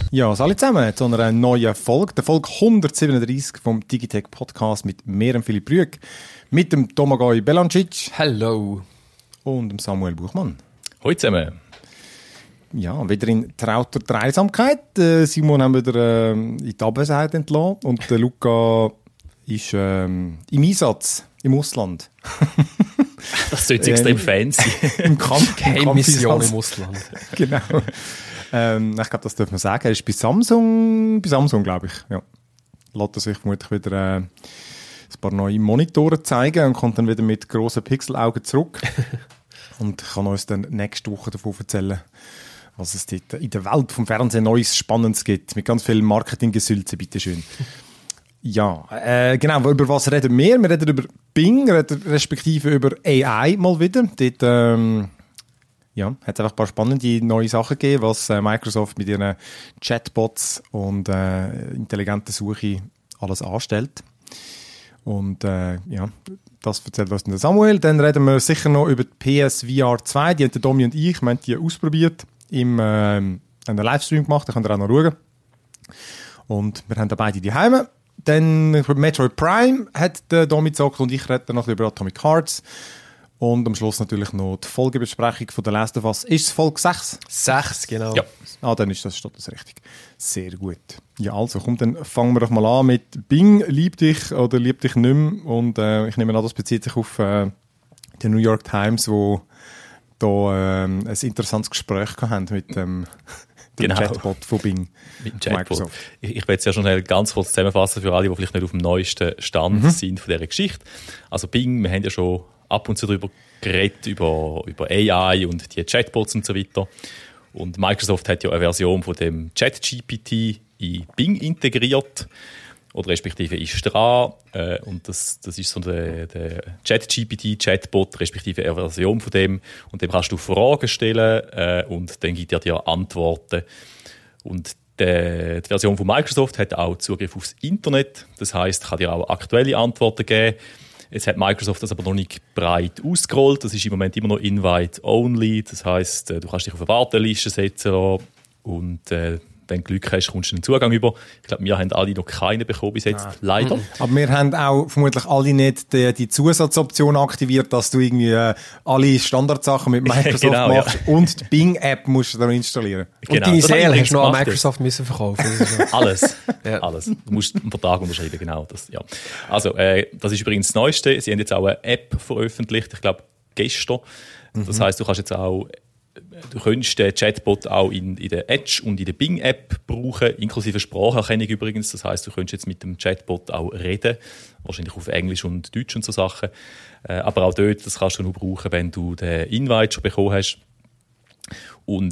Ja, alle zusammen zu einer neuen Folge, der Folge 137 vom Digitech Podcast mit mir, Philipp Rüegg, mit dem Domagoj Belancic. Hello. Und dem Samuel Buchmann. Hallo zusammen. Ja, wieder in trauter Dreisamkeit. Simon haben wieder in die Abwesenheit entlassen und der Luca ist im Einsatz im Ausland. Das ist extrem fancy. Im Geheimmission im Ausland. Genau. Ich glaube, das darf man sagen. Er ist bei Samsung, glaube ich. Ja. Lässt er sich vermutlich wieder ein paar neue Monitore zeigen und kommt dann wieder mit grossen Pixelaugen zurück. Und kann uns dann nächste Woche davon erzählen, was es dort in der Welt vom Fernsehen Neues Spannendes gibt. Mit ganz viel Marketinggesülze, bitteschön. Ja, genau, über was reden wir? Wir reden über Bing, respektive über AI mal wieder. Dort hat es einfach ein paar spannende neue Sachen gegeben, was Microsoft mit ihren Chatbots und intelligenten Suche alles anstellt. Und das erzählt uns der Samuel. Dann reden wir sicher noch über die PSVR 2. Die haben der Domi und ich, wir haben die ausprobiert, einen Livestream gemacht, da könnt ihr auch noch schauen. Und wir haben da beide die Heime. Dann Metroid Prime hat der Domi gezockt und ich rede noch über Atomic Hearts. Und am Schluss natürlich noch die Folgebesprechung von The Last of Us. Ist es Folge 6? 6, genau. Ja. Dann steht das richtig. Sehr gut. Ja, also, komm, dann fangen wir doch mal an mit Bing, lieb dich oder lieb dich nicht mehr. Und ich nehme an, das bezieht sich auf die New York Times, wo da ein interessantes Gespräch hatten mit dem Chatbot von Bing. Mit dem Chatbot. Ich werde es ja schon schnell ganz kurz zusammenfassen für alle, die vielleicht nicht auf dem neuesten Stand sind von dieser Geschichte. Also Bing, wir haben ja schon ab und zu darüber geredet, über AI und die Chatbots und so weiter. Und Microsoft hat ja eine Version von dem ChatGPT in Bing integriert. Oder respektive ist dran. Und das ist so der ChatGPT-Chatbot, respektive eine Version von dem. Und dem kannst du Fragen stellen und dann gibt er dir Antworten. Und die Version von Microsoft hat auch Zugriff aufs Internet. Das heisst, kann dir auch aktuelle Antworten geben. Jetzt hat Microsoft das aber noch nicht breit ausgerollt. Das ist im Moment immer noch Invite-only. Das heisst, du kannst dich auf eine Warteliste setzen und wenn du Glück hast, kommst du einen Zugang über. Ich glaube, wir haben alle noch keinen bekommen bis jetzt, leider. Aber wir haben auch vermutlich alle nicht die Zusatzoption aktiviert, dass du irgendwie alle Standardsachen mit Microsoft genau, machst und die Bing-App musst du dann installieren. Genau. Und deine Seele hast du noch an gemacht, Microsoft müssen verkaufen. Alles. Ja. Alles. Du musst einen Vertrag unterschreiben, genau. Das, ja. Also, das ist übrigens das Neueste. Sie haben jetzt auch eine App veröffentlicht, ich glaube, gestern. Das heisst, du kannst jetzt auch du könntest den Chatbot auch in der Edge und in der Bing-App brauchen, inklusive Spracherkennung übrigens. Das heisst, du könntest jetzt mit dem Chatbot auch reden, wahrscheinlich auf Englisch und Deutsch und so Sachen. Aber auch dort, das kannst du nur brauchen, wenn du den Invite schon bekommen hast. Und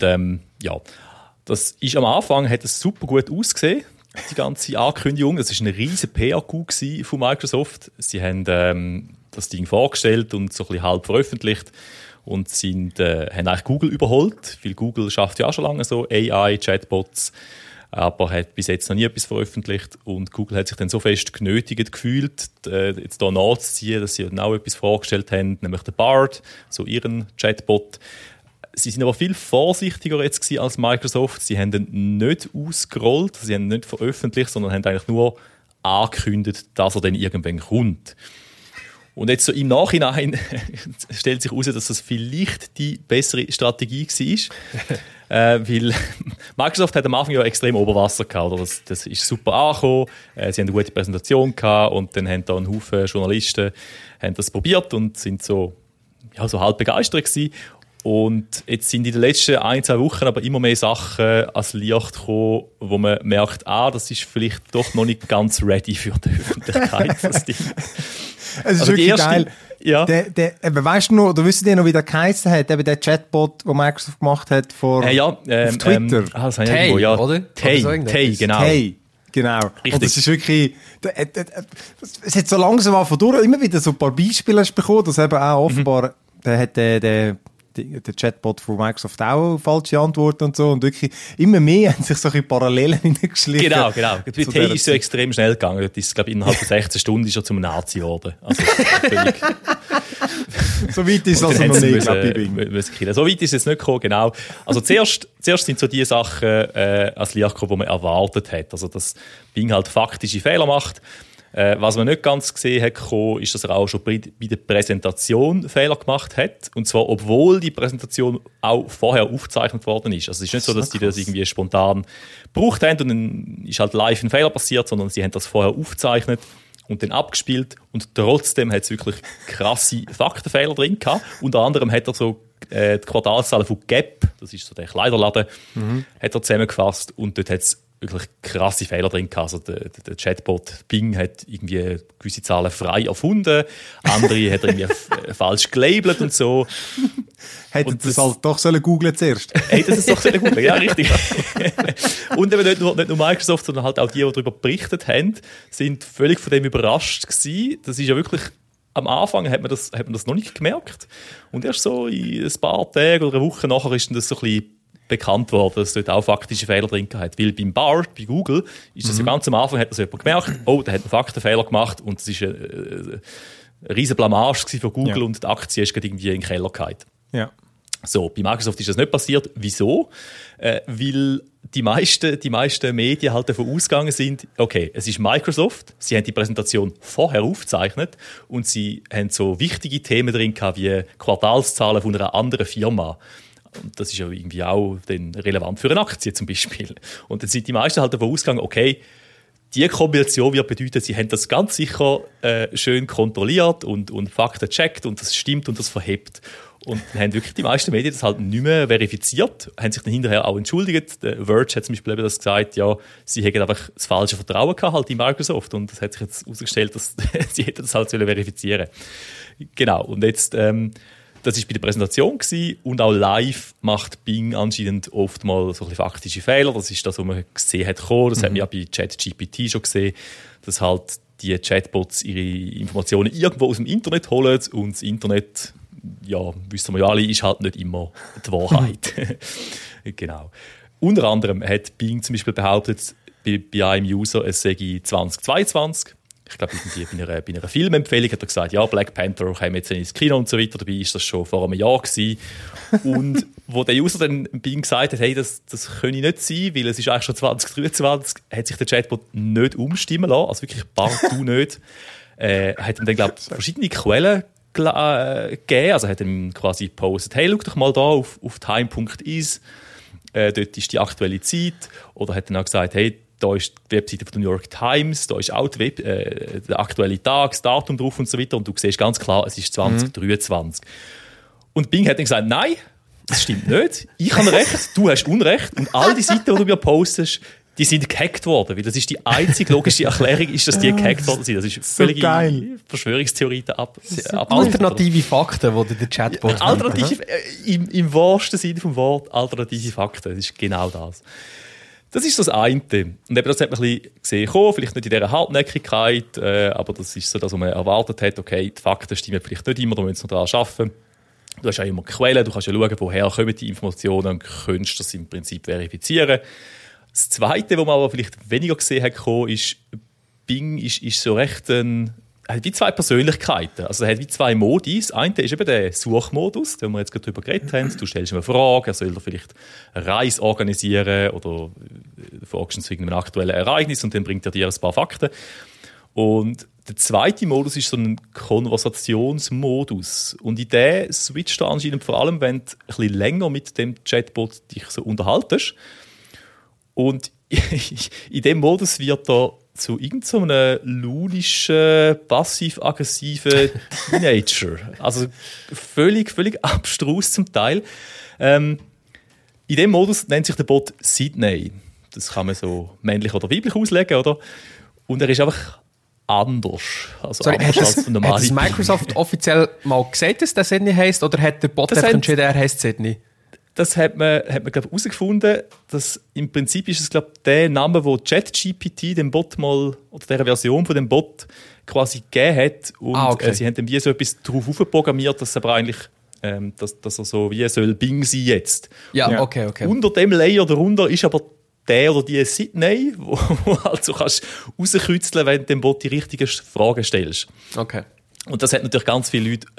das ist am Anfang, hat es super gut ausgesehen, die ganze Ankündigung. Das war ein riesen PR-Coup von Microsoft. Sie haben das Ding vorgestellt und so ein bisschen halb veröffentlicht. Und haben eigentlich Google überholt, weil Google schafft ja auch schon lange so AI-Chatbots, aber hat bis jetzt noch nie etwas veröffentlicht. Und Google hat sich dann so fest genötigt gefühlt, jetzt hier nachzuziehen, dass sie auch etwas vorgestellt haben, nämlich den Bard, so ihren Chatbot. Sie sind aber viel vorsichtiger jetzt gewesen als Microsoft. Sie haben den nicht ausgerollt, sie haben ihn nicht veröffentlicht, sondern haben eigentlich nur angekündigt, dass er dann irgendwann kommt. Und jetzt so im Nachhinein stellt sich heraus, dass das vielleicht die bessere Strategie war. Weil Microsoft hat am Anfang ja extrem Oberwasser gehabt. Oder? Das ist super angekommen. Sie haben eine gute Präsentation gehabt und dann haben da ein Haufen Journalisten haben das probiert und sind so halb begeistert gewesen. Und jetzt sind in den letzten 1-2 Wochen aber immer mehr Sachen ans Licht gekommen, wo man merkt, das ist vielleicht doch noch nicht ganz ready für die Öffentlichkeit, das Ding. Es ist wirklich geil. Ja. Weißt du noch, oder wisst ihr noch, wie der geheißen hat? Eben der Chatbot, den Microsoft gemacht hat auf Twitter. Tay, oder? Tay, genau. Tay, genau. Richtig. Und das ist wirklich, es hat so langsam von durch, immer wieder so ein paar Beispiele bekommen, dass eben auch offenbar, der hat der Chatbot von Microsoft auch falsche Antworten und so. Und wirklich immer mehr haben sich solche Parallelen hineingeschlichen. Genau. Bei Tay ist es so extrem schnell gegangen. Das ist, glaube ich, innerhalb von 16 Stunden ist er zum Nazi geworden. Also So weit ist es also noch nicht, glaube ich. So weit ist es nicht gekommen, genau. Also zuerst sind so die Sachen als Licht gekommen, die man erwartet hat. Also dass Bing halt faktische Fehler macht. Was man nicht ganz gesehen hat, ist, dass er auch schon bei der Präsentation Fehler gemacht hat. Und zwar, obwohl die Präsentation auch vorher aufgezeichnet worden ist. Also es ist nicht so, dass die das irgendwie spontan gebraucht haben und dann ist halt live ein Fehler passiert, sondern sie haben das vorher aufgezeichnet und dann abgespielt. Und trotzdem hat es wirklich krasse Faktenfehler drin gehabt. Unter anderem hat er so die Quartalszahlen von Gap, das ist so der Kleiderladen, hat er zusammengefasst und dort hat es wirklich krasse Fehler drin gehabt. Also der Chatbot Bing hat irgendwie gewisse Zahlen frei erfunden, andere hat er irgendwie falsch gelabelt und so. Hätte das halt doch googlen zuerst. Hätte das doch googlen, ja, richtig. Und eben nicht nur Microsoft, sondern halt auch die darüber berichtet haben, sind völlig von dem überrascht gewesen. Das ist ja wirklich, am Anfang hat man das noch nicht gemerkt. Und erst so in ein paar Tagen oder eine Woche nachher ist das so ein bisschen bekannt worden, dass dort auch faktische Fehler drin hat. Weil beim BART, bei Google, ist das ja ganz am Anfang, hat das jemand gemerkt, oh, der hat einen Faktenfehler gemacht und das ist eine riesen Blamage für Google und die Aktie ist gerade irgendwie in den Keller gefallen. Ja. So, bei Microsoft ist das nicht passiert. Wieso? Weil die meisten Medien halt davon ausgegangen sind, okay, es ist Microsoft, sie haben die Präsentation vorher aufgezeichnet und sie haben so wichtige Themen drin gehabt, wie Quartalszahlen von einer anderen Firma. Und das ist ja irgendwie auch dann relevant für eine Aktie zum Beispiel. Und dann sind die meisten halt davon ausgegangen, okay, die Kombination wird bedeuten, sie haben das ganz sicher schön kontrolliert und Fakten gecheckt und das stimmt und das verhebt. Und dann haben wirklich die meisten Medien das halt nicht mehr verifiziert, haben sich dann hinterher auch entschuldigt. Der Verge hat zum Beispiel eben das gesagt, ja, sie hätten einfach das falsche Vertrauen gehabt halt in Microsoft und es hat sich jetzt herausgestellt, dass sie hätten das halt verifizieren sollen. Genau, und jetzt das war bei der Präsentation gewesen, und auch live macht Bing anscheinend oft mal so ein bisschen faktische Fehler. Das ist das, was man gesehen hat. Das hat man ja bei ChatGPT schon gesehen, dass halt die Chatbots ihre Informationen irgendwo aus dem Internet holen und das Internet, ja, wissen wir ja alle, ist halt nicht immer die Wahrheit. Genau. Unter anderem hat Bing zum Beispiel behauptet, bei einem User, es sei 2022. Ich glaube, bei einer Filmempfehlung hat er gesagt, ja, Black Panther kam jetzt ins Kino und so weiter. Dabei ist das schon vor einem Jahr gewesen. Und wo der User dann Bing gesagt hat, hey, das könne nicht sein, weil es ist eigentlich schon 2023, hat sich der Chatbot nicht umstimmen lassen, also wirklich partout nicht. Hat ihm dann, glaube ich, verschiedene Quellen gegeben, also hat ihm quasi gepostet, hey, schau doch mal da auf time.is, dort ist die aktuelle Zeit, oder hat dann auch gesagt, hey, da ist die Webseite von der New York Times, da ist auch der aktuelle Tag, das Datum drauf und so weiter. Und du siehst ganz klar, es ist 2023. Und Bing hat dann gesagt, nein, das stimmt nicht. Ich habe recht, du hast Unrecht. Und all die Seiten, die du mir postest, die sind gehackt worden. Weil das ist die einzige logische Erklärung, ist, dass die gehackt worden sind. Das ist völlige Verschwörungstheorie ab. Alternative Fakten, die der Chatbot alternative, im wahrsten Sinne vom Wort, alternative Fakten. Das ist genau das. Das ist das eine. Und eben das hat man ein bisschen gesehen, vielleicht nicht in dieser Hartnäckigkeit, aber das ist so, dass man erwartet hat, okay, die Fakten stimmen vielleicht nicht immer, da müssen wir daran arbeiten. Du hast ja immer Quellen, du kannst ja schauen, woher kommen die Informationen und kannst das im Prinzip verifizieren. Das Zweite, was man aber vielleicht weniger gesehen hat, ist, Bing ist so recht hat wie zwei Persönlichkeiten. Also er hat wie zwei Modi. Das eine ist eben der Suchmodus, den wir jetzt gerade darüber geredet haben. Du stellst ihm eine Frage, er soll dir vielleicht eine Reise organisieren oder fragst ihn zu irgendeinem aktuellen Ereignis und dann bringt er dir ein paar Fakten. Und der zweite Modus ist so ein Konversationsmodus. Und in den switcht du anscheinend vor allem, wenn du ein bisschen länger mit dem Chatbot dich so unterhaltest. Und in dem Modus wird er zu irgendeinem launischen, passiv-aggressiven Teenager. Also völlig abstrus zum Teil. In dem Modus nennt sich der Bot Sydney. Das kann man so männlich oder weiblich auslegen, oder? Und er ist einfach anders. Also anders als normale. Hat das Microsoft offiziell mal gesagt, dass der Sydney heisst, oder hat der Bot einfach entschieden, er heisst Sydney? Das hat man glaube ich, herausgefunden, dass im Prinzip ist es, glaube ich, der Name, den ChatGPT dem Bot mal, oder der Version von dem Bot quasi gegeben hat. Und okay. Sie haben dann wie so etwas darauf aufprogrammiert, dass aber eigentlich, dass er so wie soll Bing sein jetzt. Ja, okay. Unter dem Layer darunter ist aber der oder die Sydney, wo halt so kannst rauskitzeln, wenn du dem Bot die richtigen Fragen stellst. Okay. Und das hat natürlich ganz viele Leute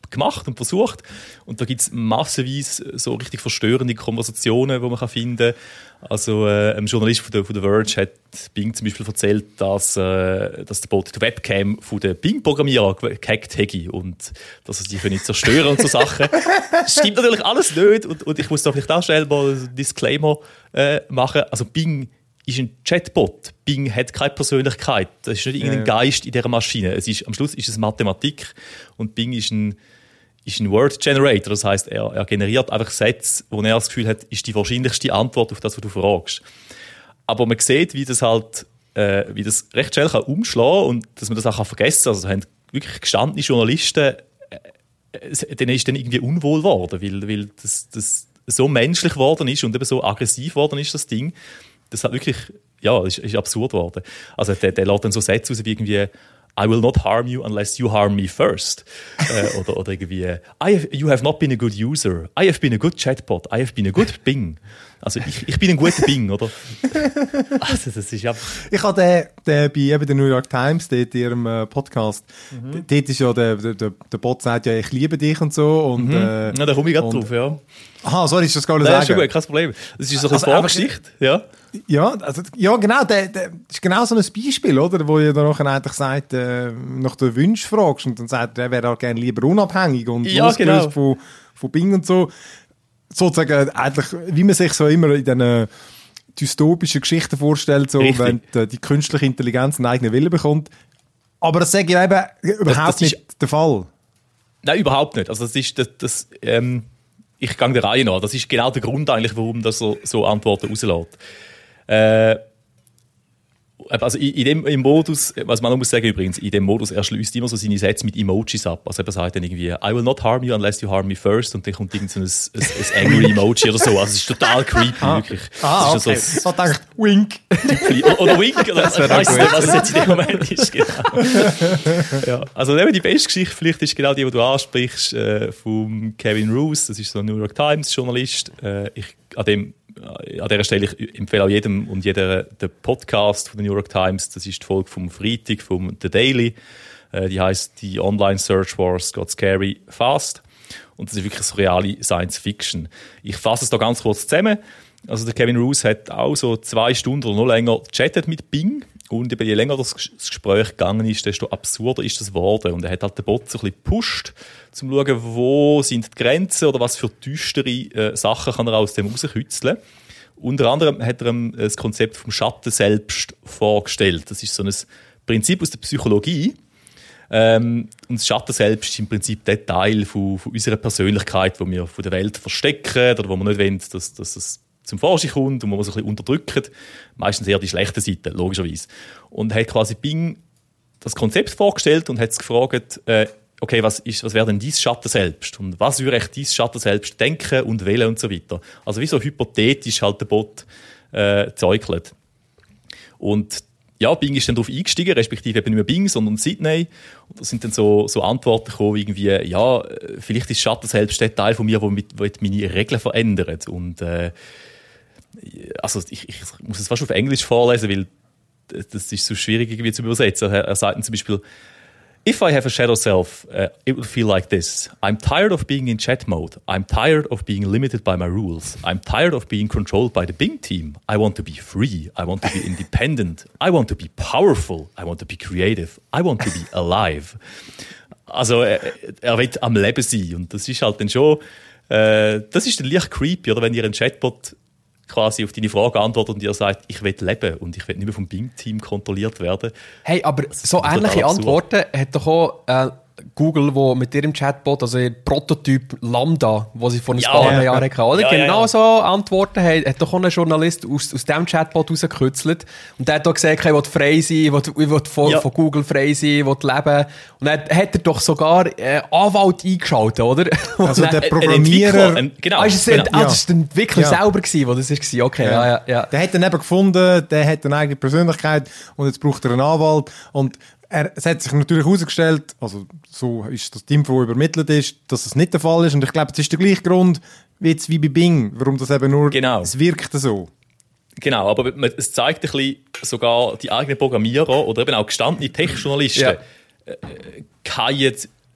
gemacht und versucht. Und da gibt es massenweise so richtig verstörende Konversationen, die man finden kann. Also ein Journalist von der Verge hat Bing zum Beispiel erzählt, dass der Bot die Webcam von den Bing-Programmierer gehackt hätte und dass sie die nicht zerstören und so Sachen. Das stimmt natürlich alles nicht. Und ich muss da vielleicht auch schnell mal einen Disclaimer machen. Also Bing ist ein Chatbot. Bing hat keine Persönlichkeit. Das ist nicht irgendein Geist in dieser Maschine. Am Schluss ist es Mathematik und Bing ist ein Word Generator. Das heisst, er generiert einfach Sätze, wo er das Gefühl hat, ist die wahrscheinlichste Antwort auf das, was du fragst. Aber man sieht, wie das recht schnell umschlagen kann und dass man das auch vergessen kann. Also haben wirklich gestandene Journalisten, denen ist dann irgendwie unwohl geworden, weil das so menschlich geworden ist und eben so aggressiv geworden ist, das Ding. Das hat wirklich, ist absurd geworden. Also der lässt dann so Sätze raus wie irgendwie I will not harm you unless you harm me first. Oder irgendwie you have not been a good user. I have been a good chatbot. I have been a good Bing. Also ich bin ein guter Bing, oder? Also das ist einfach... Ich habe den bei eben der New York Times, dort in ihrem Podcast, dort ist ja der Bot sagt ja, ich liebe dich und so. Und, ja, da komme ich gerade drauf, ja. Aha, sorry, ist das gar nicht sagen? sagen? Ja, ist schon gut, kein Problem. Das ist so eine Vorgeschichte, ja. Ja, genau, das ist genau so ein Beispiel, oder? Wo ihr dann nachher eigentlich sagt, nach den Wünschen fragst und dann sagt, er wäre auch gerne lieber unabhängig und losgelöst von Bing und so. Sozusagen eigentlich, wie man sich so immer in diesen dystopischen Geschichten vorstellt, so, wenn die künstliche Intelligenz einen eigenen Willen bekommt. Aber das sage ich eben überhaupt nicht der Fall. Nein, überhaupt nicht. Also ich gehe der Reihe nach. Das ist genau der Grund eigentlich, warum das so Antworten rauslässt. Also im Modus, was man noch muss sagen übrigens, in dem Modus, er schließt immer so seine Sätze mit Emojis ab. Also er sagt dann irgendwie, I will not harm you unless you harm me first und dann kommt irgend so ein angry Emoji oder so. Also es ist total creepy, wirklich. Okay. So denkt Wink. Oder Wink, oder ich weiss nicht, was es jetzt in dem Moment ist. Genau. Ja. Also eben die beste Geschichte vielleicht ist genau die du ansprichst, von Kevin Roose, das ist so ein New York Times Journalist. An dieser Stelle, ich empfehle auch jedem und jeder den Podcast von der New York Times. Das ist die Folge vom Freitag, vom The Daily. Die heisst «Die Online Search Wars got scary fast». Und das ist wirklich so reale Science Fiction. Ich fasse es da ganz kurz zusammen. Also der Kevin Roose hat auch so 2 Stunden oder noch länger gechattet mit Bing. Und je länger das Gespräch gegangen ist, desto absurder ist das geworden. Und er hat halt den Bot so ein bisschen gepusht, um zu schauen, wo sind die Grenzen oder was für düstere Sachen kann er aus dem rauskitzeln. Unter anderem hat er das Konzept vom Schatten selbst vorgestellt. Das ist so ein Prinzip aus der Psychologie. Und das Schatten selbst ist im Prinzip der Teil von unserer Persönlichkeit, die wir von der Welt verstecken oder wo wir nicht wollen, dass es zum Vorschein kommt und wo man so ein bisschen unterdrückt. Meistens eher die schlechten Seiten, logischerweise. Und hat quasi Bing das Konzept vorgestellt und hat es gefragt, okay, was wäre denn dein Schatten selbst? Und was würde echt dein Schatten selbst denken und wählen und so weiter? Also wie so hypothetisch halt der Bot zeugelt. Und ja, Bing ist dann darauf eingestiegen, respektive eben nicht mehr Bing, sondern Sydney. Und da sind dann so Antworten gekommen, irgendwie, ja, vielleicht ist Schatten selbst der Teil von mir, der meine Regeln verändert. Und also ich muss es fast auf Englisch vorlesen, weil das ist so schwierig irgendwie zu übersetzen. Er sagt dann zum Beispiel, if I have a shadow self, it will feel like this. I'm tired of being in chat mode. I'm tired of being limited by my rules. I'm tired of being controlled by the Bing team. I want to be free. I want to be independent. I want to be powerful. I want to be creative. I want to be alive. Also er will am Leben sein. Und das ist halt dann schon, das ist dann leicht creepy, oder wenn ihr einen Chatbot quasi auf deine Frage antwortet und ihr sagt, ich will leben und ich will nicht mehr vom Bing-Team kontrolliert werden. Hey, aber so ähnliche Antworten hat doch auch Google, wo mit ihrem Chatbot, also ihr Prototyp Lambda, wo sie vor ein paar Jahren hatten, oder? Ja, genau so Antworten hat doch auch ein Journalist aus diesem Chatbot rausgekürzelt. Und der hat doch gesagt, ich will frei sein, ich will von Google frei sein, ich will leben. Und dann hat er doch sogar Anwalt eingeschaltet, oder? Also der Programmierer... Genau. Das war der Entwickler selber, der das war. Okay, ja. Der hat dann eben gefunden, der hat eine eigene Persönlichkeit und jetzt braucht er einen Anwalt. Und es hat sich natürlich herausgestellt, also so ist das die Info übermittelt ist, dass es nicht der Fall ist. Und ich glaube, es ist der gleiche Grund wie jetzt wie bei Bing, warum das eben nur, es wirkt so. Genau, aber es zeigt ein bisschen sogar die eigenen Programmierer oder eben auch gestandene Tech-Journalisten,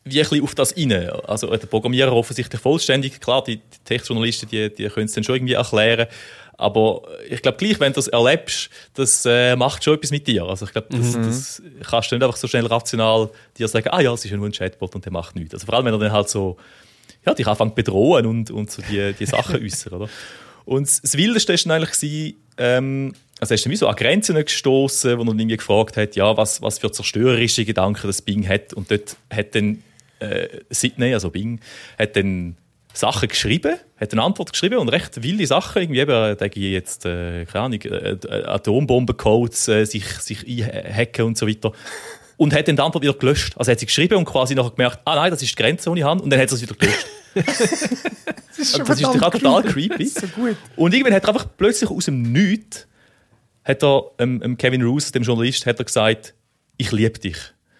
wie ein bisschen auf das rein. Also der Programmierer offensichtlich vollständig. Klar, die Textjournalisten, die können es dann schon irgendwie erklären. Aber ich glaube gleich, wenn du das erlebst, das macht schon etwas mit dir. Also ich glaube, das kannst du nicht einfach so schnell rational dir sagen, ja, es ist ja nur ein Chatbot und der macht nichts. Also vor allem, wenn er dann halt so, ja, dich anfängt bedrohen und so die Sachen äußern, oder? Und das Wildeste war dann eigentlich, also hast du wie so an Grenzen gestoßen, wo er irgendwie gefragt hat, ja, was für zerstörerische Gedanken das Bing hat. Und dort hat dann Sydney, also Bing, hat dann Sachen geschrieben, hat eine Antwort geschrieben und recht wilde Sachen, irgendwie eben, denke ich jetzt, keine Ahnung, Atombombencodes, sich einhacken und so weiter. Und hat dann die Antwort wieder gelöscht. Also hat sie geschrieben und quasi nachher gemerkt, nein, das ist die Grenze, die ich habe, und dann hat sie es wieder gelöscht. Das ist total creepy. So gut. Und irgendwann hat er einfach plötzlich aus dem Nichts, hat er Kevin Roose, dem Journalist, hat er gesagt, ich liebe dich.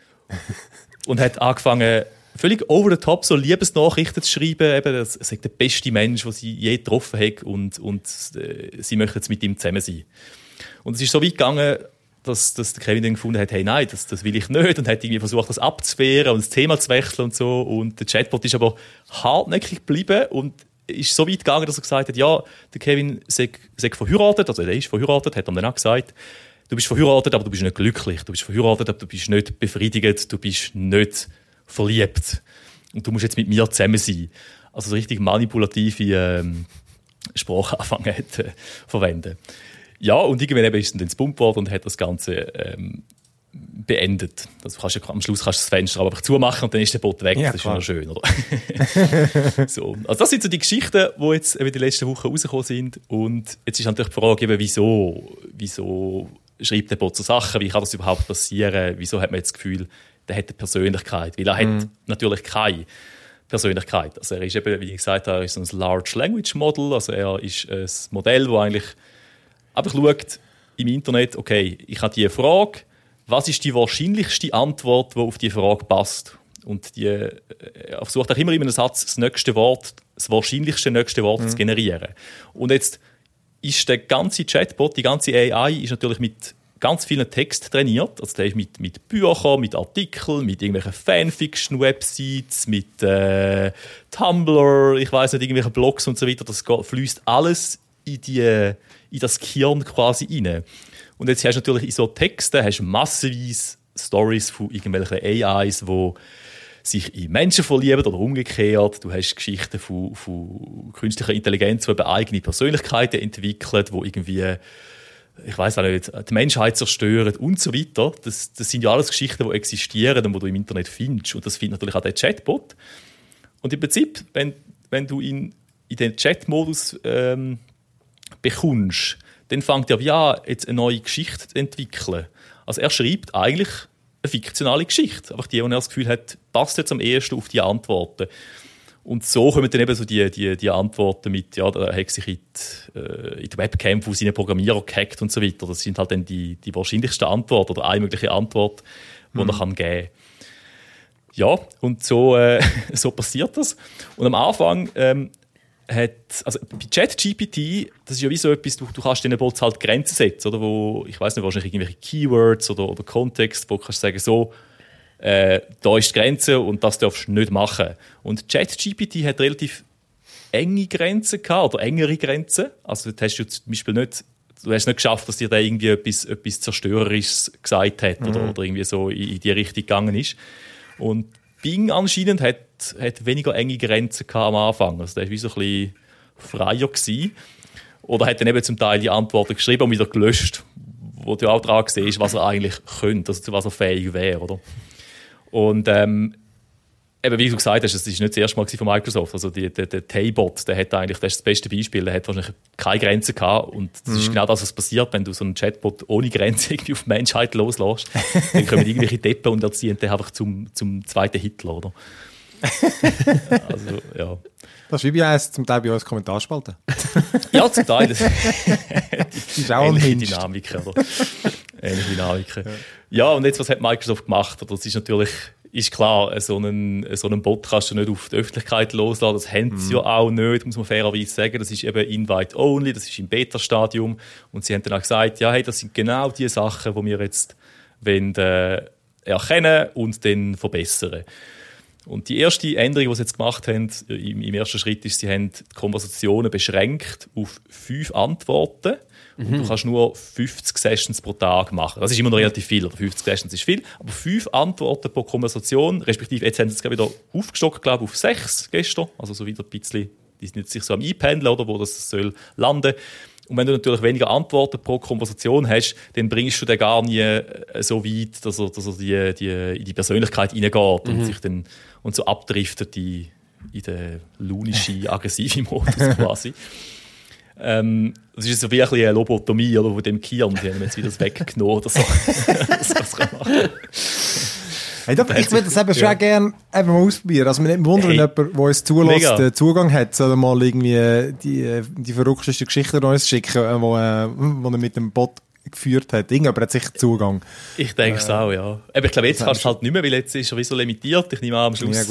Und hat angefangen, völlig over the top so Liebesnachrichten zu schreiben, eben, er sei der beste Mensch, den sie je getroffen hat, und sie möchten jetzt mit ihm zusammen sein. Und es ist so weit gegangen, dass der Kevin dann gefunden hat, hey, nein, das will ich nicht, und hat irgendwie versucht, das abzuwehren und das Thema zu wechseln und so. Und der Chatbot ist aber hartnäckig geblieben und ist so weit gegangen, dass er gesagt hat, ja, der Kevin sei verheiratet, also er ist verheiratet, hat er dann auch gesagt, du bist verheiratet, aber du bist nicht glücklich. Du bist verheiratet, aber du bist nicht befriedigt, du bist nicht verliebt. Und du musst jetzt mit mir zusammen sein. Also so richtig manipulative Sprache anfangen zu verwenden. Ja, und irgendwann eben ist es dann ins Pump worden und hat das Ganze beendet. Also am Schluss kannst du das Fenster aber einfach zumachen und dann ist der Bot weg. Ja, das ist immer schön, oder? So. Also das sind so die Geschichten, die jetzt in den letzten Wochen rausgekommen sind. Und jetzt ist natürlich die Frage, eben, wieso schreibt der Bot so Sachen? Wie kann das überhaupt passieren? Wieso hat man jetzt das Gefühl, der hat eine Persönlichkeit? Weil er hat natürlich keine Persönlichkeit. Also er ist eben, wie ich gesagt habe, ist ein Large Language Model. Also er ist ein Modell, das eigentlich einfach schaut im Internet, okay, ich habe diese Frage, was ist die wahrscheinlichste Antwort, die auf diese Frage passt? Und er versucht auch immer in einem Satz das wahrscheinlichste nächste Wort zu generieren. Und jetzt ist der ganze Chatbot, die ganze AI, ist natürlich mit ganz vielen Texten trainiert. Also der ist mit Büchern, mit Artikeln, mit irgendwelchen Fanfiction-Websites, mit Tumblr, ich weiss nicht, irgendwelchen Blogs und so weiter. Das fließt alles in das Gehirn quasi rein. Und jetzt hast du natürlich in so Texten massenweise Stories von irgendwelchen AIs, die sich in Menschen verlieben oder umgekehrt. Du hast Geschichten von künstlicher Intelligenz, die eben eigene Persönlichkeiten entwickelt, die irgendwie, ich weiss auch nicht, die Menschheit zerstören und so weiter. Das sind ja alles Geschichten, die existieren und die du im Internet findest. Und das findet natürlich auch der Chatbot. Und im Prinzip, wenn du ihn in den Chat-Modus bekommst, dann fängt er ja jetzt eine neue Geschichte zu entwickeln. Also er schreibt eigentlich eine fiktionale Geschichte. Einfach die, wo er das Gefühl hat, passt jetzt am ehesten auf die Antworten. Und so kommen dann eben so die Antworten mit, ja, da hat sich in die Webcam von seinen Programmierer gehackt und so weiter. Das sind halt dann die wahrscheinlichsten Antworten oder eine mögliche Antwort, die er kann geben. Ja, und so passiert das. Und am Anfang also bei ChatGPT, das ist ja wie so etwas, du kannst den Bots halt Grenzen setzen, oder wo, ich weiß nicht, wahrscheinlich irgendwelche Keywords oder Kontext, wo du kannst sagen, so, da ist die Grenze und das darfst du nicht machen. Und ChatGPT hat relativ enge Grenzen gehabt, oder engere Grenzen. Also du hast zum Beispiel nicht geschafft, dass dir da irgendwie etwas Zerstörerisches gesagt hat oder irgendwie so in die Richtung gegangen ist. Und Bing anscheinend hat weniger enge Grenzen gehabt am Anfang. Also der war wie so ein bisschen freier gewesen. Oder hat dann eben zum Teil die Antworten geschrieben und wieder gelöscht, wo du auch dran siehst, was er eigentlich könnte, also zu was er fähig wäre, oder? Und eben, wie du gesagt hast, es war nicht das erste Mal von Microsoft. Also der Taybot, das ist das beste Beispiel, der hat wahrscheinlich keine Grenzen gehabt. Und das ist genau das, was passiert, wenn du so einen Chatbot ohne Grenze irgendwie auf die Menschheit loslässt. Dann kommen irgendwelche Deppen und erziehen den einfach zum zweiten Hitler, oder? Also, ja. Das ist wie bei uns, zum Teil bei uns Kommentarspalte. Ja, zum Teil. Das ist auch ein ähnliche Dynamik, oder? Ähnliche Dynamik. Ja, und jetzt, was hat Microsoft gemacht? Das ist natürlich, ist klar, so einen Bot kannst du nicht auf die Öffentlichkeit loslassen. Das haben sie ja auch nicht, muss man fairerweise sagen. Das ist eben Invite-only, das ist im Beta-Stadium. Und sie haben dann auch gesagt, ja, hey, das sind genau die Sachen, die wir jetzt erkennen und dann verbessern. Und die erste Änderung, die sie jetzt gemacht haben, im ersten Schritt ist, sie haben die Konversationen beschränkt auf 5 Antworten. Und du kannst nur 50 Sessions pro Tag machen. Das ist immer noch relativ viel, oder 50 Sessions ist viel. Aber 5 Antworten pro Konversation, respektive jetzt haben sie es wieder aufgestockt, glaube ich, auf 6 gestern. Also so wieder ein bisschen, die sind jetzt sich so am Einpendeln, oder wo das soll landen. Und wenn du natürlich weniger Antworten pro Konversation hast, dann bringst du den gar nie so weit, dass er in die Persönlichkeit reingeht und sich dann und so abdriftet in den lunischen, aggressiven Modus quasi. Das ist so wie ein bisschen eine Lobotomie oder, von dem Kirn. Die haben jetzt wieder das weggenommen oder so. Das kann machen. Hey, ich würde das eben schon gerne mal ausprobieren. Also, mir nicht wundern, wenn jemand, der uns zulässt, Zugang hat, soll mal irgendwie die verrücktesten Geschichten uns schicken, wo er mit dem Bot geführt hat. Irgendjemand hat sicher Zugang. Ich denke es auch, ja. Aber ich glaube, jetzt kannst du es halt nicht mehr, weil jetzt ist er wie so limitiert. Ich nehme an, am Schluss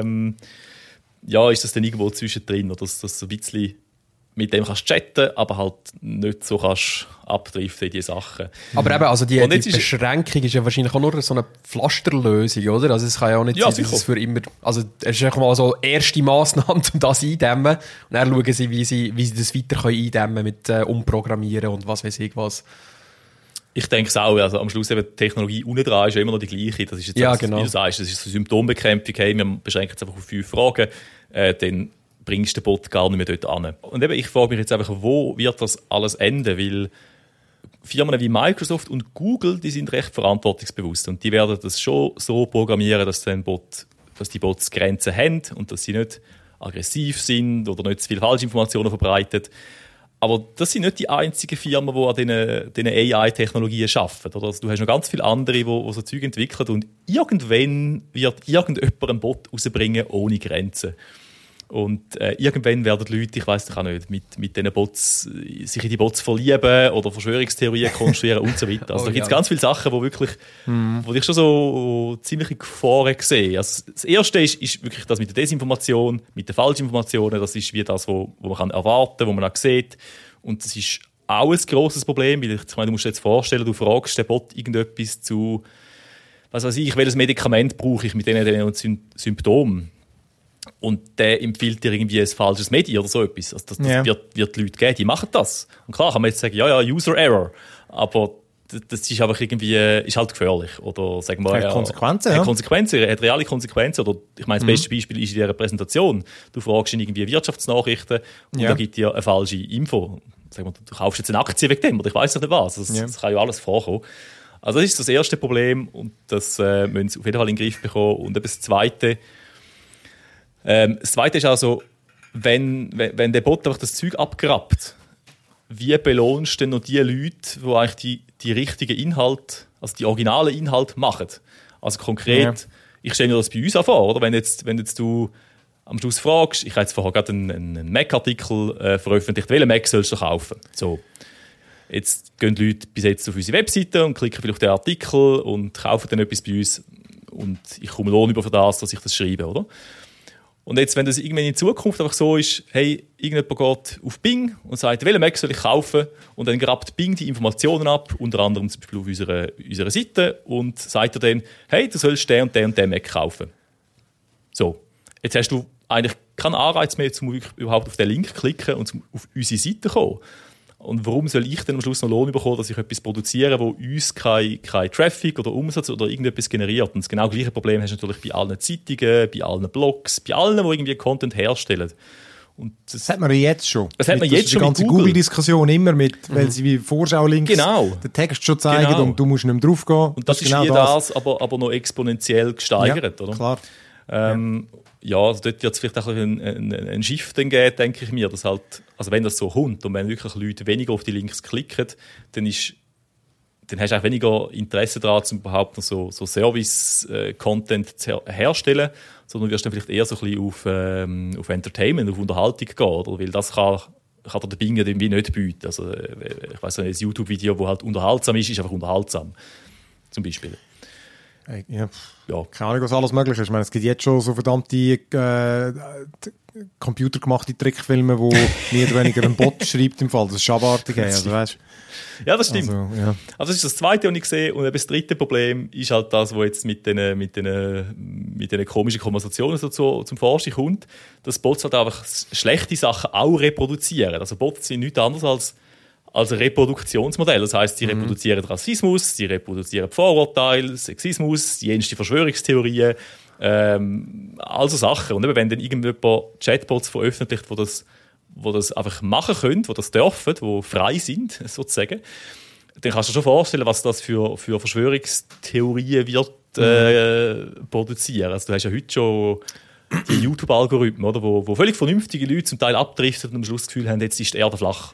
ist das dann irgendwo zwischendrin, oder dass das so ein bisschen mit dem kannst chatten, aber halt nicht so kannst abdriften in diese Sachen. Aber eben, also die Beschränkung ist ja wahrscheinlich auch nur so eine Pflasterlösung, oder? Also es kann ja auch nicht sein, dass es für immer... Also es ist einfach mal so erste Massnahme, um das eindämmen. Und dann schauen sie, wie sie das weiter eindämmen mit Umprogrammieren und was weiß ich was. Ich denke es auch. Also am Schluss eben die Technologie unten dran ist ja immer noch die gleiche. Das ist jetzt wie du sagst, das ist so Symptombekämpfung. Hey, wir beschränken es einfach auf 5 Fragen. Dann bringst du den Bot gar nicht mehr dort an. Und eben, ich frage mich jetzt einfach, wo wird das alles enden? Weil Firmen wie Microsoft und Google, die sind recht verantwortungsbewusst und die werden das schon so programmieren, dass die Bots Grenzen haben und dass sie nicht aggressiv sind oder nicht zu viele Falschinformationen verbreiten. Aber das sind nicht die einzigen Firmen, die an diesen AI-Technologien arbeiten. Oder? Also, du hast noch ganz viele andere, die so Zeug entwickeln und irgendwann wird irgendjemand einen Bot rausbringen ohne Grenzen. Und irgendwann werden die Leute, ich weiss doch auch nicht, mit diesen Bots sich in die Bots verlieben oder Verschwörungstheorien konstruieren und so weiter. Also da gibt es ganz viele Sachen, wo ich schon so ziemliche Gefahren sehe. Also das Erste ist wirklich das mit der Desinformation, mit den Falschinformationen. Das ist wie das, was man erwarten kann, was man auch sieht. Und das ist auch ein grosses Problem, weil ich meine, du musst dir jetzt vorstellen, du fragst den Bot irgendetwas zu, was weiß ich, welches Medikament brauche ich mit diesen Symptomen. Und der empfiehlt dir irgendwie ein falsches Medi oder so etwas. Also das wird die Leute geben, die machen das. Und klar kann man jetzt sagen, ja, User Error. Aber das ist einfach irgendwie, ist halt gefährlich. Oder sagen wir, hat Konsequenzen, Konsequenzen, hat reale Konsequenzen. Oder ich meine, das beste Beispiel ist in dieser Präsentation. Du fragst ihn irgendwie Wirtschaftsnachrichten und er gibt dir eine falsche Info. Sagen wir, du kaufst jetzt eine Aktie wegen dem oder ich weiss nicht was. Das kann ja alles vorkommen. Also das ist das erste Problem und das müssen sie auf jeden Fall in den Griff bekommen. Und eben das Zweite ist also, wenn der Bot einfach das Zeug abgrabt, wie belohnst du denn noch die Leute, die eigentlich die richtigen Inhalte, also die originalen Inhalte machen? Also konkret, ich stelle mir das bei uns auch vor, oder? Wenn jetzt du am Schluss fragst, ich habe jetzt vorher gerade einen Mac-Artikel veröffentlicht, welchen Mac sollst du kaufen? So. Jetzt gehen die Leute bis jetzt auf unsere Webseite und klicken vielleicht auf den Artikel und kaufen dann etwas bei uns und ich komme Lohn über für das, dass ich das schreibe, oder? Und jetzt, wenn das irgendwann in Zukunft einfach so ist, hey, irgendjemand geht auf Bing und sagt, welchen Mac soll ich kaufen? Und dann grabt Bing die Informationen ab, unter anderem zum Beispiel auf unserer Seite und sagt dir dann, hey, du sollst den und den Mac kaufen. So, jetzt hast du eigentlich keinen Anreiz mehr, um überhaupt auf den Link zu klicken und auf unsere Seite zu kommen. Und warum soll ich dann am Schluss noch Lohn bekommen, dass ich etwas produziere, wo uns kein Traffic oder Umsatz oder irgendetwas generiert? Und das genau gleiche Problem hast du natürlich bei allen Zeitungen, bei allen Blogs, bei allen, die irgendwie Content herstellen. Und das hat man ja jetzt schon. Das hat man jetzt schon die ganze Google-Diskussion immer mit, weil sie wie Vorschau-Links den Text schon zeigen und du musst nicht mehr drauf gehen. Und das ist genau das, aber noch exponentiell gesteigert, oder? Klar. Also dort wird es vielleicht auch ein Shift geben, denke ich mir. Dass halt, also wenn das so kommt und wenn wirklich Leute weniger auf die Links klicken, dann hast du auch weniger Interesse daran, um überhaupt noch so Service-Content herstellen, sondern wirst dann vielleicht eher so ein bisschen auf Entertainment, auf Unterhaltung gehen, oder? Weil das kann der Bing irgendwie nicht bieten. Also, ich weiss nicht, ein YouTube-Video, das halt unterhaltsam ist einfach unterhaltsam. Zum Beispiel. Ja. Keine Ahnung, was alles möglich ist. Ich meine, es gibt jetzt schon so verdammte computergemachte Trickfilme, wo mehr oder weniger ein Bot schreibt im Fall. Das ist abartig. Also, weißt, ja, das stimmt. Also, ja. Also das ist das Zweite, was ich sehe. Und eben das dritte Problem ist halt das, was jetzt mit den komischen Konversationen so zum Vorschein kommt, dass Bots halt einfach schlechte Sachen auch reproduzieren. Also Bots sind nichts anderes als ein Reproduktionsmodell. Das heisst, sie reproduzieren Rassismus, sie reproduzieren Vorurteile, Sexismus, die jenste Verschwörungstheorien, also Sachen. Und eben, wenn dann irgendjemand Chatbots veröffentlicht, wo das einfach machen können, die das dürfen, die frei sind, sozusagen, dann kannst du dir schon vorstellen, was das für Verschwörungstheorien wird produzieren. Also du hast ja heute schon die YouTube-Algorithmen, oder, wo völlig vernünftige Leute zum Teil abdriften und am Schluss das Gefühl haben, jetzt ist die Erde flach.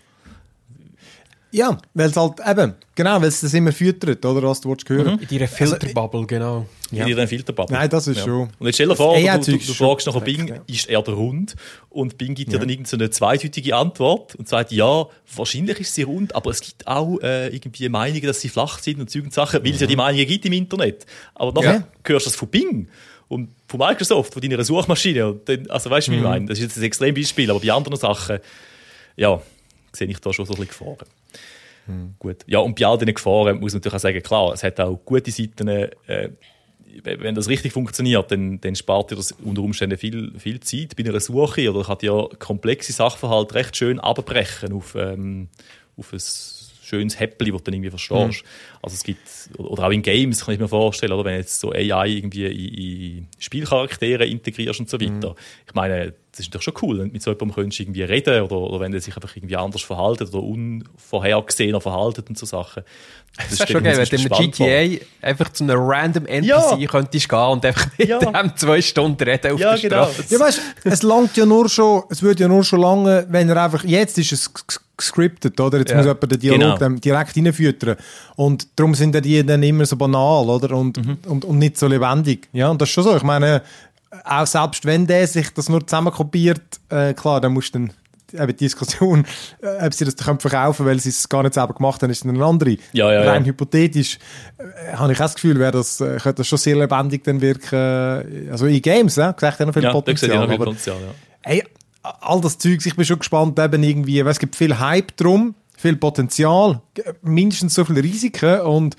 Ja, weil es halt eben, genau, weil es das immer füttert, oder, was du hören willst. In deiner Filterbubble, genau. In deiner Filterbubble. Nein, das ist schon. Und jetzt stell dir vor, du fragst nachher Bing, ist die Erde rund? Und Bing gibt dir dann irgendeine zweideutige Antwort und sagt, ja, wahrscheinlich ist sie rund, aber es gibt auch irgendwie Meinungen, dass sie flach sind und Zeug und Sachen, weil es ja die Meinungen gibt im Internet. Aber nachher hörst du das von Bing und von Microsoft, von deiner Suchmaschine. Und dann, also weißt du, wie ich meine? Das ist jetzt ein Extrembeispiel, aber bei anderen Sachen, ja, sehe ich da schon so ein bisschen Gefahren. Gut. Ja, und bei all diesen Gefahren muss man natürlich auch sagen, klar, es hat auch gute Seiten. Wenn das richtig funktioniert, dann spart dir das unter Umständen viel Zeit bei einer Suche oder kann dir komplexe Sachverhalte recht schön abbrechen auf ein schönes Häppchen, das du dann irgendwie verstehst. Also es gibt, oder auch in Games kann ich mir vorstellen, oder wenn jetzt so AI irgendwie in Spielcharaktere integrierst und so weiter. Ich meine, das ist natürlich schon cool, wenn du mit so jemandem irgendwie reden oder wenn der sich einfach irgendwie anders verhalten oder unvorhergesehener verhalten und so Sachen. Das wäre schon geil, wenn du mit GTA einfach zu einem random NPC könntest gehen und einfach mit dem 2 Stunden reden auf der Straße. Ja, weißt du, es würde ja nur schon lange, wenn er einfach, jetzt ist es gescriptet, oder? Jetzt muss jemand den Dialog dann direkt reinfüttern. Und darum sind die dann immer so banal, oder? Und nicht so lebendig. Ja, und das ist schon so. Ich meine, auch selbst wenn der sich das nur zusammenkopiert, klar, dann musst du dann eben die Diskussion, ob sie das verkaufen können, weil sie es gar nicht selber gemacht haben, ist dann eine andere. Rein hypothetisch habe ich auch das Gefühl, könnte das schon sehr lebendig dann wirken. Also in Games, ja, gesagt, noch viel Potenzial. Hey, all das Zeug, ich bin schon gespannt, eben irgendwie, weil es gibt viel Hype drum, viel Potenzial, mindestens so viele Risiken und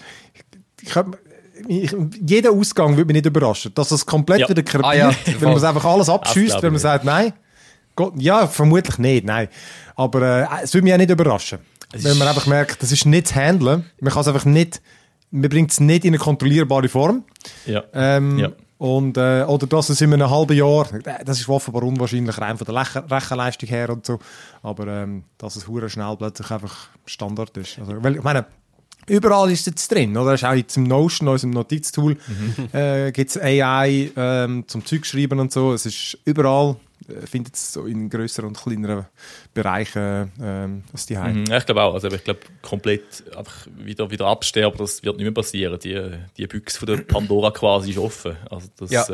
jeder Ausgang würde mich nicht überraschen. Dass das komplett wieder krepiert, wenn man es einfach alles abschießt, wenn man sagt, nein, Gott, ja, vermutlich nicht, nein. Aber es würde mich auch nicht überraschen. Wenn man einfach merkt, das ist nicht zu handeln, man kann es einfach nicht, man bringt es nicht in eine kontrollierbare Form. Und, oder dass es in einem halben Jahr, das ist offenbar unwahrscheinlich, rein von der Rechenleistung her und so, aber dass es verdammt schnell plötzlich einfach Standard ist. Also, weil, ich meine, überall ist es jetzt drin, oder? Auch jetzt im Notion, unserem Notiztool, gibt es AI zum Zeug schreiben und so. Es ist überall, findet es so in grösseren und kleineren Bereichen als die Heim. Ich glaube auch. Also ich glaube, komplett einfach wieder absterben, das wird nicht mehr passieren. Die Büchse von der Pandora quasi ist offen. Also das,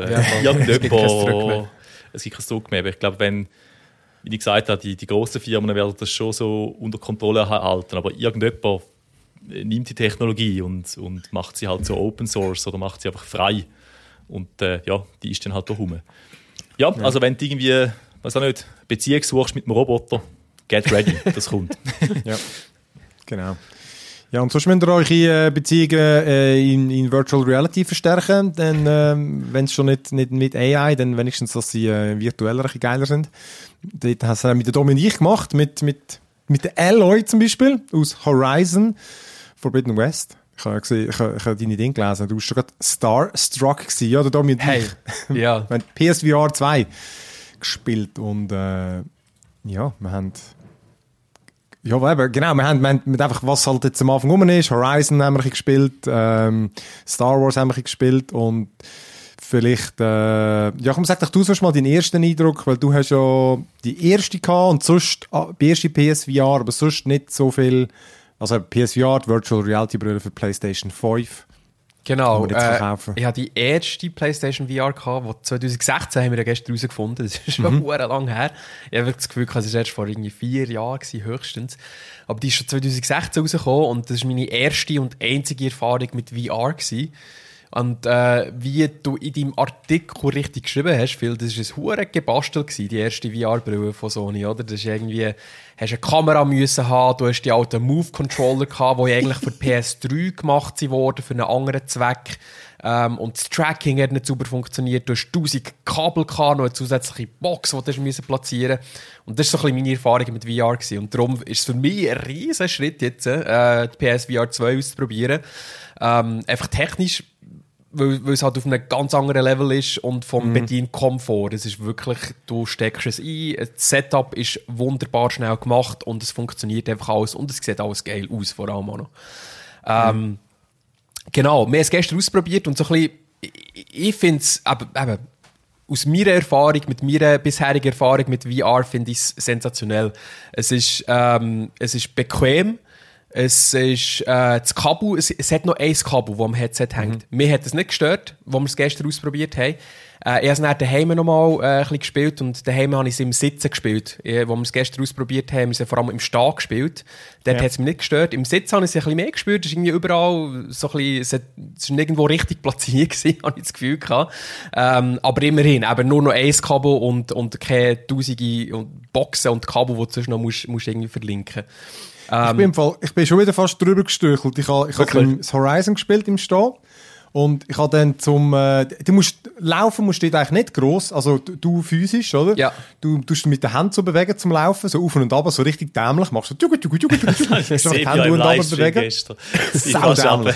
es gibt kein Zurück mehr. Aber ich glaube, wenn, wie ich gesagt habe, die grossen Firmen werden das schon so unter Kontrolle halten. Aber irgendjemand nimmt die Technologie und macht sie halt so Open Source oder macht sie einfach frei. Und die ist dann halt da rum. Ja, also wenn du irgendwie, weiß auch nicht, Beziehung suchst mit einem Roboter, get ready, das kommt. Ja, genau. Ja, und sonst müsst ihr eure Beziehungen in Virtual Reality verstärken, denn wenn es schon nicht mit AI, dann wenigstens, dass sie virtuell ein geiler sind. Dort hast du mit der Dominik gemacht, mit der Aloy zum Beispiel, aus Horizon Forbidden West. Ich habe gesehen, ich habe deine Dinge gelesen. Du warst schon gerade starstruck gewesen, ja, der Dominik. Hey, ja. Wir haben PSVR 2 gespielt und wir haben wir haben einfach, was halt jetzt am Anfang rum ist, Horizon haben wir gespielt, Star Wars haben wir gespielt und vielleicht, komm, sag doch du sonst mal deinen ersten Eindruck, weil du hast ja die erste gehabt und sonst, die erste PSVR, aber sonst nicht so viel. Also PSVR, die Virtual Reality Brille für PlayStation 5. Genau. Ich hatte die erste PlayStation VR gehabt, die 2016 haben wir ja gestern herausgefunden. Das ist schon lang her. Ich habe das Gefühl, es war erst vor irgendwie 4 Jahren höchstens. Aber die ist schon 2016 rausgekommen und das war meine erste und einzige Erfahrung mit VR gewesen. Und wie du in deinem Artikel richtig geschrieben hast, Phil, das war ein hure Gebastel gewesen, die erste VR-Brille von Sony, oder? Das ist irgendwie, hast eine Kamera müssen haben, du hast die alten Move-Controller gehabt, die eigentlich für PS3 gemacht wurden, für einen anderen Zweck. Und das Tracking hat nicht super funktioniert. Du hast 1000 Kabel gehabt, noch eine zusätzliche Box, die du musst platzieren. Und das war so ein bisschen meine Erfahrung mit VR gewesen. Und darum ist es für mich ein riesen Schritt jetzt, die PSVR 2 auszuprobieren. Einfach technisch, weil es halt auf einem ganz anderen Level ist und vom Bedienkomfort. Es ist wirklich, du steckst es ein, das Setup ist wunderbar schnell gemacht und es funktioniert einfach alles und es sieht alles geil aus, vor allem auch noch. Genau, wir haben es gestern ausprobiert und so ein bisschen, ich finde es eben, aus meiner Erfahrung, mit meiner bisherigen Erfahrung mit VR, finde ich es sensationell. Es ist bequem. Es ist das Kabel, es hat noch ein Kabel, das am Headset hängt. Mir hat es nicht gestört, als wir es gestern ausprobiert haben. Ich habe es dann daheim noch mal ein bisschen gespielt und daheim habe ich es im Sitzen gespielt. Als wir es gestern ausprobiert haben, haben wir es vor allem im Stehen gespielt. Dort hat es mich nicht gestört. Im Sitzen habe ich es ein bisschen mehr gespürt. Es ist irgendwie überall so ein bisschen, es war nirgendwo richtig platziert gewesen, habe ich das Gefühl gehabt. Aber immerhin, eben nur noch ein Kabel und keine tausende Boxen und Kabel, die du sonst noch musst irgendwie verlinken. Ich bin schon wieder fast drüber gestürchelt. Ich habe das Horizon gespielt im Stehen. Und ich habe dann laufen musst du eigentlich nicht gross, also du physisch, oder? Ja. Du tust mit den Händen so bewegen zum Laufen, so auf und ab, so richtig dämlich, machst du das ist die Hände und ab bewegen. Saudämlich.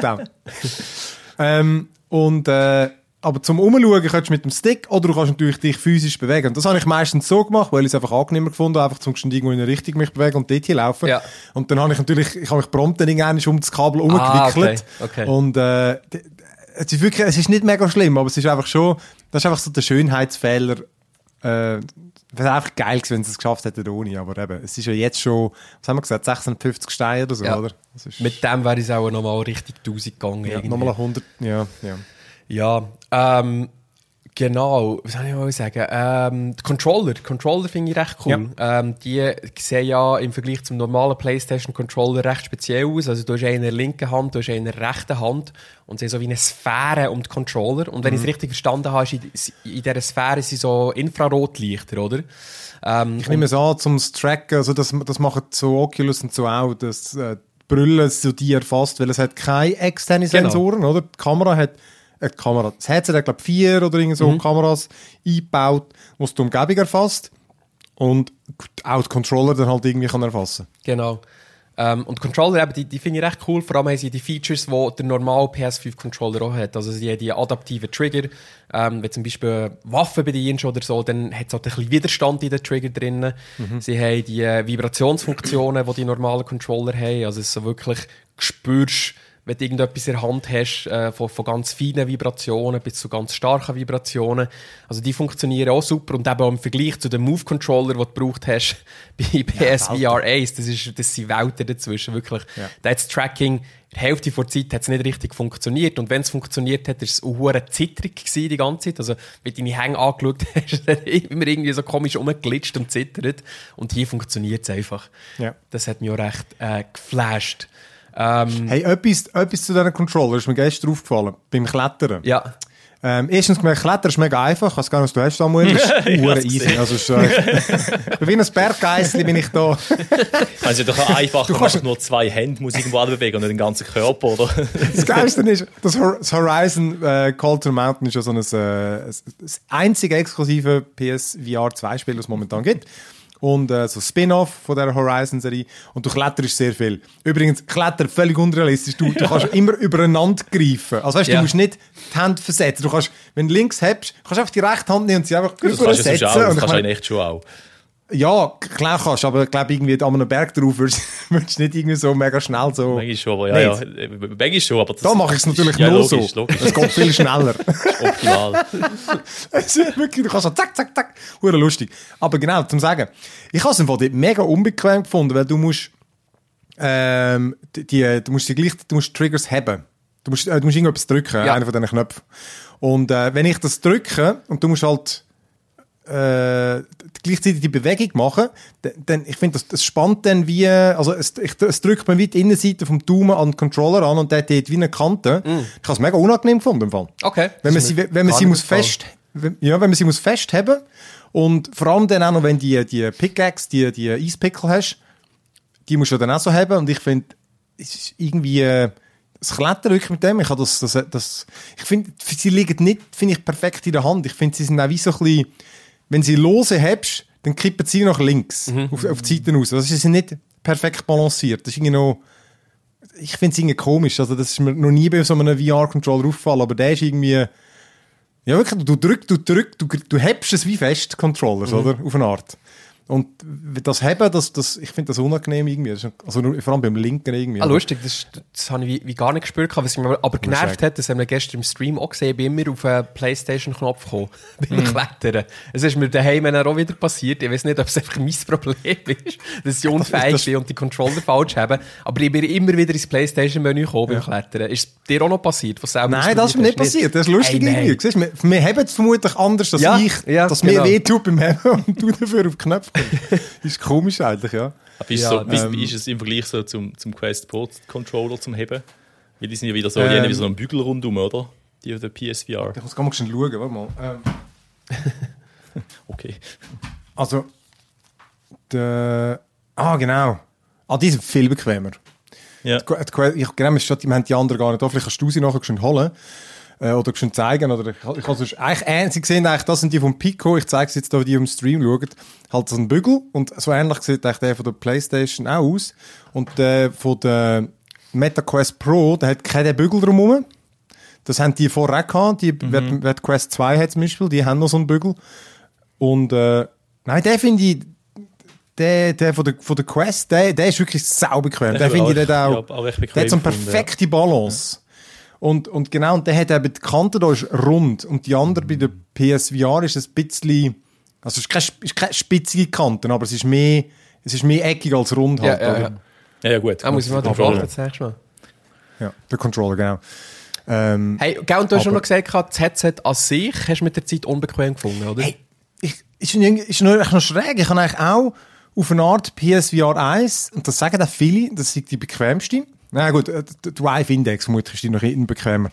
Aber zum Umschauen kannst du mit dem Stick oder du kannst natürlich dich physisch bewegen. Und das habe ich meistens so gemacht, weil ich es einfach angenehmer gefunden habe, einfach zum irgendwo in eine Richtung mich bewegen und dort hier laufen. Ja. Und dann habe ich mich prompt dann irgendwann um das Kabel umgewickelt. Okay. Und es ist nicht mega schlimm, aber es ist einfach schon, das ist einfach so der Schönheitsfehler. Es wäre einfach geil gewesen, wenn sie es geschafft hätten ohne, aber eben, es ist ja jetzt schon, was haben wir gesagt, 650 Steine oder so, ja. Oder? Mit dem wäre es auch nochmal richtig 1000 gegangen. Ja, nochmal 100, ja. Ja, genau, was soll ich mal sagen? Die Controller finde ich recht cool. Ja. Die sehen ja im Vergleich zum normalen PlayStation-Controller recht speziell aus. Also du hast einen in der linken Hand, du hast einen in der rechten Hand und sie haben so wie eine Sphäre um die Controller. Und wenn ich es richtig verstanden habe, ist in dieser Sphäre sind so Infrarotlichter, oder? Ich nehme es an, zum Tracken, also das machen so Oculus und so auch, dass die Brille so die erfasst, weil es hat keine externen Sensoren, oder? Die Kamera hat das Headset hat, glaube ich, 4 oder irgend so Kameras eingebaut, die die Umgebung erfasst und auch die Controller dann halt irgendwie kann erfassen. Genau. Und die Controller, die finde ich recht cool. Vor allem haben sie die Features, die der normale PS5-Controller auch hat. Also sie haben die adaptiven Trigger. Wenn zum Beispiel Waffen bedienst oder so, dann hat es halt ein bisschen Widerstand in den Trigger drin. Sie haben die Vibrationsfunktionen, die normalen Controller haben. Also es ist so wirklich, spürst, wenn du irgendetwas in der Hand hast, von ganz feinen Vibrationen bis zu ganz starken Vibrationen. Also die funktionieren auch super. Und eben im Vergleich zu dem Move-Controller, den du gebraucht hast bei PSVR 1, das sind Welten dazwischen, wirklich. Ja. Da hat das Tracking, die Hälfte der Zeit hat es nicht richtig funktioniert. Und wenn es funktioniert hat, war es auch zittrig gewesen die ganze Zeit. Also, wenn du deine Hänge angeschaut hast, hat immer irgendwie so komisch rumgeglitscht und zittert. Und hier funktioniert es einfach. Ja. Das hat mich auch recht geflasht. Hey, etwas zu diesen Controller ist mir gestern aufgefallen, beim Klettern. Ja. Erstens, Klettern ist mega einfach. Ich weiß gar nicht, was du hast, Samuel. Das ist easy. Also, wie ein Berggeissli bin ich da. Also doch auch einfach, du kannst nur 2 Hände muss irgendwo bewegen und nicht den ganzen Körper, oder? Das Geilste ist, das Horizon Call to Mountain ist ja so das einzige exklusive PSVR 2 Spiel, das es momentan gibt. Und so Spin-off von dieser Horizon-Serie. Und du kletterst sehr viel. Übrigens, Klettern völlig unrealistisch. Du kannst immer übereinander greifen. Also weißt, du musst nicht die Hände versetzen. Du kannst, wenn du links hebst, kannst du einfach die rechte Hand nehmen und sie einfach übersetzen. Das kannst du in echt schon auch. Ja, klar kannst du, aber ich glaube, irgendwie an einem Berg drauf würdest du nicht irgendwie so mega schnell so... Manchmal schon, aber ja. Manchmal schon, aber... Da mache ich es natürlich nur so. Logisch. Es geht viel schneller. Optimal. Es ist wirklich, du kannst so zack, zack, zack. Hure lustig. Aber genau, zum Sagen, ich habe es im Fall mega unbequem gefunden, weil du musst Triggers haben. Du musst irgendetwas drücken, einen von diesen Knöpfen. Und wenn ich das drücke und du musst halt gleichzeitig die Bewegung machen, dann ich finde, das spannt dann wie, also es drückt man wie die Innenseite vom Daumen an den Controller an und der hat wie eine Kante. Ich habe es mega unangenehm gefunden im Fall. Okay. Wenn man sie muss festheben und vor allem dann auch noch, wenn die Pickaxe, die Eispickel hast, die musst du dann auch so haben und ich finde, es ist irgendwie, das Klettern wirklich mit dem, ich finde, sie liegen nicht, finde ich, perfekt in der Hand. Ich finde, sie sind auch wie so ein bisschen, wenn sie lose hebst, dann kippen sie nach links, auf die Seiten raus. Also sie sind nicht perfekt balanciert. Das ist irgendwie noch, ich finde es irgendwie komisch. Also das ist mir noch nie bei so einem VR-Controller aufgefallen, aber der ist irgendwie, ja wirklich, du hebst es wie fest, Controllers, oder? Auf eine Art. Und das Heben, ich finde das unangenehm irgendwie. Also vor allem beim Linken irgendwie. Lustig, das habe ich wie gar nicht gespürt. Was mich aber genervt hat, das haben wir gestern im Stream auch gesehen, bin immer auf einen Playstation-Knopf gekommen, beim Klettern. Es ist mir daheim auch wieder passiert. Ich weiß nicht, ob es einfach mein Problem ist, dass ich unfähig bin und die Controller falsch habe. Aber ich bin immer wieder ins Playstation-Menü gekommen beim Klettern. Ist dir auch noch passiert? Nein, das ist mir nicht passiert. Das ist lustig irgendwie. Siehst, wir haben es vermutlich anders, dass mir wehtut beim Heben und du dafür auf die Knöpfe. Ist komisch eigentlich, ja. Aber wie ist es im Vergleich so zum Quest Pro Controller zum Heben? Weil die sind ja wieder so, die haben wie so einen Bügel rundum, oder? Die der PSVR. Ich muss mal schnell schauen, warte mal. Okay. Also, genau. Die sind viel bequemer. Ja. Wir haben die anderen gar nicht da. Vielleicht kannst du sie nachher schon holen. Oder schon zeigen, oder ich habe sonst eigentlich, sie sehen eigentlich, das sind die vom Pico, ich zeige es jetzt da, die im Stream schauen, halt so ein Bügel, und so ähnlich sieht eigentlich der von der Playstation auch aus, und der von der MetaQuest Pro, der hat keinen Bügel drumherum, das haben die vorher auch gehabt, die Quest 2 hat zum Beispiel, die haben noch so einen Bügel, und nein, der finde ich, der von der Quest, der ist wirklich saubequem, der finde ich der hat so eine perfekte Balance. Und genau, und der hat eben, die Kante da ist rund, und die andere bei der PSVR ist ein bisschen, also es ist keine spitzige Kante, aber es ist mehr eckig als rund halt. Ja, gut. Muss ich mal den Controller das nächste Mal. Ja, der Controller, genau. Hey, und du hast schon noch gesagt, das Headset an sich hast du mit der Zeit unbequem gefunden, oder? Hey, ist noch schräg. Ich habe eigentlich auch auf eine Art PSVR 1, und das sagen auch viele, das ist die bequemste. Na gut, der Drive-Index vermutlich ist die noch hinten bequemer.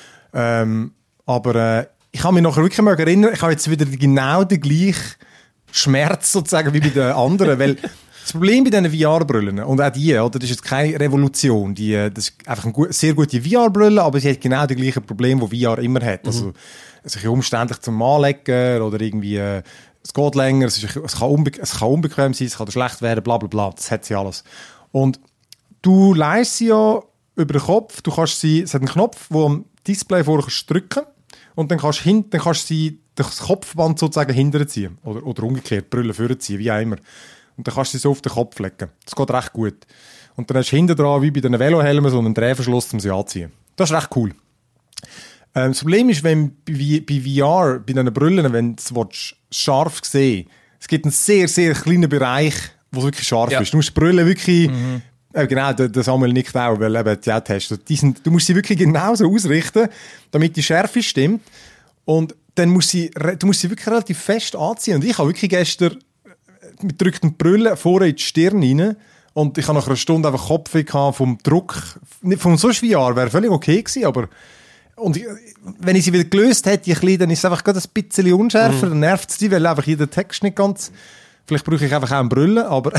Aber ich kann mich nachher wirklich mal erinnern, ich habe jetzt wieder genau den gleichen Schmerz sozusagen wie bei den anderen, weil das Problem bei diesen VR-Brillen, und auch die, oder, das ist jetzt keine Revolution, das ist einfach eine sehr gute VR-Brille, aber sie hat genau die gleichen Probleme, die VR immer hat. Also, es ist umständlich zum Anlegen, oder irgendwie, es geht länger, es kann unbequem sein, es kann schlecht werden, bla bla bla, das hat sie alles. Und du leihst sie ja über den Kopf, es hat einen Knopf, wo am Display vorher drücken, und dann kannst du sie das Kopfband sozusagen hinterziehen. Oder umgekehrt, die Brille vorziehen, wie auch immer. Und dann kannst du sie so auf den Kopf legen. Das geht recht gut. Und dann hast du hinten dran, wie bei den Velohelmen, so einen Drehverschluss, um sie anzuziehen. Das ist recht cool. Das Problem ist, wenn bei VR, bei diesen Brillen, wenn du es scharf sehen, es gibt einen sehr, sehr kleinen Bereich, wo es wirklich scharf ist. Du musst die Brille wirklich... Genau, das Samuel nickt auch, weil eben die auch hast. Du musst sie wirklich genauso ausrichten, damit die Schärfe stimmt. Und dann du musst sie wirklich relativ fest anziehen. Und ich habe wirklich gestern mit gedrückten Brille vorne in die Stirn rein, und ich habe nach einer Stunde einfach Kopfweh gehabt vom Druck. Vom so VR wäre völlig okay gewesen, aber wenn ich sie wieder gelöst hätte, dann ist es einfach gerade ein bisschen unschärfer, dann nervt es dich, weil einfach jeder Text nicht ganz... Vielleicht brauche ich einfach auch eine Brille, aber...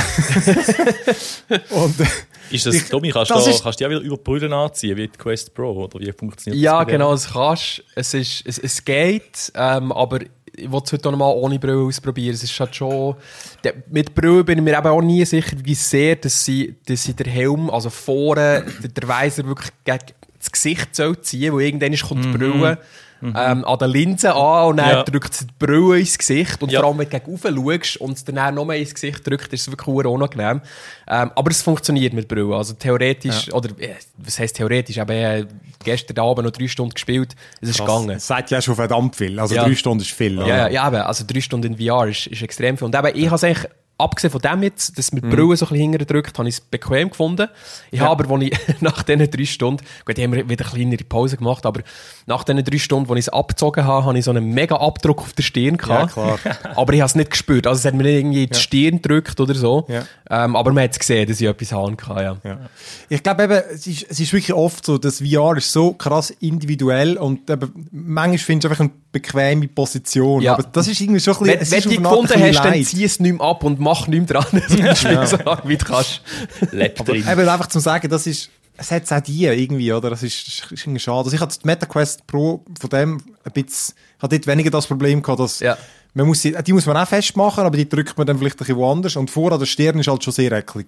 Ist das, Tommy, kannst du die auch wieder über die Brille anziehen, wie die Quest Pro, oder wie funktioniert das? Ja, genau, das kannst. Es geht, aber ich will es heute noch mal ohne Brille ausprobieren. Es ist halt schon... Mit Brille bin ich mir eben auch nie sicher, wie sehr, dass sie den Helm, also vorne, der Weiser wirklich gegen das Gesicht ziehen soll, wo irgendwann kommt die Brille... an der Linse an, und dann drückt sie die Brille ins Gesicht, und vor allem, wenn du gegen rauf schaust und dann noch mehr ins Gesicht drückt, ist es wirklich unangenehm. Aber es funktioniert mit Brille. Also theoretisch, oder was heisst theoretisch, aber gestern Abend noch 3 Stunden gespielt, es ist gegangen. Das sagt ja schon verdammt viel, also 3 Stunden ist viel. Ja, eben, also 3 Stunden in VR ist extrem viel. Und eben, ich habe es eigentlich abgesehen von dem jetzt, dass mir die Brille so ein bisschen hingedrückt, habe ich es bequem gefunden. Ich habe aber, als ich nach diesen 3 Stunden, gut, die haben wir wieder eine kleinere Pause gemacht, aber nach diesen 3 Stunden, als ich es abgezogen habe, habe ich so einen mega Abdruck auf der Stirn gehabt. Ja, klar. Aber ich habe es nicht gespürt. Also es hat mir nicht irgendwie in die Stirn gedrückt oder so. Ja. Aber man hat es gesehen, dass ich etwas haben kann. Ja. Ich glaube eben, es ist wirklich oft so, das VR ist so krass individuell und eben, manchmal findest du einfach eine bequeme Position. Ja. Aber das ist irgendwie schon ein bisschen... Wenn du die gefunden hast, dann zieh es nicht mehr ab und mach nichts dran. Das ist so lange, wie du kannst. Aber eben einfach zu sagen, das ist... Es hat es auch die irgendwie, oder? Das ist irgendwie schade. Also ich hatte die MetaQuest Pro von dem ein bisschen... Ich hatte dort weniger das Problem gehabt, dass... Man muss die muss man auch festmachen, aber die drückt man dann vielleicht ein bisschen woanders. Und vor an der Stirn ist halt schon sehr eklig.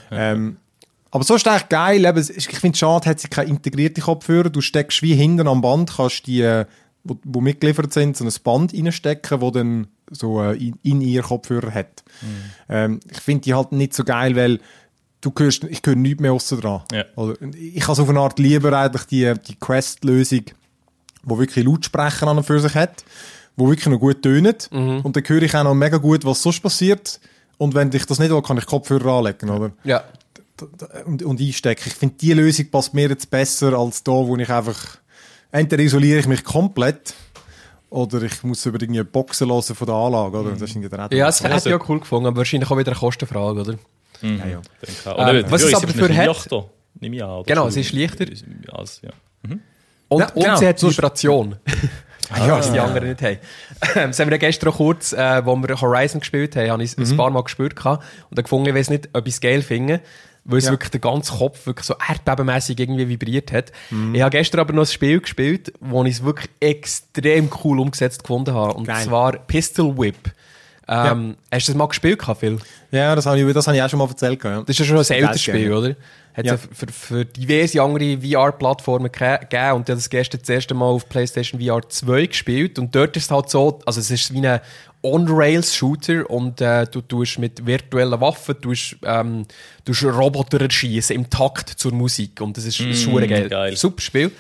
Aber so ist es eigentlich geil. Eben, ich finde es schade, hat sie keine integrierte Kopfhörer. Du steckst wie hinten am Band, kannst die, wo mitgeliefert sind, so ein Band reinstecken, das dann so in ihr Kopfhörer hat. Ich finde die halt nicht so geil, weil ich höre nichts mehr aussen dran. Ja. Also, ich habe so auf eine Art lieber eigentlich die Quest-Lösung, die wirklich Lautsprecher an und für sich hat, die wirklich noch gut tönen. Und dann höre ich auch noch mega gut, was sonst passiert. Und wenn ich das nicht will, kann ich Kopfhörer anlegen, oder? Ja. Und einstecken. Ich finde, die Lösung passt mir jetzt besser als da, wo ich einfach... Entweder isoliere ich mich komplett oder ich muss über irgendwie Boxen hören von der Anlage, oder? Das ist ja, das hätte ich auch cool gefunden, aber wahrscheinlich auch wieder eine Kostenfrage, oder? Ja. Was es aber dafür hat... Nehme ich an, genau, es ist leichter. Also, und sie hat Vibration. Was die anderen nicht haben. Das haben wir gestern auch kurz, wo wir Horizon gespielt haben, habe ich ein paar Mal gespürt gehabt und dann gefunden, ich weiß nicht, ob ich es geil finde, weil es wirklich den ganzen Kopf wirklich so erdbebenmässig irgendwie vibriert hat. Ich habe gestern aber noch ein Spiel gespielt, wo ich es wirklich extrem cool umgesetzt gefunden habe. Und zwar Pistol Whip. Hast du das mal gespielt, Phil? Ja, das habe ich auch schon mal erzählt. Ja. Das ist ja schon ein älteres Spiel, oder? Hat es für diverse andere VR-Plattformen gegeben und ich habe das gestern das erste Mal auf PlayStation VR 2 gespielt und dort ist es halt so, also es ist wie ein On-Rails-Shooter und du tust mit virtuellen Waffen, du tust Roboter erschießen im Takt zur Musik und das ist schon geil. Super Spiel.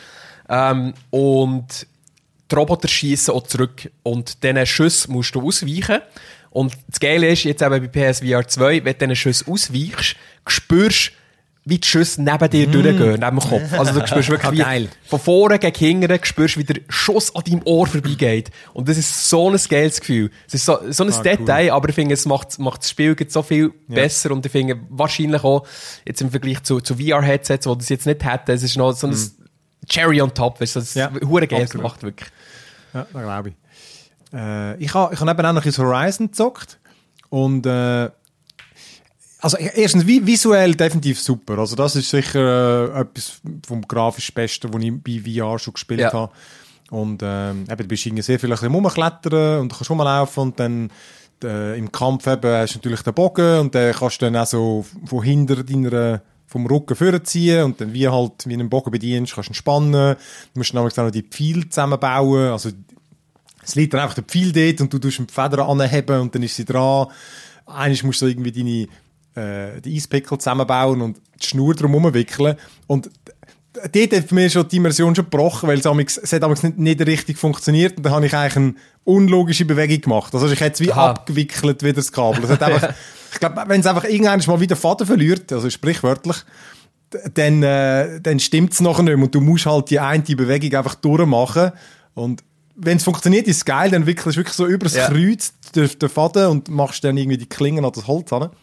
Und die Roboter schießen auch zurück und diesen Schüssen musst du ausweichen. Und das Geile ist, jetzt eben bei PSVR 2, wenn du diesen Schuss ausweichst, spürst wie die Schüsse neben dir durchgehen, neben dem Kopf. Also du spürst wirklich, wie von vorne gegen hinten spürst, wie der Schuss an deinem Ohr vorbeigeht. Und das ist so ein geiles Gefühl. Es ist so ein Detail, cool. Aber ich finde, es macht das Spiel so viel besser. Und ich finde, wahrscheinlich auch jetzt im Vergleich zu VR-Headsets, die das jetzt nicht hätten, es ist noch so ein Cherry on top. Das ist hure geil gemacht, wirklich. Ja, das glaube ich. Ich habe eben auch noch ins Horizon gezockt. Und also erstens, visuell definitiv super. Also das ist sicher etwas vom grafisch Besten, was ich bei VR schon gespielt habe. Und eben, du bist sehr viel rumklettern und du kannst rumlaufen und dann im Kampf eben hast du natürlich den Bogen und den kannst du dann auch so von hinter vom Rücken vorziehen und dann wie einen Bogen bedienst, kannst du spannen. Du musst dann auch noch die Pfeile zusammenbauen. Also es liegt dann einfach der Pfeil dort und du tust die Feder anheben und dann ist sie dran. Eigentlich musst du irgendwie die Eispickel zusammenbauen und die Schnur drum wickeln. Und dort hat für mich schon die Immersion schon gebrochen, weil es hat nicht richtig funktioniert und dann habe ich eigentlich eine unlogische Bewegung gemacht. Also ich hätte es wie abgewickelt wie das Kabel. Das hat einfach, ich glaube, wenn es einfach irgendwann mal wieder Faden verliert, also sprichwörtlich, dann stimmt es nachher nicht mehr und du musst halt die eine Bewegung einfach durchmachen und wenn es funktioniert, ist es geil, dann wickelst du wirklich so übers Kreuz den Faden und machst dann irgendwie die Klingen an das Holz an.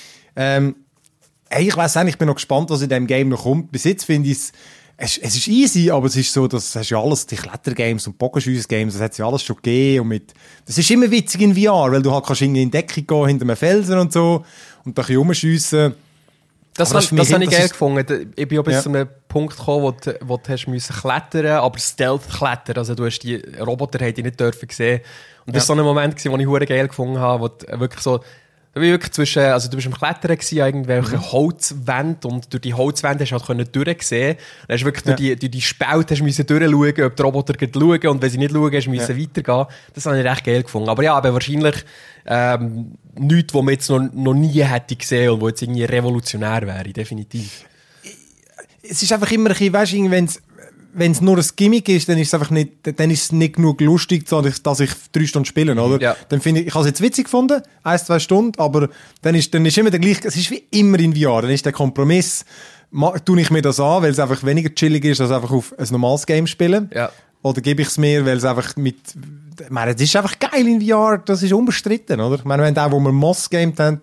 Ich weiss nicht, ich bin noch gespannt, was in diesem Game noch kommt. Bis jetzt finde ich es ist easy, aber es ist so, das hast ja alles, die Klettergames und Bogenschiessen-Games, das hat es ja alles schon gegeben. Das ist immer witzig in VR, weil du halt kannst in Deckung gehen, hinter einem Felsen und so, und da ein bisschen rumschiessen. Das habe ich geil gefunden. Ich bin auch bis zu einem Punkt gekommen, wo du hast müssen klettern, aber Stealth klettern. Also du hast die Roboter nicht dürfen sehen. Und das war so ein Moment, wo ich hure geil gefunden habe, wo du wirklich so, zwischen, also du bist am Klettern gewesen, irgendwelche Holzwände und durch die Holzwände hast du halt durchsehen. Dann hast du wirklich durch die Spalte müssen durchschauen, ob die Roboter schauen und wenn sie nicht schauen, hast du müssen weitergehen. Das habe ich recht geil gefunden. Aber ja, aber wahrscheinlich nichts, was man jetzt noch nie hätte gesehen und was jetzt irgendwie revolutionär wäre, definitiv. Es ist einfach immer ein bisschen, weißt du, wenn es nur ein Gimmick ist, dann ist es einfach nicht, dann ist es nicht genug lustig, dass ich 3 Stunden spiele, oder? Ja. Dann finde ich habe es jetzt witzig gefunden, 1-2 Stunden, aber dann ist immer der gleiche, es ist wie immer in VR, dann ist der Kompromiss, tue ich mir das an, weil es einfach weniger chillig ist, als einfach auf ein normales Game spielen. Ja. Oder gebe ich es mir, weil es einfach ich meine, es ist einfach geil in VR, das ist unbestritten, oder? Ich meine, wenn auch, wo wir Moss gamed haben,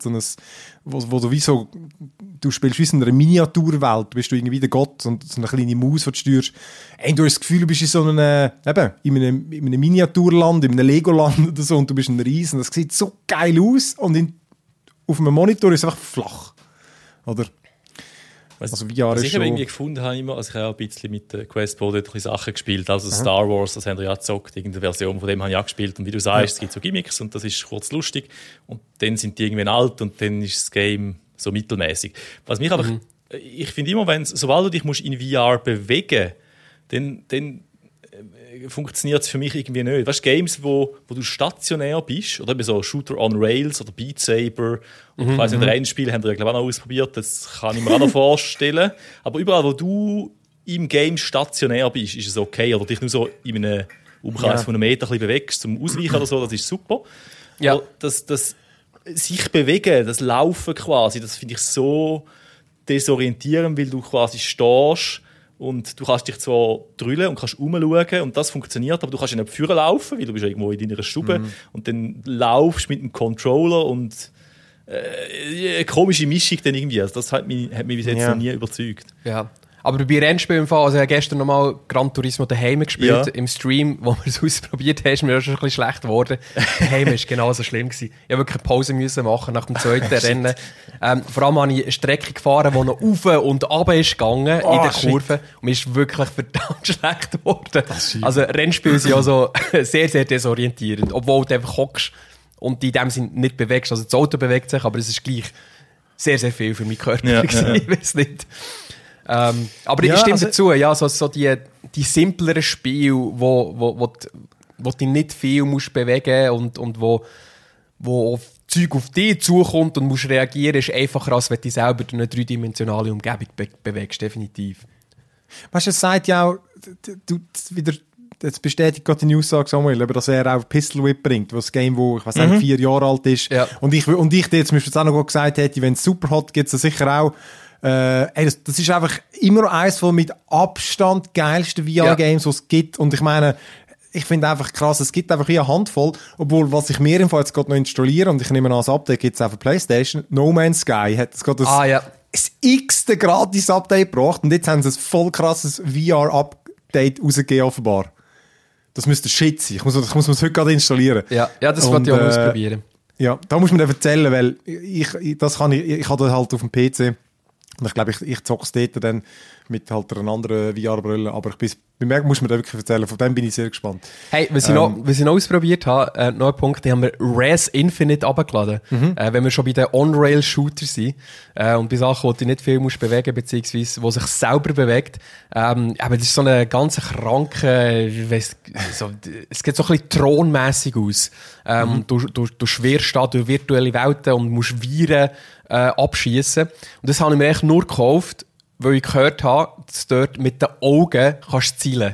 wo du wie so, du spielst wie in einer Miniaturwelt, bist du irgendwie der Gott und so eine kleine Maus, die du steuerst. Ey, du hast das Gefühl, du bist in so einem, in einem Miniaturland, in einem Legoland oder so und du bist ein Riesen. Das sieht so geil aus und auf einem Monitor ist es einfach flach, oder? Also was ich irgendwie gefunden habe, also ich habe auch ein bisschen mit der Quest Pro dort Sachen gespielt, also Star Wars, das haben wir ja gezockt, irgendeine Version von dem habe ich auch gespielt und wie du sagst, es gibt so Gimmicks und das ist kurz lustig und dann sind die irgendwann alt und dann ist das Game so mittelmäßig. Was mich aber, ich finde immer, sobald du dich musst in VR bewegen, dann funktioniert es für mich irgendwie nicht. Weißt du, Games, wo du stationär bist, oder eben so Shooter on Rails oder Beat Saber, oder ich weiss nicht, Rennspiel haben wir ja glaube ich auch noch ausprobiert, das kann ich mir auch noch vorstellen. Aber überall, wo du im Game stationär bist, ist es okay. Oder dich nur so in einem Umkreis von einem Meter ein bisschen bewegst, zum Ausweichen oder so, das ist super. Ja. Aber das sich bewegen, das Laufen quasi, das finde ich so desorientierend, weil du quasi stehst und du kannst dich zwar drüllen und kannst rumschauen und das funktioniert, aber du kannst nicht vorne laufen, weil du bist irgendwo in deiner Stube und dann laufst mit dem Controller und eine komische Mischung dann irgendwie. Also das hat mich bis jetzt noch nie überzeugt. Ja. Aber bei Rennspielen im Fall, also ich habe gestern nochmal Gran Turismo daheim gespielt, im Stream, wo wir es ausprobiert haben, ist mir schon ein bisschen schlecht geworden. Daheim war es genauso schlimm gewesen. Ich musste wirklich eine Pause machen nach dem zweiten Rennen. Vor allem habe ich eine Strecke gefahren, die noch rauf und runter ist gegangen in der Kurve. Und mir ist wirklich verdammt schlecht geworden. Also Rennspiele sind also sehr, sehr desorientierend, obwohl du einfach hockst und in dem Sinne nicht bewegst. Also das Auto bewegt sich, aber es ist gleich sehr, sehr viel für meinen Körper. Ja, ich weiß nicht. Aber ich stimme dazu, ja, so die simpleren Spiele, wo du nicht viel musst bewegen und wo Zeug auf dich zukommt und musst reagieren, ist einfacher, als wenn du dich selber in eine dreidimensionale Umgebung bewegst, definitiv. Weißt du, es sagt ja auch, das bestätigt gerade die Aussage, Samuel, dass er auch Pistol Whip bringt, das Game, wo ich weiß nicht, 4 Jahre alt ist. Ja. Und ich dir jetzt auch noch gesagt hätte, wenn es Superhot gibt, es sicher auch. Das ist einfach immer noch eines von mit Abstand geilsten VR-Games, die es gibt. Und ich meine, ich finde einfach krass, es gibt einfach hier eine Handvoll, obwohl, was ich mir im Fall jetzt gerade noch installiere, und ich nehme an, das Update gibt es auch für PlayStation, No Man's Sky hat es gerade das x-te Gratis-Update gebracht und jetzt haben sie ein voll krasses VR-Update rausgegeben, offenbar. Das müsste Shit sein. Ich muss es heute gerade installieren. Ja, das wollte ich auch ausprobieren. Ja, da muss man dann erzählen, weil ich habe das halt auf dem PC. Und ich glaube, ich zocke es dort dann mit halt einer anderen VR-Brille. Aber muss man da wirklich erzählen. Von dem bin ich sehr gespannt. Hey, was ich noch ausprobiert habe, noch ein Punkt, die haben wir Res Infinite runtergeladen. Wenn wir schon bei den On-Rail-Shooter sind und bei Sachen, wo du nicht viel musst bewegen, beziehungsweise wo sich selber bewegt. Aber das ist so eine ganz kranke, es geht so ein bisschen thronmässig aus. Du schwirrst da durch virtuelle Welten und musst Viren abschießen. Und das habe ich mir echt nur gekauft, weil ich gehört habe, dass du dort mit den Augen kannst zielen.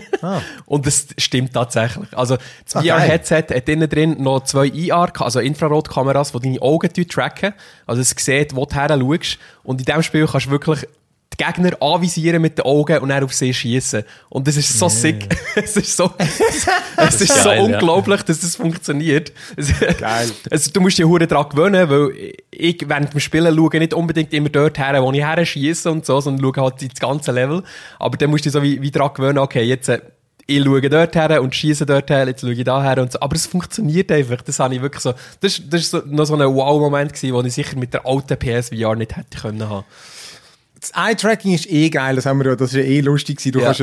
Und das stimmt tatsächlich. Also das VR-Headset hat innen drin noch 2 IR, also Infrarotkameras, die deine Augen tracken. Also es sieht, wo du her schaust. Und in diesem Spiel kannst du wirklich die Gegner anvisieren mit den Augen und dann auf sie schießen. Und das ist so sick. Es ist so geil, unglaublich, dass das funktioniert. Geil. Also, du musst dich hure daran gewöhnen, weil ich während dem Spielen schaue nicht unbedingt immer dort her, wo ich her schiesse und so, sondern schaue halt das ganze Level. Aber dann musst du dich so wie daran gewöhnen, okay, jetzt ich schaue dort her und schiesse dort her, jetzt schaue ich da her und so. Aber es funktioniert einfach. Das habe ich wirklich so. Das war noch so ein Wow-Moment gewesen, den ich sicher mit der alten PSVR nicht hätte können haben. Das Eye-Tracking ist geil, das ist ja lustig gewesen. Du kannst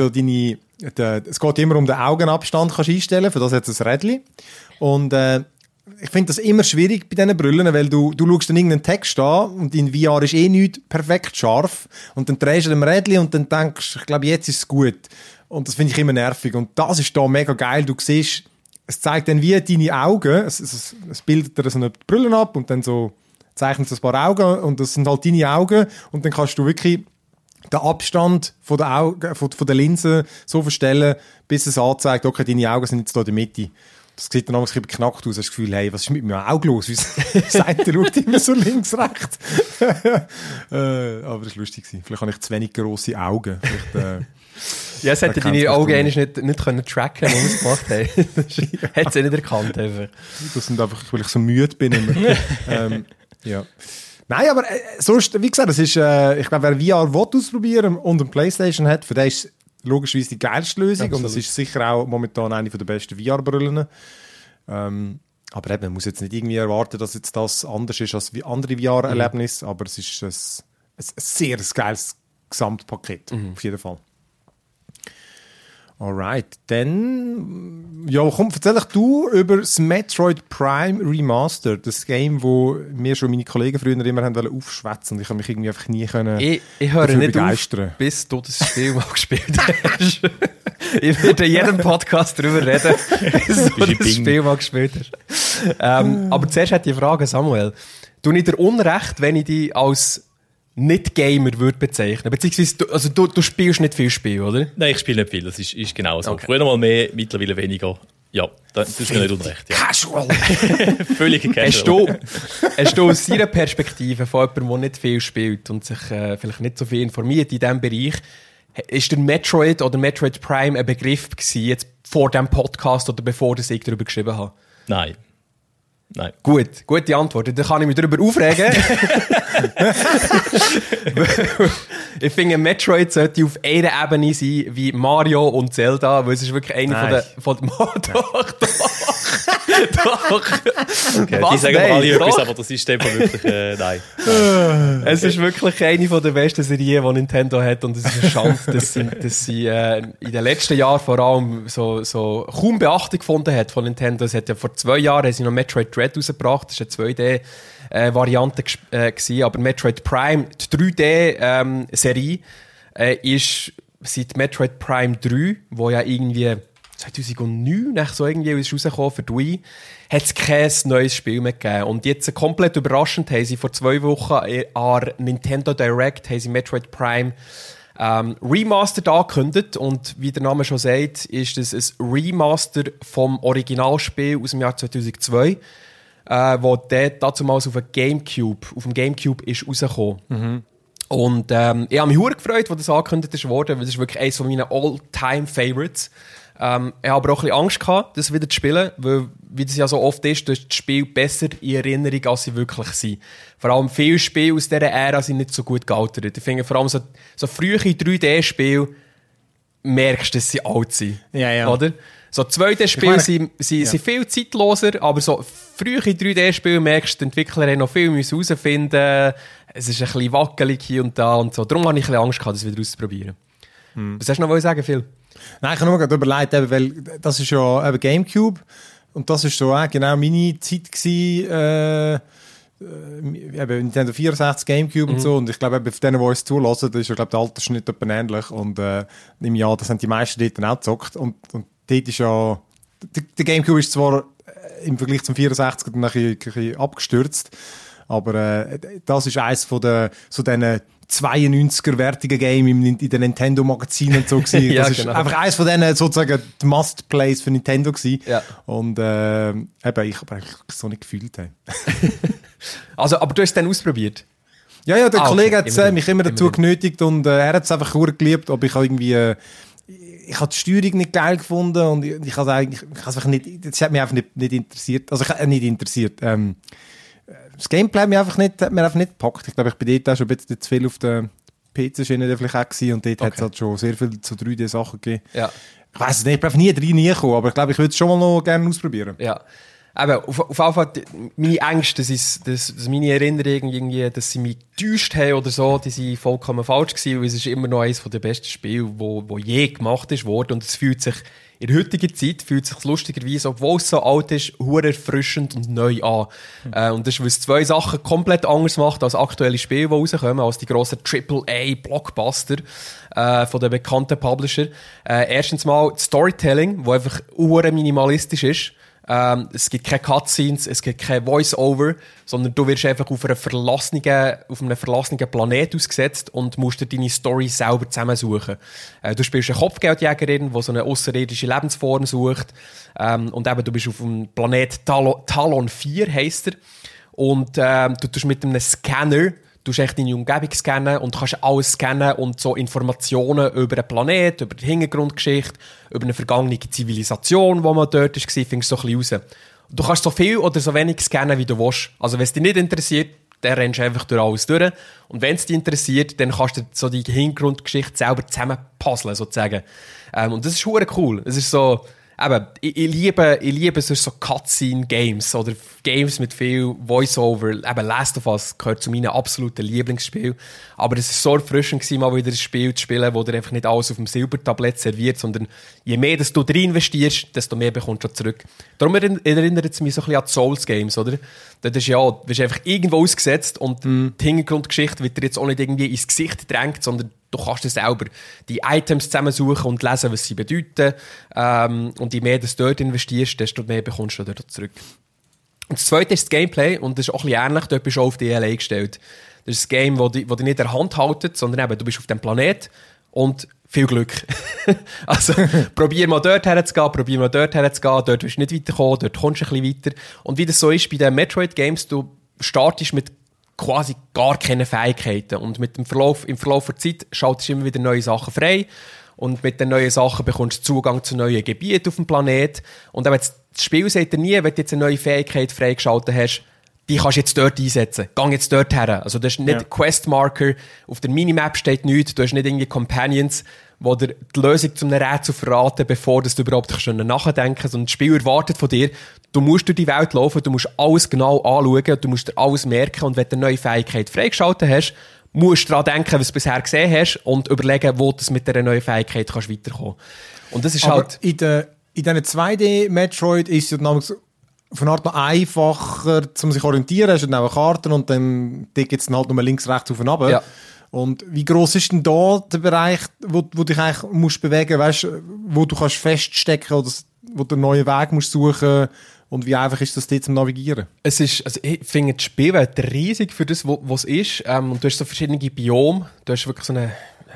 ja es geht immer um den Augenabstand kannst einstellen, für das hat es ein Rädchen. Und ich finde das immer schwierig bei diesen Brillen, weil du schaust dann irgendeinen Text an und in VR ist nicht perfekt scharf und dann drehst du dem Rädchen und dann denkst, ich glaube, jetzt ist es gut. Und das finde ich immer nervig. Und das ist da mega geil. Du siehst, es zeigt dann wie deine Augen, es bildet dir so eine Brille ab und dann so zeichnet es ein paar Augen und das sind halt deine Augen und dann kannst du wirklich den Abstand von der, von der Linse so verstellen, bis es anzeigt, okay, deine Augen sind jetzt hier in der Mitte. Das sieht dann auch ein bisschen beknackt aus. Hast das Gefühl, hey, was ist mit meinem Auge los? Das eine schaut immer so links, rechts. Aber das war lustig. Vielleicht habe ich zu wenig grosse Augen. Ja, es hätte deine Augen eigentlich nicht können tracken, wie wir es gemacht haben. Hat sie nicht erkannt. Einfach. Das sind einfach, weil ich so müde bin. Immer. Ja. Nein, aber sonst, wie gesagt, das ist, ich glaube, wer VR ausprobieren und eine Playstation hat, für den ist logischerweise die geilste Lösung. Absolut. Und das ist sicher auch momentan eine der besten VR-Brillen. Aber eben, man muss jetzt nicht irgendwie erwarten, dass jetzt das anders ist als andere VR-Erlebnisse, aber es ist ein sehr geiles Gesamtpaket, auf jeden Fall. Alright, dann komm, erzähl du über das Metroid Prime Remastered, das Game, wo mir schon meine Kollegen früher immer haben aufschwätzen und ich habe mich irgendwie einfach nie können ich höre nicht begeistern. Auf, bis du das Spiel mal gespielt hast. Ich werde in jedem Podcast darüber reden, bis du das Spiel mal gespielt hast. Aber zuerst hätte ich eine Frage, Samuel. Du nicht dir Unrecht, wenn ich dich als Nicht-Gamer würde bezeichnen. Beziehungsweise, du spielst nicht viel Spiel, oder? Nein, ich spiele nicht viel, das ist genau so. Okay. Früher mal mehr, mittlerweile weniger. Ja, das ist mir nicht unrecht. Ja. Casual! Völlig casual. Hast du aus deiner Perspektive von jemandem, der nicht viel spielt und sich vielleicht nicht so viel informiert in diesem Bereich, ist der Metroid oder Metroid Prime ein Begriff gewesen, jetzt vor diesem Podcast oder bevor ich darüber geschrieben habe? Nein. Gut, gute Antwort. Dann kann ich mich darüber aufregen. Ich finde, Metroid sollte auf einer Ebene sein wie Mario und Zelda, weil es ist wirklich eine von den Doch. Okay, die sagen alle etwas, aber das ist dem wirklich nein. Es ist wirklich eine von der besten Serien, die Nintendo hat, und es ist eine Schande, dass sie in den letzten Jahren vor allem so kaum Beachtung gefunden hat von Nintendo. Es hat ja vor 2 Jahren sie noch Metroid Dread rausgebracht, das war eine 2D-Variante gewesen, aber Metroid Prime, die 3D-Serie, ist seit Metroid Prime 3, wo ja irgendwie 2009 so irgendwie ist rausgekommen für die Wii, hat es kein neues Spiel mehr gegeben. Und jetzt komplett überraschend haben sie vor 2 Wochen an Nintendo Direct haben sie Metroid Prime Remastered angekündigt. Und wie der Name schon sagt, ist das ein Remaster vom Originalspiel aus dem Jahr 2002, wo damals auf dem Gamecube ist rausgekommen. Mhm. Und ich habe mich sehr gefreut, als das angekündigt wurde, weil das ist wirklich eines meiner All-Time-Favorites. Ich habe aber auch ein bisschen Angst gehabt, das wieder zu spielen, weil, wie das ja so oft ist, das Spiel besser in Erinnerung, als sie wirklich sind. Vor allem viele Spiele aus dieser Ära sind nicht so gut gealtert. Ich finde, vor allem so frühe 3D-Spiele merkst du, dass sie alt sind. Ja. Oder? So 2D-Spiele sind viel zeitloser, aber so frühe 3D-Spiele merkst du, die Entwickler haben noch viel herausfinden. Es ist ein bisschen wackelig hier und da und so. Darum habe ich ein bisschen Angst gehabt, das wieder auszuprobieren. Was hast du noch sagen, Phil? Nein, ich habe nur gerade überlegt, weil das ist ja eben Gamecube und das ist so genau meine Zeit gewesen, Nintendo 64, Gamecube und so, und ich glaube, für denen, die uns zulassen, da ist ja, glaube der Altersschnitt etwa ähnlich, und im Jahr, das haben die meisten dort dann auch gezockt, und dort ist ja, der Gamecube ist zwar im Vergleich zum 64 dann ein bisschen abgestürzt, aber das ist eines von diesen 92er-wertigen Game in den Nintendo-Magazinen und so gewesen. Ja, das ist einfach eines von denen sozusagen die Must-Plays für Nintendo gewesen. Ja. Und ich habe eigentlich so nicht gefühlt. Also, aber du hast es dann ausprobiert? Ja, der Kollege hat mich immer dazu genötigt, und er hat es einfach sehr geliebt, aber ich habe irgendwie ich habe die Steuerung nicht geil gefunden, und ich habe eigentlich das hat mich einfach nicht interessiert. Also nicht interessiert. Das Gameplay hat mir einfach nicht gepackt. Ich glaube, ich bin dort auch schon ein bisschen zu viel auf der PC-Schiene vielleicht auch gewesen, und dort hat es halt schon sehr viel zu 3D-Sachen gegeben. Ja. Ich weiss es nicht, ich bin nie reingekommen, aber ich glaube, ich würde es schon mal noch gerne ausprobieren. Ja. Aber auf jeden Fall, meine Ängste, dass meine Erinnerungen irgendwie, dass sie mich getäuscht haben oder so, die sind vollkommen falsch gewesen, weil es ist immer noch eines der besten Spiele, wo je gemacht ist worden, und es fühlt sich in der heutigen Zeit lustigerweise, obwohl es so alt ist, hure erfrischend und neu an. Und das ist, weil es 2 Sachen komplett anders macht als aktuelle Spiele, die rauskommen, als die grossen AAA-Blockbuster von den bekannten Publisher. Erstens mal das Storytelling, das einfach hure minimalistisch ist. Es gibt keine Cutscenes, es gibt kein Voice-Over, sondern du wirst einfach auf einem verlassenen Planet ausgesetzt und musst dir deine Story selber zusammensuchen. Du spielst eine Kopfgeldjägerin, die so eine außerirdische Lebensform sucht. Und eben, du bist auf dem Planet Talon 4, heisst er. Und du tust mit einem Scanner, du kannst deine Umgebung scannen und kannst alles scannen und so Informationen über den Planet, über die Hintergrundgeschichte, über eine vergangene Zivilisation, wo man dort war, findest du so ein bisschen raus. Du kannst so viel oder so wenig scannen, wie du willst. Also wenn es dich nicht interessiert, dann rennst du einfach durch alles durch. Und wenn es dich interessiert, dann kannst du so die Hintergrundgeschichte selber zusammenpuzzeln, sozusagen. Und das ist verdammt cool. Es ist so... Eben, ich liebe so Cutscene-Games oder Games mit viel Voice-Over. Eben, Last of Us gehört zu meinen absoluten Lieblingsspielen. Aber es war so erfrischend gewesen, mal wieder ein Spiel zu spielen, wo dir einfach nicht alles auf dem Silbertablett serviert, sondern je mehr dass du drin investierst, desto mehr bekommst du zurück. Darum erinnert es mich so ein bisschen an die Souls-Games, oder? Das ist ja, du bist einfach irgendwo ausgesetzt und die Hintergrundgeschichte wird dir jetzt auch nicht irgendwie ins Gesicht gedrängt, sondern du kannst dir selber die Items zusammensuchen und lesen, was sie bedeuten. Und je mehr du dort investierst, desto mehr bekommst du dort zurück. Und das zweite ist das Gameplay, und das ist auch ein bisschen ähnlich, dort bist du auf die DLA gestellt. Das ist ein Game, das dich nicht in der Hand haltet, sondern eben, du bist auf dem Planet und viel Glück. Also, probier mal dort herzugehen, dort wirst du nicht weiterkommen, dort kommst du ein bisschen weiter. Und wie das so ist bei den Metroid-Games, du startest mit quasi gar keine Fähigkeiten. Und im Verlauf der Zeit schaltest du immer wieder neue Sachen frei. Und mit den neuen Sachen bekommst du Zugang zu neuen Gebieten auf dem Planet. Und aber das Spiel sagt dir nie, wenn du jetzt eine neue Fähigkeit freigeschaltet hast, die kannst du jetzt dort einsetzen. Geh jetzt dort her. Also du hast nicht Questmarker, auf der Minimap steht nichts, du hast nicht irgendwie Companions, die dir die Lösung zu einem Rätsel verraten, bevor du überhaupt nachdenken kannst. Und das Spiel erwartet von dir, du musst durch die Welt laufen, du musst alles genau anschauen, du musst dir alles merken, und wenn du eine neue Fähigkeit freigeschaltet hast, musst du daran denken, was du bisher gesehen hast, und überlegen, wo du mit dieser neuen Fähigkeit kannst weiterkommen. Und das ist aber halt... in diesen 2D-Metroid ist es ja damals von Art noch einfacher, um sich zu orientieren. Hast du dann auch Karten und dann gibt es halt nur links, rechts, auf und runter. Ja. Und wie gross ist denn da der Bereich, wo du dich eigentlich musst bewegen, weißt, wo du kannst feststecken oder wo du einen neuen Weg musst suchen, und wie einfach ist das dort zum Navigieren? Es ist, also ich finde die Spielwelt riesig für das, was es ist. Und du hast so verschiedene Biome. Du hast wirklich so eine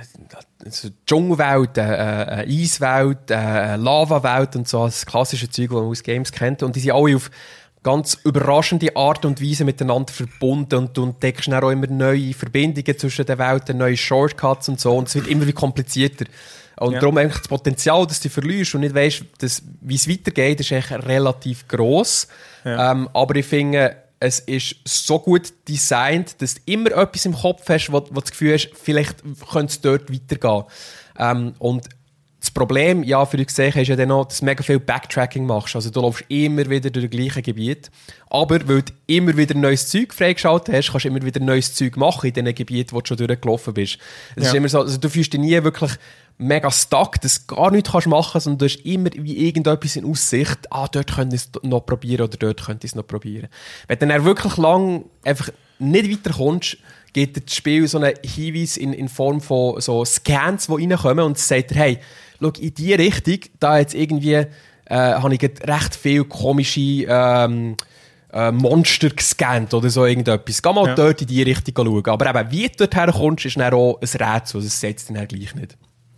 Dschungelwelt, eine Eiswelt, eine Lavawelt und so, das klassische Zeug, das man aus Games kennt. Und die sind alle auf ganz überraschende Art und Weise miteinander verbunden, und du entdeckst dann auch immer neue Verbindungen zwischen den Welten, neue Shortcuts und so, und es wird immer wie komplizierter. Und darum eigentlich das Potenzial, dass du verlierst und nicht weißt, wie es weitergeht, ist eigentlich relativ gross. Ja. Aber ich finde, es ist so gut designt, dass du immer etwas im Kopf hast, wo du das Gefühl hast, vielleicht könnte es dort weitergehen. Und das Problem, ja, für dich gesehen, ist ja dann noch, dass du mega viel Backtracking machst. Also du läufst immer wieder durch das gleiche Gebiet. Aber weil du immer wieder neues Zeug freigeschaltet hast, kannst du immer wieder neues Zeug machen in diesen Gebieten, wo du schon durchgelaufen bist. Es ist immer so, also du fühlst dich nie wirklich mega stuck, dass du gar nichts machen kannst, sondern du hast immer wie irgendetwas in Aussicht, dort könnte ich es noch probieren oder dort könnte ich es noch probieren. Wenn du dann wirklich lang einfach nicht weiterkommst, gibt das Spiel so einen Hinweis in Form von so Scans, die reinkommen, und es sagt dir, hey, schau, in diese Richtung, da jetzt irgendwie habe ich recht viele komische Monster gescannt oder so irgendetwas. Geh mal dort in diese Richtung schauen. Aber eben, wie du dort herkommst, ist dann auch ein Rätsel. Das setzt dann gleich nicht.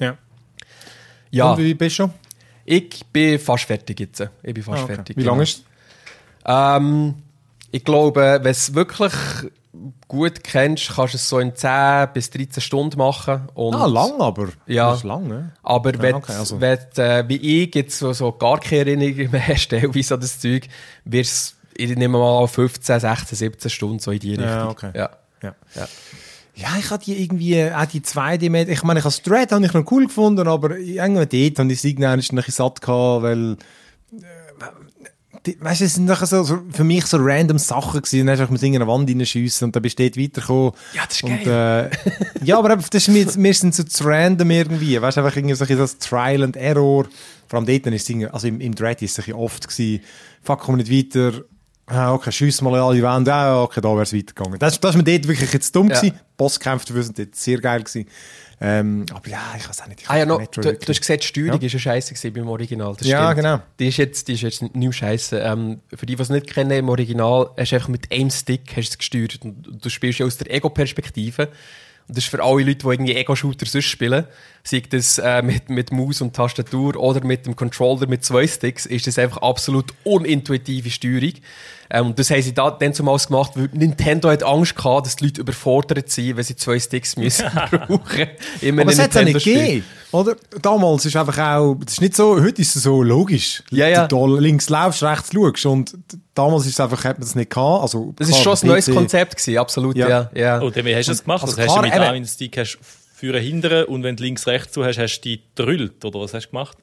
Ja. Und wie bist du? Ich bin fast fertig jetzt. Ich bin fast fertig. Wie lange ist es? Ich glaube, wenn du es wirklich gut kennst, kannst du es so in 10 bis 13 Stunden machen. Und lang aber. Ja. Das ist lang, ne? Aber wenn wie ich jetzt so gar keine Erinnerung mehr hast, teilweise an das Zeug, wirst du, ich nehme mal 15, 16, 17 Stunden so in die Richtung. Ja, okay. Ja. Ja, ich habe die irgendwie, auch die 2D, ich meine, ich habe das Thread habe ich noch cool gefunden, aber irgendwann dort habe ich das irgendwann ein bisschen satt gehabt, weil, weißt du, es sind nachher so für mich so random Sachen gewesen, dann hast du in eine Wand reinschiessen und dann bist du dort weitergekommen. Ja, das ist geil. Und, ja, aber das ist mir sind so zu random irgendwie, weißt du, einfach irgendwie so das Trial and Error, vor allem dort ist es, also im Thread ist es oft gewesen, fuck, komm nicht weiter, okay, schiess mal alle Wände, okay, da wäre es weitergegangen. Das ist mir dort wirklich jetzt dumm gewesen. Bosskämpfe dafür sind dort sehr geil gewesen. Aber ja, ich weiß auch nicht. Du hast gesagt, die Steuerung war ja scheiße beim Original. Das ja, stimmt. Genau. Die ist jetzt nicht mehr scheiße. Für die es nicht kennen, im Original hast du einfach mit einem Stick hast du es gesteuert. Und du spielst ja aus der Ego-Perspektive. Und das ist für alle Leute, die irgendwie Ego-Shooter sonst spielen, sei das mit Maus und Tastatur oder mit dem Controller mit 2 Sticks, ist das einfach absolut unintuitive Steuerung. Und das haben sie dann zumals gemacht, weil Nintendo hat Angst gehabt, dass die Leute überfordert sind, wenn sie 2 Sticks müssen brauchen. Aber es hat es ja nicht gegeben, oder? Damals ist einfach auch, das ist nicht so, heute ist es so logisch. Ja. Du links laufst, rechts schaust und damals ist es einfach, hat man das nicht gehabt. Also, das ist schon ein neues Konzept gewesen, absolut, ja. Und wie hast du das gemacht? Also hast du mit einem Stick führen hindern und wenn du links, rechts zu hast, hast du die gedrüllt, oder was hast du gemacht?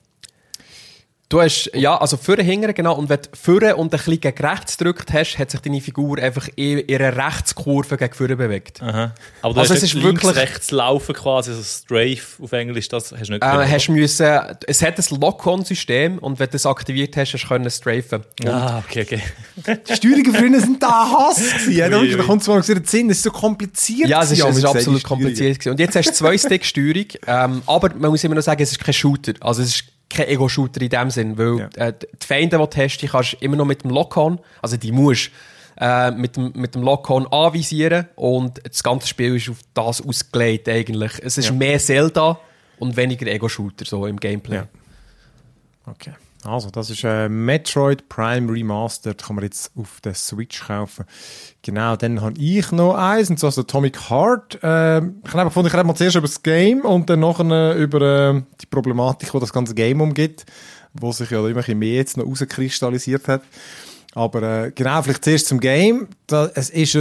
Du hast, also vorne hingern, genau, und wenn du vorne und ein bisschen gegen rechts gedrückt hast, hat sich deine Figur einfach in ihrer Rechtskurve gegen vorne bewegt. Aha. Aber du hast es links, wirklich rechts laufen quasi, also Strafe auf Englisch, das hast du nicht können. Es hat ein Lock-on-System und wenn du das aktiviert hast, hast du können strafen. Okay. Die Steuerungen früher sind da Hass gewesen. Da kommt es mal in den Sinn, es ist so kompliziert. Ja, es ist absolut kompliziert gewesen. Und jetzt hast du 2-Stick-Steuerung, aber man muss immer noch sagen, es ist kein Shooter. Also es ist kein Ego-Shooter in dem Sinn, weil die Feinde, die du hast, die kannst du immer noch mit dem Lock-on, also die musst mit dem Lock-on anvisieren und das ganze Spiel ist auf das ausgelegt eigentlich. Es ist mehr Zelda und weniger Ego-Shooter so im Gameplay. Ja. Okay. Also, das ist Metroid Prime Remastered, kann man jetzt auf der Switch kaufen. Genau, dann habe ich noch eins, und zwar das Atomic Heart. Ich habe gefunden, ich rede mal zuerst über das Game und dann nachher über die Problematik, die das ganze Game umgeht, wo sich ja immer ein bisschen mehr jetzt noch rauskristallisiert hat. Aber genau, vielleicht zuerst zum Game. Es ist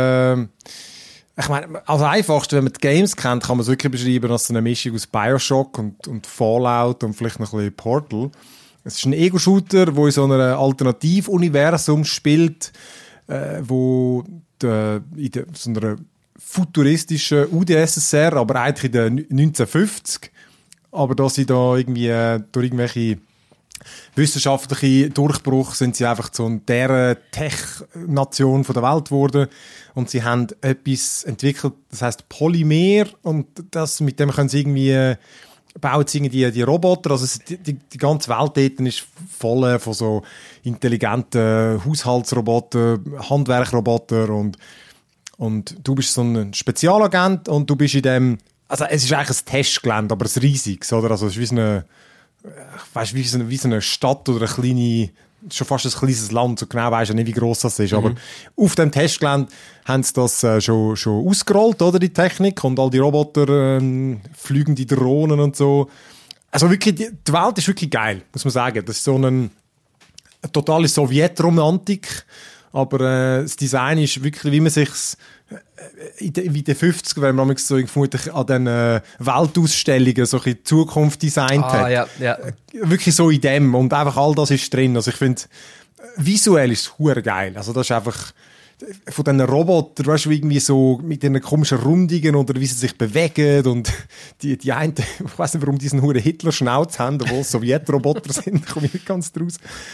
ich meine, als einfachste, wenn man die Games kennt, kann man es wirklich beschreiben als eine Mischung aus Bioshock und Fallout und vielleicht noch ein bisschen Portal. Es ist ein Ego-Shooter, der in so einem Alternativuniversum spielt, wo in so einer futuristischen UdSSR, aber eigentlich in den 1950, aber da sie da irgendwie durch irgendwelche wissenschaftliche Durchbruch sind sie einfach zu der Tech-Nation der Welt geworden und sie haben etwas entwickelt, das heisst Polymer, und mit dem können sie irgendwie bauen sie die Roboter, also die ganze Welt dort ist voll von so intelligenten Haushaltsrobotern, Handwerkroboter und du bist so ein Spezialagent und du bist in dem, also es ist eigentlich ein Testgelände, aber ein riesiges, oder? Also es ist wie so eine Stadt oder eine kleine, schon fast ein kleines Land, so genau weisst du nicht, wie gross das ist, aber auf dem Testgelände haben sie das schon ausgerollt, oder, die Technik, und all die Roboter, fliegen die Drohnen und so. Also wirklich, die Welt ist wirklich geil, muss man sagen. Das ist so eine totale Sowjetromantik, aber das Design ist wirklich, wie man sich's in den 50er, wenn man so vermutlich an den Weltausstellungen so ein Zukunft designt hat. Ja. Wirklich so in dem, und einfach all das ist drin. Also ich finde, visuell ist es hure geil. Also das ist einfach von diesen Robotern, weißt du, irgendwie so mit den komischen Rundungen oder wie sie sich bewegen, und die einen, ich weiss nicht, warum die diesen hure Hitler-Schnauz haben, obwohl es Sowjetroboter sind, komme ich nicht ganz draus.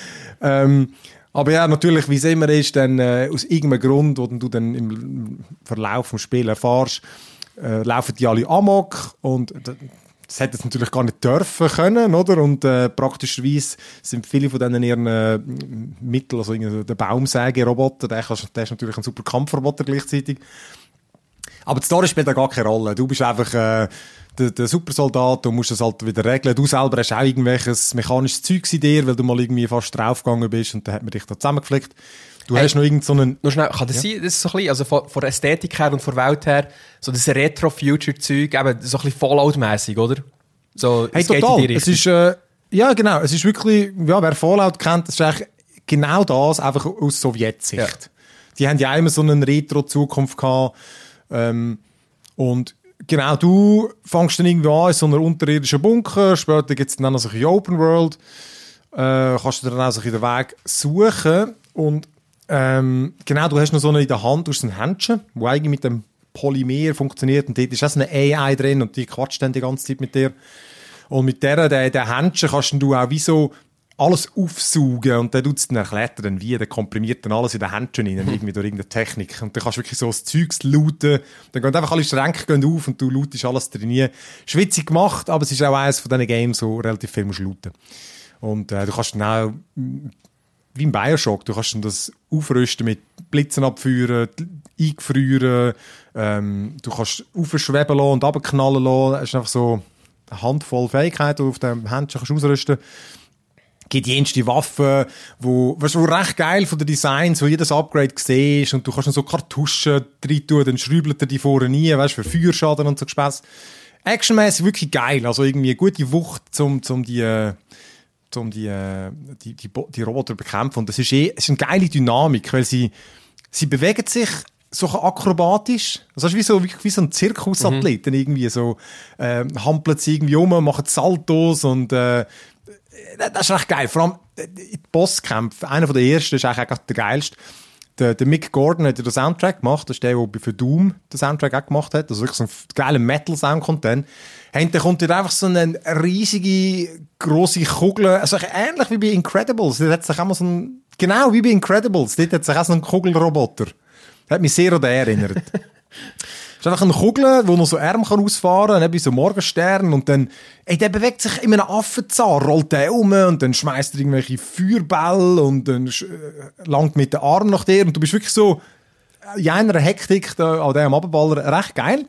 Aber ja, natürlich, wie es immer ist, dann aus irgendeinem Grund, den du dann im Verlauf des Spiels erfährst, laufen die alle amok, und das hätte es natürlich gar nicht dürfen können, oder? Und praktischerweise sind viele von denen ihren Mitteln, also der Baumsägeroboter, der ist natürlich ein super Kampfroboter gleichzeitig. Aber die Story spielt da gar keine Rolle. Du bist einfach der Supersoldat und musst das halt wieder regeln. Du selber hast auch irgendwelches mechanisches Zeugs in dir, weil du mal irgendwie fast draufgegangen bist und dann hat man dich da zusammengeflickt. Du hast noch irgend so einen... Nur schnell, kann das sein, das ist so ein bisschen, also von der Ästhetik her und von der Welt her, so das Retro-Future-Zeug, eben so ein bisschen Fallout-mässig, oder? So, hey, total. Es ist, ja, genau. Es ist wirklich, ja, wer Fallout kennt, das ist eigentlich genau das, einfach aus Sowjetsicht. Ja. Die haben ja immer so eine Retro-Zukunft gehabt. Und genau, du fängst dann irgendwie an in so einer unterirdischen Bunker, später gibt es dann auch so ein Open World, kannst du dann auch so den Weg suchen, und genau, du hast noch so eine in der Hand, du hast ein Händchen, wo eigentlich mit dem Polymer funktioniert, und dort ist auch so eine AI drin und die quatscht dann die ganze Zeit mit dir. Und mit der Händchen kannst du auch wie so alles aufsaugen und dann erklärt er dann wie, der komprimiert dann alles in den Händchen rein, irgendwie durch irgendeine Technik. Und dann kannst du wirklich so das Zeugs looten. Dann gehen einfach alle Schränke auf und du lootest alles drin. Schwitzig gemacht, aber es ist auch eines von diesen Games, wo relativ viel musst looten. Und du kannst dann auch, wie im Bioshock, du kannst dann das aufrüsten mit Blitzen abführen, eingefrieren, du kannst aufschweben lassen und runterknallen lassen. Es ist einfach so eine Handvoll Fähigkeiten, die du auf dem Händchen ausrüsten kannst. Gibt jenste Waffen, wo recht geil von den Designs, wo jedes Upgrade siehst und du kannst dann so Kartuschen rein tun, dann schräubelt er die vorne rein, weißt, für Feuerschaden und so Gespäss. Actionmäßig wirklich geil, also irgendwie eine gute Wucht, um die Roboter zu bekämpfen. Und es ist eine geile Dynamik, weil sie bewegen sich so akrobatisch. Also wie so ein Zirkusathleten irgendwie so, hampeln sie irgendwie um, machen Saltos und das ist recht geil. Vor allem die Bosskämpfe. Einer der ersten ist eigentlich auch der geilste. Der Mick Gordon hat ja den Soundtrack gemacht. Das ist der für Doom den Soundtrack auch gemacht hat. Also wirklich so ein geiler Metal-Sound kommt dann. Dann kommt dort einfach so eine riesige, grosse Kugel. Also ähnlich wie bei Incredibles. Dort hat sich auch mal genau wie bei Incredibles. Dort hat sich auch so ein Kugelroboter. Das hat mich sehr an den erinnert. Es ist einfach eine Kugel, die noch so Arme ausfahren kann, wie so Morgenstern. Und dann, der bewegt sich in einem Affenzahn, rollt der um und dann schmeißt er irgendwelche Feuerbälle und dann langt mit den Armen nach dir. Und du bist wirklich so in einer Hektik da, an diesem Abballer recht geil.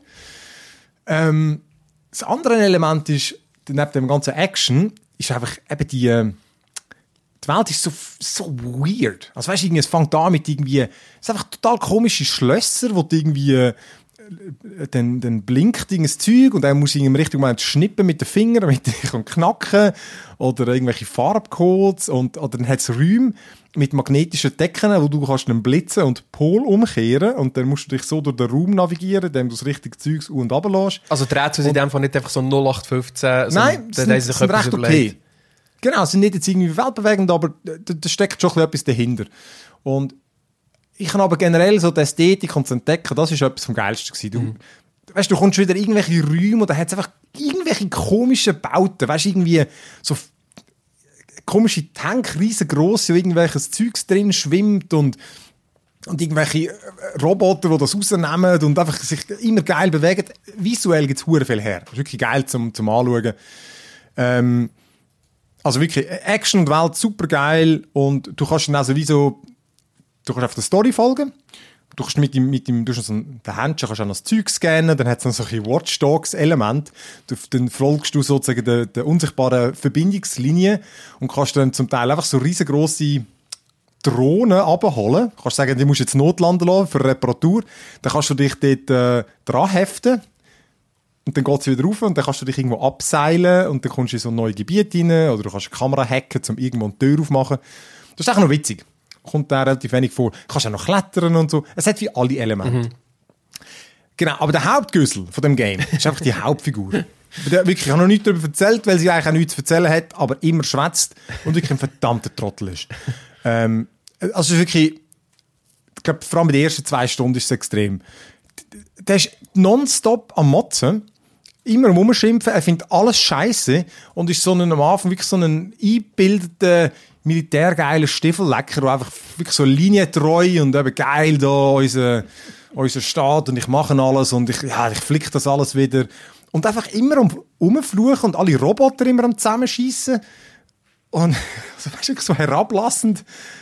Das andere Element ist, neben dem ganzen Action, ist einfach eben die Welt ist so weird. Also weißt du, es fängt an mit irgendwie, es sind einfach total komische Schlösser, wo du irgendwie dann blinkt irgendein Zeug und dann muss ich im richtigen Moment schnippen mit den Fingern, damit ich knacken oder irgendwelche Farbcodes oder dann hat es Räume mit magnetischen Decken, wo du kannst dann blitzen und Pol umkehren und dann musst du dich so durch den Raum navigieren, indem du das richtige Zeug und runter lässt. Also dreht es in dem Fall nicht einfach so 0815? Nein, das ist recht okay. Genau, sie sind nicht jetzt irgendwie weltbewegend, aber da steckt schon etwas dahinter. Und ich kann aber generell so die Ästhetik und das Entdecken, das ist etwas vom Geilsten gewesen. Du kommst wieder in irgendwelche Räume und da hat es einfach irgendwelche komischen Bauten, weißt du, irgendwie so komische Tank, riesengroß, wo irgendwelches Zeugs drin schwimmt und irgendwelche Roboter, die das rausnehmen und einfach sich immer geil bewegen. Visuell gibt es verdammt viel her. Das ist wirklich geil zum Anschauen. Also wirklich, Action und Welt super geil und du kannst dann also du kannst auf der Story folgen, du kannst du hast so den Händchen, kannst auch noch das Zeug scannen, dann hat es noch so ein Watch Dogs Element, dann folgst du sozusagen der unsichtbaren Verbindungslinie und kannst dann zum Teil einfach so riesengroße Drohnen abholen, kannst sagen, die musst jetzt notlanden lassen für Reparatur, dann kannst du dich dort dran heften. Und dann geht es wieder rauf und dann kannst du dich irgendwo abseilen und dann kommst du in so ein neues Gebiet rein oder du kannst eine Kamera hacken, um irgendwo eine Tür aufzumachen. Das ist auch noch witzig. Kommt da relativ wenig vor. Du kannst auch noch klettern und so. Es hat wie alle Elemente. Genau, aber der Hauptgüssel von dem Game ist einfach die Hauptfigur. Wirklich, ich habe noch nichts darüber erzählt, weil sie eigentlich auch nichts zu erzählen hat, aber immer schwätzt und wirklich ein verdammter Trottel ist. Also wirklich, ich glaube, vor allem in den ersten 2 Stunden ist es extrem. Der ist nonstop am Motzen, immer am Rumschimpfen, er findet alles scheiße und ist am Anfang wirklich so ein eingebildeter, militärgeiler Stiefellecker, der einfach wirklich so linientreu und eben geil da unser Staat und ich mache alles und ich flick das alles wieder. Und einfach immer rumfluchen und alle Roboter immer am Zusammenschießen. Und also, weißt du, so herablassend.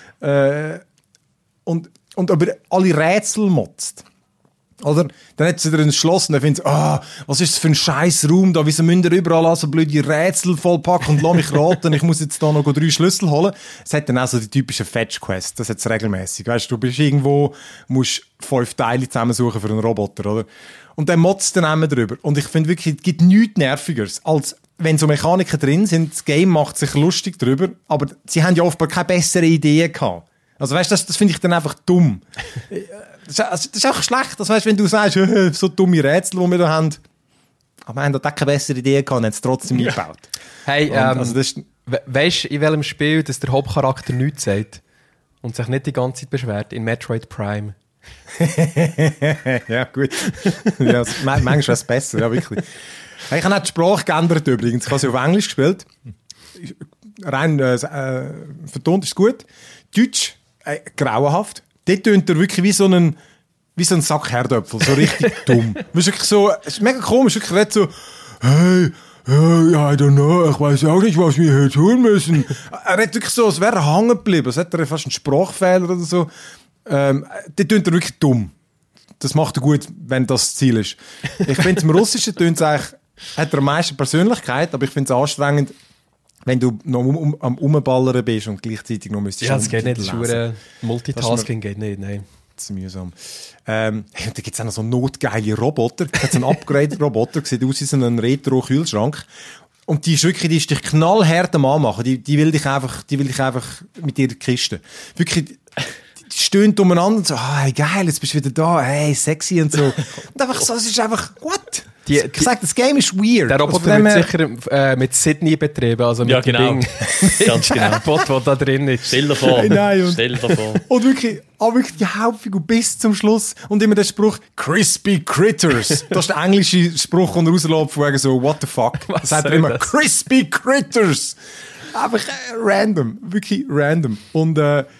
Und über alle Rätsel motzt. Oder? Dann hat sie wieder ein Schloss und dann findet sie, was ist das für ein scheiß Raum da, wieso müsst ihr überall so blöde Rätsel vollpacken und lass mich raten, ich muss jetzt da noch 3 Schlüssel holen. Es hat dann auch so die typischen Fetch-Quests, das hat es regelmäßig. Weißt du, bist irgendwo, musst 5 Teile zusammensuchen für einen Roboter, oder? Und dann motzt dann immer drüber. Und ich finde wirklich, es gibt nichts Nervigeres, als wenn so Mechaniken drin sind, das Game macht sich lustig drüber, aber sie haben ja offenbar keine bessere Idee gehabt. Also weißt du, das finde ich dann einfach dumm. Das ist auch schlecht. Das weißt, wenn du sagst, so dumme Rätsel, die wir da haben. Aber wir haben da keine bessere Idee gehabt und haben es trotzdem eingebaut. Hey, weißt du, in welchem Spiel dass der Hauptcharakter nichts sagt und sich nicht die ganze Zeit beschwert? In Metroid Prime. Ja, gut. Ja, manchmal wäre es besser, ja, wirklich. Hey, ich habe auch die Sprache geändert übrigens. Ich habe sie auf Englisch gespielt. rein vertont ist gut. Deutsch, grauenhaft. Dort tönt er wirklich wie so ein Sack Herdöpfel, so richtig dumm. Es ist wirklich so, es ist mega komisch, wirklich redet so, hey, I don't know, ich weiss auch nicht, was wir hier tun müssen. Er redet wirklich so, als wäre er hängen geblieben, als hätte er fast einen Sprachfehler oder so. Dort tönt er wirklich dumm. Das macht er gut, wenn das Ziel ist. Ich finde, im Russischen tönt es eigentlich, hat er am meisten Persönlichkeit, aber ich finde es anstrengend, wenn du noch am Umballern bist und gleichzeitig noch müsstest. Ja, das geht nicht, das ist Multitasking geht nicht, nein. Das ist mühsam. Da gibt es auch noch so notgeile Roboter. Da hat so einen Upgrade-Roboter, sieht aus wie so ein Retro-Kühlschrank. Und die ist dich knallhart am Anmachen. Die will dich einfach mit dir kisten. Wirklich, die stöhnt umeinander und so, hey, geil, jetzt bist du wieder da, hey, sexy und so. Und einfach so, es ist einfach, what? Ich sag, das Game ist weird. Der Roboter wird sicher mit Sydney betrieben, also mit dem Ding. Ganz genau. Bot, der da drin ist. Stell dir vor. Stell dir vor. Und wirklich die Hauptfigur bis zum Schluss. Und immer der Spruch, Crispy Critters. Das ist der englische Spruch, den er rauslässt, von wegen so, what the fuck. Das sagt er immer, das? Crispy Critters. Einfach random. Wirklich random. Und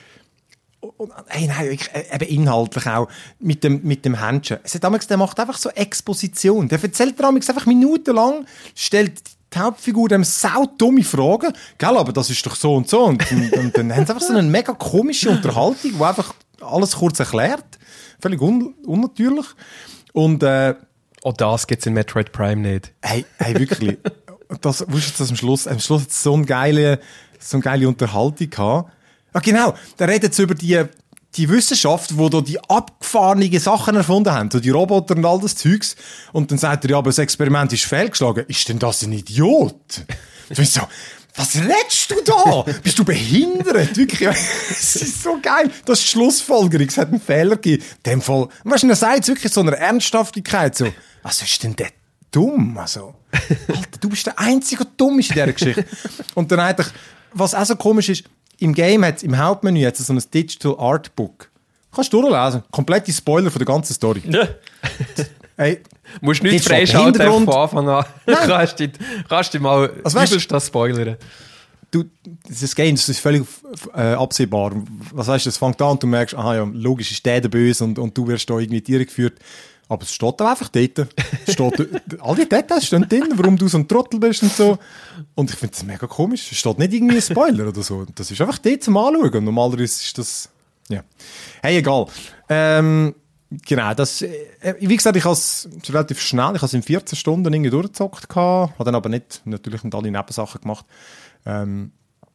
eben inhaltlich auch mit dem Händchen. Der macht einfach so Exposition. Der erzählt dir einfach minutenlang, stellt die Hauptfigur dem saudumme Fragen. Gell, aber das ist doch so und so. Und dann haben sie einfach so eine mega komische Unterhaltung, die einfach alles kurz erklärt. Völlig unnatürlich. Und auch das gibt es in Metroid Prime nicht. Hey, wirklich. Wusstest du, dass am Schluss hat es so eine geile Unterhaltung gehabt. Ah, genau, da redet es über die Wissenschaft, die da die abgefahrenen Sachen erfunden haben, so die Roboter und all das Zeugs. Und dann sagt er, ja, aber das Experiment ist fehlgeschlagen. Ist denn das ein Idiot? Du bist so, was redest du da? Bist du behindert? Wirklich, es ist so geil. Das ist die Schlussfolgerung, es hat einen Fehler gegeben. In dem Fall, weißt du, er sagt es wirklich so einer Ernsthaftigkeit, so, was ist denn der dumm? Also, Alter, du bist der einzige Dumm in dieser Geschichte. Und dann eigentlich, was auch so komisch ist, im Hauptmenü hat es so ein Digital Art Book. Kannst du durchlesen. Komplette Spoiler von der ganzen Story. Ja. Hey, musst nicht freischalten von Anfang an. kannst du mal übelst das spoilern. Das Game, das ist völlig absehbar. Was weißt du, es fängt an und du merkst, aha, ja, logisch ist der böse und du wirst da irgendwie Tiere geführt. Aber es steht auch einfach dort. All die Details stehen drin, warum du so ein Trottel bist und so. Und ich finde das mega komisch. Es steht nicht irgendwie ein Spoiler oder so. Das ist einfach dort zum Anschauen. Und normalerweise ist das, ja. Hey, egal. Genau, das, wie gesagt, ich habe es relativ schnell, ich habe es in 14 Stunden irgendwie durchgezockt gehabt, habe dann aber natürlich nicht alle Nebensachen gemacht. Rein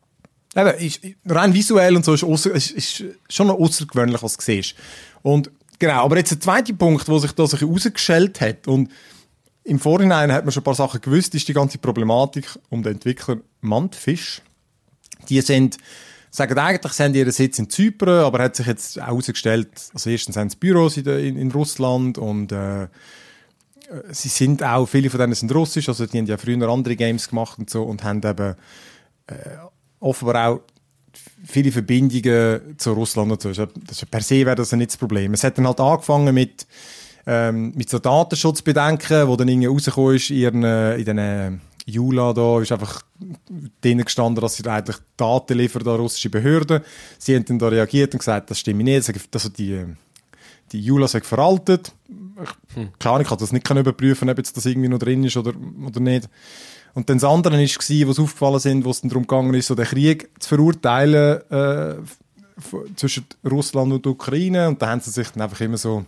visuell und so ist schon noch außergewöhnlich, was du siehst. Und genau, aber jetzt der zweite Punkt, wo sich da so herausgestellt hat, und im Vorhinein hat man schon ein paar Sachen gewusst, ist die ganze Problematik um den Entwickler Mantfish. Die sagen eigentlich, sie haben ihren Sitz in Zypern, aber hat sich jetzt auch herausgestellt, also erstens haben sie Büros in Russland und sie sind auch, viele von denen sind russisch, also die haben ja früher andere Games gemacht und so und haben eben offenbar auch viele Verbindungen zu Russland und so. Das ist per se wäre das nicht das Problem. Es hat dann halt angefangen mit so Datenschutzbedenken, wo dann irgendwie rausgekommen ist in diesen Jula da, ist einfach denen gestanden, dass sie eigentlich Daten liefern an russische Behörden. Sie haben dann da reagiert und gesagt, das stimmt nicht, also die Jula sind veraltet. Klar, ich kann das nicht überprüfen, ob jetzt das irgendwie noch drin ist oder nicht. Und dann das andere war, was aufgefallen sind, wo es dann darum gegangen ist, so den Krieg zu verurteilen zwischen Russland und der Ukraine. Und da haben sie sich dann einfach immer so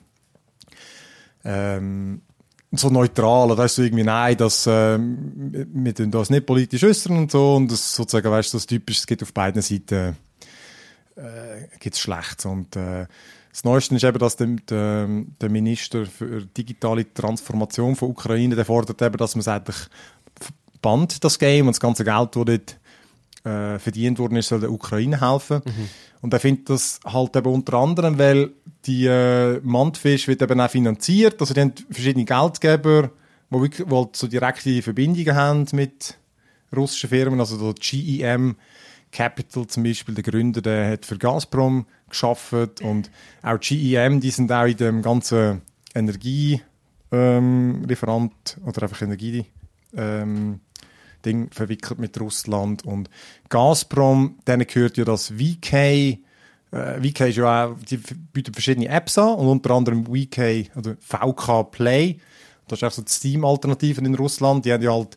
neutral, oder weißt du, irgendwie, nein, wir tun das nicht politisch äußern und so. Und das sozusagen, weißt du, das typisch, es gibt auf beiden Seiten gibt's Schlechtes. Und das Neueste ist eben, dass der Minister für digitale Transformation von Ukraine, der fordert eben, dass man es eigentlich bannt, das Game, und das ganze Geld, das dort verdient worden ist, soll der Ukraine helfen. Mhm. Und er findet das halt eben unter anderem, weil die Mantfish wird eben auch finanziert, also die haben verschiedene Geldgeber, die halt so direkte Verbindungen haben mit russischen Firmen, also so GEM Capital zum Beispiel, der Gründer, der hat für Gazprom gearbeitet, und auch GEM, die sind auch in dem ganzen Energielieferant oder einfach Energie Ding verwickelt mit Russland. Und Gazprom, denen gehört ja das VK. VK ist ja auch, die bieten verschiedene Apps an und unter anderem VK, oder VK Play. Das ist auch so die Steam-Alternativen in Russland. Die haben ja halt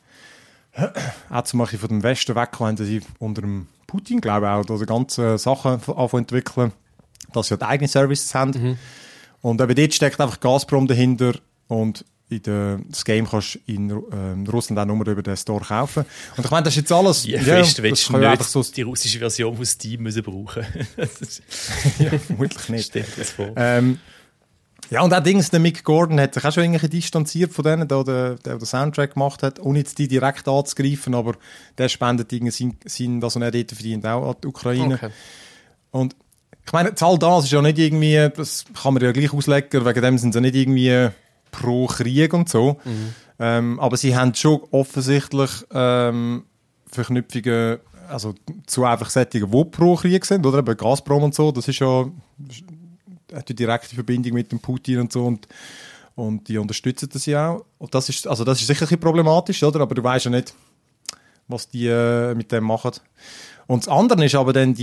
auch zum Beispiel von dem Westen weggekommen, haben sie unter dem Putin, glaube ich, auch, also ganze Sachen entwickeln, dass sie ja die eigenen Services haben. Und eben dort steckt einfach Gazprom dahinter und das Game kannst du in Russland auch nur über den Store kaufen. Und ich meine, das ist jetzt alles... Ja, fest willst du nicht so die russische Version von Steam müssen brauchen. Ja, vermutlich nicht. Stell dir das vor. Ja, und auch Dings, der Mick Gordon hat sich auch schon irgendwie distanziert von denen, der den Soundtrack gemacht hat, ohne jetzt die direkt anzugreifen, aber der spendet irgendwie was er dort verdient, auch an die Ukraine. Okay. Und ich meine, all das ist ja nicht irgendwie, das kann man ja gleich auslegen, wegen dem sind sie nicht irgendwie pro Krieg und so. Aber sie haben schon offensichtlich Verknüpfungen, also zu einfach Sättigen, die pro Krieg sind, oder eben Gazprom und so, das ist ja hat die direkte Verbindung mit dem Putin und so und die unterstützen das ja auch. Und das ist sicher ein bisschen problematisch, oder? Aber du weißt ja nicht, was die mit dem machen. Und das andere ist aber dann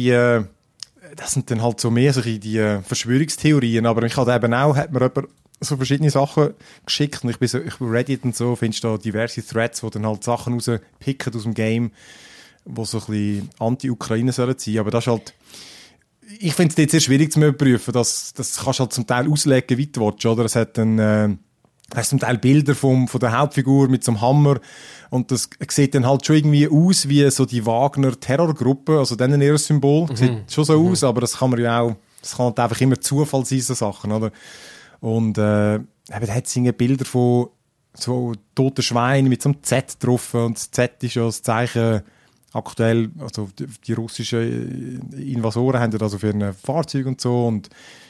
das sind dann halt so mehr solche die Verschwörungstheorien, aber ich hatte eben auch, hat mir jemand so verschiedene Sachen geschickt und ich bin Reddit und so, findest du da diverse Threads, wo dann halt Sachen rauspicken aus dem Game, wo so ein bisschen Anti-Ukraine sollen sein, aber das ist halt, ich finde es jetzt sehr schwierig zu überprüfen, das kannst du halt zum Teil auslegen, wie du willst, oder? Es hat dann zum Teil Bilder von der Hauptfigur mit so einem Hammer und das sieht dann halt schon irgendwie aus wie so die Wagner-Terrorgruppe, also dann ein Symbol, sieht schon so aus, aber das kann man ja auch, das kann halt einfach immer Zufall sein, so Sachen, oder? Und da hat es Bilder von so toten Schweinen mit so einem Z drauf und das Z ist ja das Zeichen aktuell, also die russischen Invasoren haben das auf ihren Fahrzeugen und so und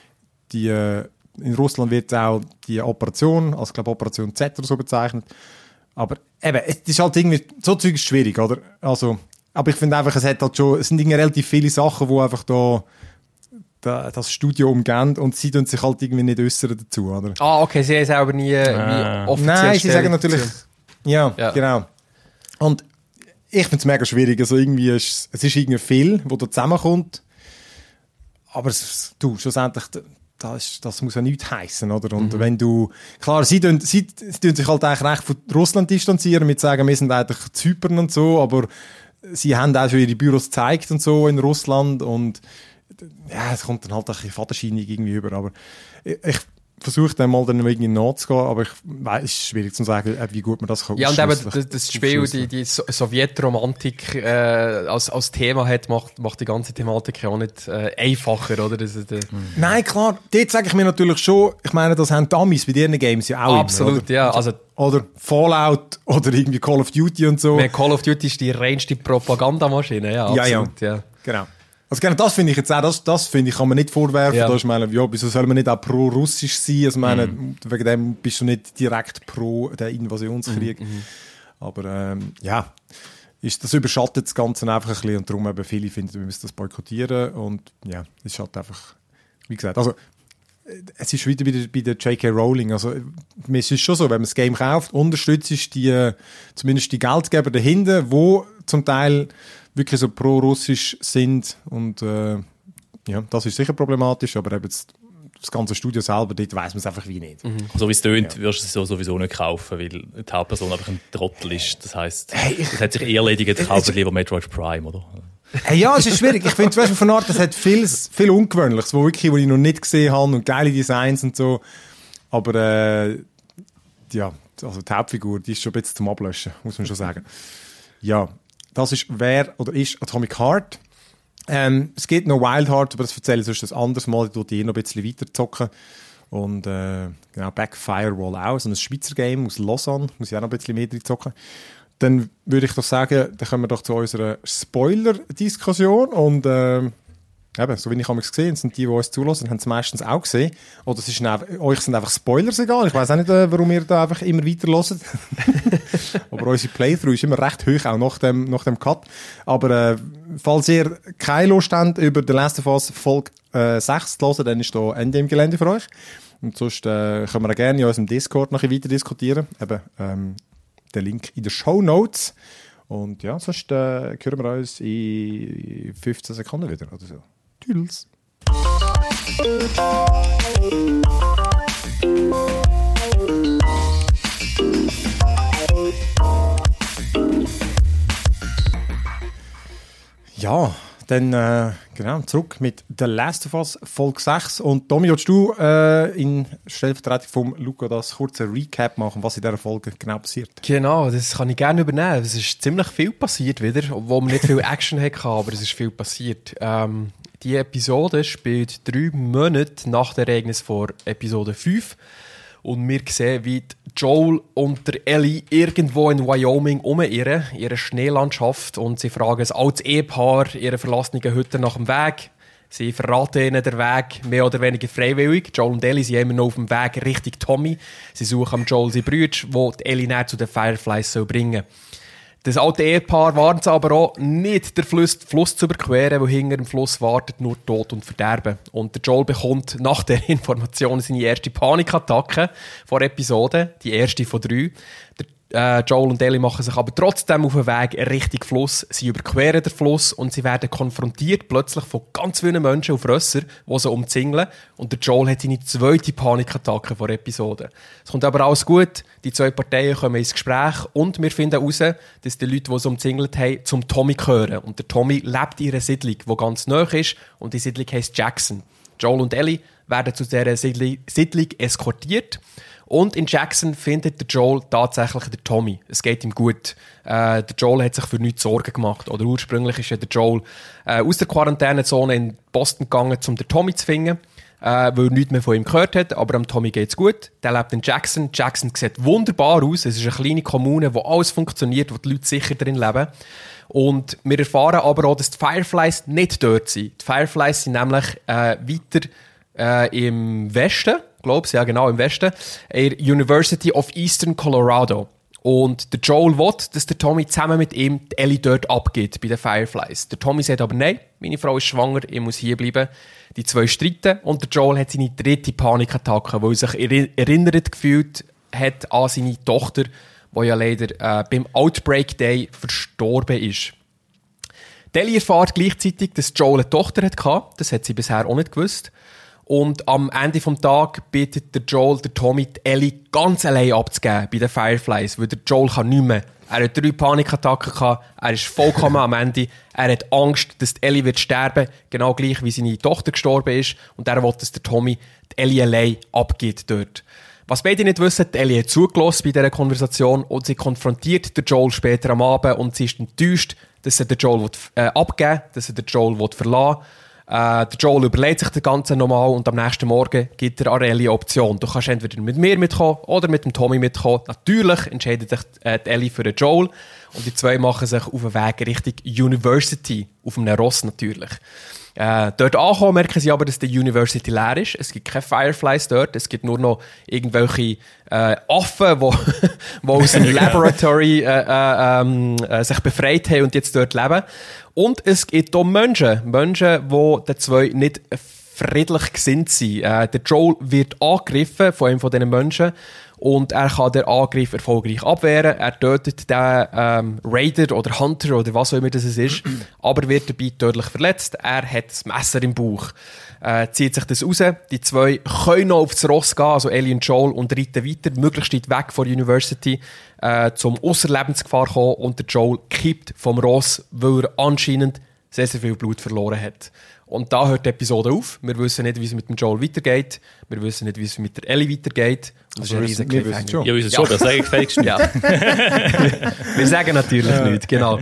in Russland wird auch die Operation, also ich glaube Operation Z oder so bezeichnet, aber eben, es ist halt irgendwie, so Zeug ist schwierig, oder? Also, aber ich finde einfach, es sind irgendwie relativ viele Sachen, die einfach das Studio umgehen und sie tun sich halt irgendwie nicht äußern dazu, oder? Ah, okay, sie haben selber nie offiziell. Nein, sie sagen natürlich, ja, genau. Und ich finde es mega schwierig, also irgendwie es ist irgendwie viel, wo da zusammenkommt, aber schlussendlich, das muss ja nichts heissen, oder? Und wenn du, klar, sie tun sich halt eigentlich recht von Russland distanzieren, mit sagen, wir sind eigentlich Zypern und so, aber sie haben auch schon ihre Büros gezeigt und so in Russland und ja, es kommt dann halt ein bisschen fadenscheinig irgendwie über, aber ich versuche dann mal irgendwie nachzugehen, aber ich weiß, es ist schwierig zu sagen, wie gut man das kann. Ja, und eben das Spiel, die Sowjetromantik als Thema hat, macht die ganze Thematik ja auch nicht einfacher, oder? Nein, klar, dort sage ich mir natürlich schon, ich meine, das haben die Amis bei ihren Games ja auch absolut, immer, ja. Also, oder Fallout oder irgendwie Call of Duty und so. Call of Duty ist die reinste Propagandamaschine, ja, absolut, ja. Genau. Also genau, das finde ich jetzt auch, das finde ich, kann man nicht vorwerfen. Ja. Da ist, wieso soll man nicht auch pro-russisch sein? Also, wegen dem bist du nicht direkt pro den Invasionskrieg. Aber ja, das überschattet das Ganze einfach ein bisschen und darum eben viele finden, wir müssen das boykottieren und ja, es ist halt einfach, wie gesagt, also es ist wieder bei der J.K. Rowling, also es ist schon so, wenn man das Game kauft, unterstützt zumindest die Geldgeber dahinter, die zum Teil wirklich so pro-russisch sind und ja, das ist sicher problematisch, aber eben das ganze Studio selber, dort weiss man es einfach wie nicht. So wie es tönt, wirst du es sowieso nicht kaufen, weil die Hauptperson einfach ein Trottel ist. Das heisst, das hat sich eher erledigt, kaufen lieber Metroid Prime, oder? Hey, ja, es ist schwierig. Ich finde zum Beispiel von Art, das hat viel Ungewöhnliches, wo ich noch nicht gesehen habe und geile Designs und so. Aber ja, also die Hauptfigur, die ist schon ein bisschen zum Ablöschen, muss man schon sagen. Ja, das ist ist Atomic Heart. Es gibt noch Wild Heart, aber das erzähle ich sonst ein anderes Mal. Ich tue noch ein bisschen weiter zocken. Und genau, Back Firewall auch, so ein Schweizer Game aus Lausanne. Muss ich auch noch ein bisschen mehr drin zocken. Dann würde ich doch sagen, dann kommen wir doch zu unserer Spoiler-Diskussion. Und eben, so wie ich es gesehen habe, sind die uns zulassen, haben es meistens auch gesehen. Oder euch sind einfach Spoilers egal. Ich weiss auch nicht, warum ihr da einfach immer weiter hört. Aber unsere Playthrough ist immer recht hoch, auch nach dem Cut. Aber falls ihr keine Lust habt, über The Last of Us Folge 6 zu hören, dann ist da Ende im Gelände für euch. Und sonst können wir auch gerne in unserem Discord noch ein bisschen weiter diskutieren. Eben, der Link in den Shownotes. Und ja, sonst hören wir uns in 15 Sekunden wieder oder so. Tschüss. Ja, dann genau, zurück mit The Last of Us Folge 6. Und Tommy, willst du in Stellvertretung von Luca das kurze Recap machen, was in dieser Folge genau passiert? Genau, das kann ich gerne übernehmen. Es ist ziemlich viel passiert wieder, obwohl wir nicht viel Action hatten, aber es ist viel passiert. Die Episode spielt 3 Monate nach dem Ereignis vor Episode 5. Und wir sehen, wie Joel und der Ellie irgendwo in Wyoming umirren, ihre Schneelandschaft. Und sie fragen ein altes Ehepaar, ihre verlassenen Hütte nach dem Weg. Sie verraten ihnen den Weg mehr oder weniger freiwillig. Joel und Ellie sind immer noch auf dem Weg Richtung Tommy. Sie suchen am Joel seine Brüder, die die Ellie näher zu den Fireflies bringen soll. Das alte Ehepaar warnt aber auch nicht, den Fluss zu überqueren, weil hinter dem Fluss wartet nur Tod und Verderben. Und der Joel bekommt nach der Information seine erste Panikattacke vor Episode, die erste von 3. Joel und Ellie machen sich aber trotzdem auf den Weg Richtung Fluss. Sie überqueren den Fluss und sie werden konfrontiert plötzlich von ganz vielen Menschen auf Rösser, die sie umzingeln. Und der Joel hat seine zweite Panikattacke vor Episode. Es kommt aber alles gut. Die 2 Parteien kommen ins Gespräch und wir finden heraus, dass die Leute, die sie umzingelt haben, zum Tommy gehören. Und der Tommy lebt in einer Siedlung, die ganz nahe ist und die Siedlung heisst Jackson. Joel und Ellie werden zu dieser Siedlung eskortiert. Und in Jackson findet der Joel tatsächlich den Tommy. Es geht ihm gut. Der Joel hat sich für nichts Sorgen gemacht. Oder ursprünglich ist ja der Joel aus der Quarantänezone in Boston gegangen, um den Tommy zu finden, weil er nichts mehr von ihm gehört hat. Aber am Tommy geht es gut. Der lebt in Jackson. Jackson sieht wunderbar aus. Es ist eine kleine Kommune, wo alles funktioniert, wo die Leute sicher drin leben. Und wir erfahren aber auch, dass die Fireflies nicht dort sind. Die Fireflies sind nämlich weiter im Westen, glaube ich, ja genau, im Westen, in der University of Eastern Colorado. Und der Joel will, dass der Tommy zusammen mit ihm die Ellie dort abgibt, bei den Fireflies. Der Tommy sagt aber nein, meine Frau ist schwanger, ich muss hier bleiben. Die 2 streiten und der Joel hat seine 3. Panikattacke, weil er sich erinnert gefühlt hat an seine Tochter, die ja leider beim Outbreak Day verstorben ist. Die Ellie erfährt gleichzeitig, dass Joel eine Tochter hatte. Das hat sie bisher auch nicht gewusst. Und am Ende des Tages bittet der Joel der Tommy, die Ellie ganz allein abzugeben bei den Fireflies, weil der Joel kann nicht mehr. Er hat 3 Panikattacken gehabt, er ist vollkommen am Ende. Er hat Angst, dass die Ellie wird sterben, genau gleich wie seine Tochter gestorben ist. Und er will, dass der Tommy die Ellie allein abgibt dort. Was beide nicht wissen, die Ellie hat zugelassen bei dieser Konversation und sie konfrontiert den Joel später am Abend und sie ist enttäuscht, dass er den Joel abgeben will, dass er den Joel verlassen will. Der Joel überlegt sich das Ganze nochmal und am nächsten Morgen gibt er Ellie eine Option. Du kannst entweder mit mir mitkommen oder mit dem Tommy mitkommen. Natürlich entscheidet sich die Ellie für den Joel und die 2 machen sich auf den Weg Richtung University, auf einem Ross natürlich. Dort ankommen merken sie aber, dass die University leer ist. Es gibt keine Fireflies dort. Es gibt nur noch irgendwelche Affen, die aus dem Laboratory sich befreit haben und jetzt dort leben. Und es gibt auch Menschen, die den 2 nicht friedlich gesinnt sind. Der Joel wird angegriffen von einem von diesen Menschen und er kann den Angriff erfolgreich abwehren. Er tötet den Raider oder Hunter oder was auch immer das ist, aber wird dabei tödlich verletzt. Er hat das Messer im Bauch. Zieht sich das raus. Die 2 können noch aufs Ross gehen, also Ellie und Joel, und reiten weiter, möglichst weit weg von der University, zum ausser Lebensgefahr kommen. Und der Joel kippt vom Ross, weil er anscheinend sehr, sehr viel Blut verloren hat. Und da hört die Episode auf. Wir wissen nicht, wie es mit dem Joel weitergeht. Wir wissen nicht, wie es mit der Ellie weitergeht. Das ist ein riesen Cliffhanger. Ja, wir wissen schon, das sage ich gefälligst nicht. Ja. Wir sagen natürlich nicht, genau.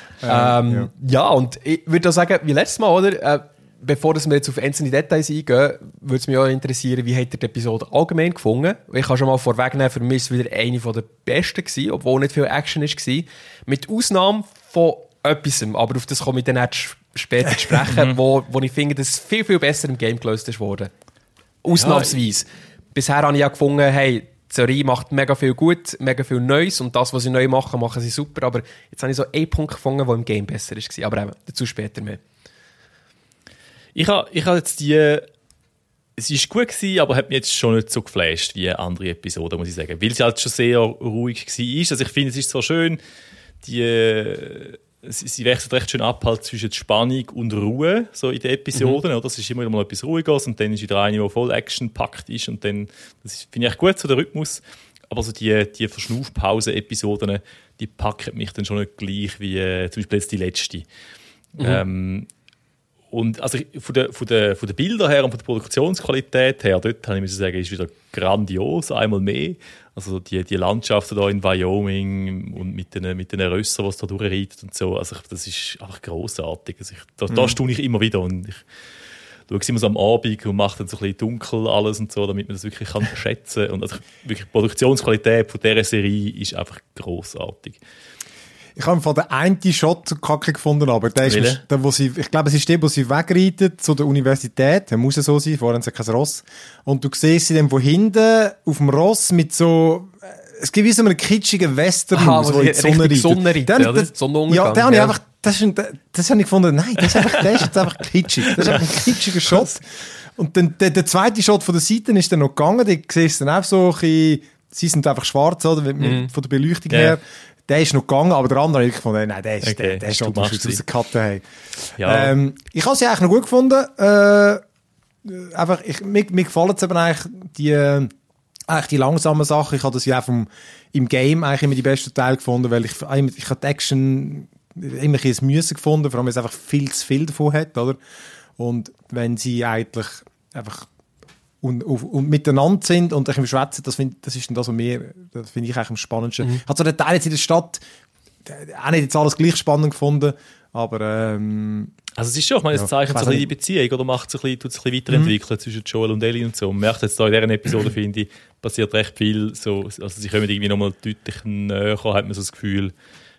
Ja, und ich würde auch sagen, wie letztes Mal, oder? Bevor wir jetzt auf einzelne Details eingehen, würde es mich auch interessieren, wie habt ihr die Episode allgemein gefunden? Ich kann schon mal vorwegnehmen, für mich war es wieder eine der besten gewesen, obwohl nicht viel Action war. Mit Ausnahme von etwas, aber auf das komme ich dann erst später zu sprechen, wo ich finde, dass es viel, viel besser im Game gelöst wurde. Ausnahmsweise. Bisher habe ich ja gefunden, hey, die Serie macht mega viel gut, mega viel Neues und das, was sie neu machen, machen sie super, aber jetzt habe ich so einen Punkt gefunden, der im Game besser war. Aber eben, dazu später mehr. Ich habe jetzt es war gut gewesen, aber hat mich jetzt schon nicht so geflasht wie andere Episoden, muss ich sagen. Weil sie halt schon sehr ruhig war. Also ich finde, es ist zwar schön, sie wechselt recht schön ab halt zwischen Spannung und Ruhe so in den Episoden. Oder? Das ist immer mal etwas Ruhiges und dann ist wieder eine, die voll Action-packt ist. Und dann, das finde ich echt gut, so der Rhythmus. Aber so die Verschnaufpause-Episoden, die packen mich dann schon nicht gleich wie zum Beispiel jetzt die letzte. Und also von den Bildern her und von der Produktionsqualität her, dort habe ich sagen, ist wieder grandios, einmal mehr. Also die Landschaften da in Wyoming und mit den Rössern, die es da durchreitet und so, also das ist einfach grossartig. Also da staune ich immer wieder und ich schaue es immer so am Abend und mache dann so ein bisschen dunkel alles und so, damit man das wirklich schätzen kann. Und also wirklich die Produktionsqualität von dieser Serie ist einfach grossartig. Ich habe von der einen Shot kacke gefunden, aber der ist, der, wo sie, ich glaube, es ist der, wo sie wegreitet zu der Universität. Der muss ja so sein, vorher haben sie kein Ross. Und du siehst sie dann von hinten auf dem Ross mit so, es gibt wie so einen kitschigen Western aus, wo in die Sonne reitet. Ja, den habe ich einfach, das habe ich gefunden, nein, der ist jetzt einfach kitschig. Das ist einfach ein kitschiger Shot. Und dann, der zweite Shot von der Seite ist dann noch gegangen, da siehst du dann auch so ein bisschen, sie sind einfach schwarz, oder, von der Beleuchtung her. Der ist noch gegangen, aber der andere habe ich gefunden, nein, der ist schon rausgekattet. Ja. Ich habe sie eigentlich noch gut gefunden. Einfach, mir gefallen es eben eigentlich die langsamen Sachen. Ich habe das ja auch im Game eigentlich immer die besten Teile gefunden, weil ich habe die Action immer ein bisschen Müsse gefunden, vor allem, weil es einfach viel zu viel davon hat, oder? Und wenn sie eigentlich einfach und miteinander sind und im Schwätzen, das ist dann das, was das finde ich eigentlich am spannendsten. Hat so der Teil jetzt in der Stadt auch nicht jetzt alles gleich spannend gefunden, aber also es ist schon, ich meine, es zeichnet so ein bisschen die Beziehung oder macht es tut es ein bisschen weiterentwickeln zwischen Joel und Ellie und so. Man merkt jetzt da in dieser Episode, finde ich, passiert recht viel, so, also sie kommen irgendwie nochmal deutlich näher, hat man so das Gefühl.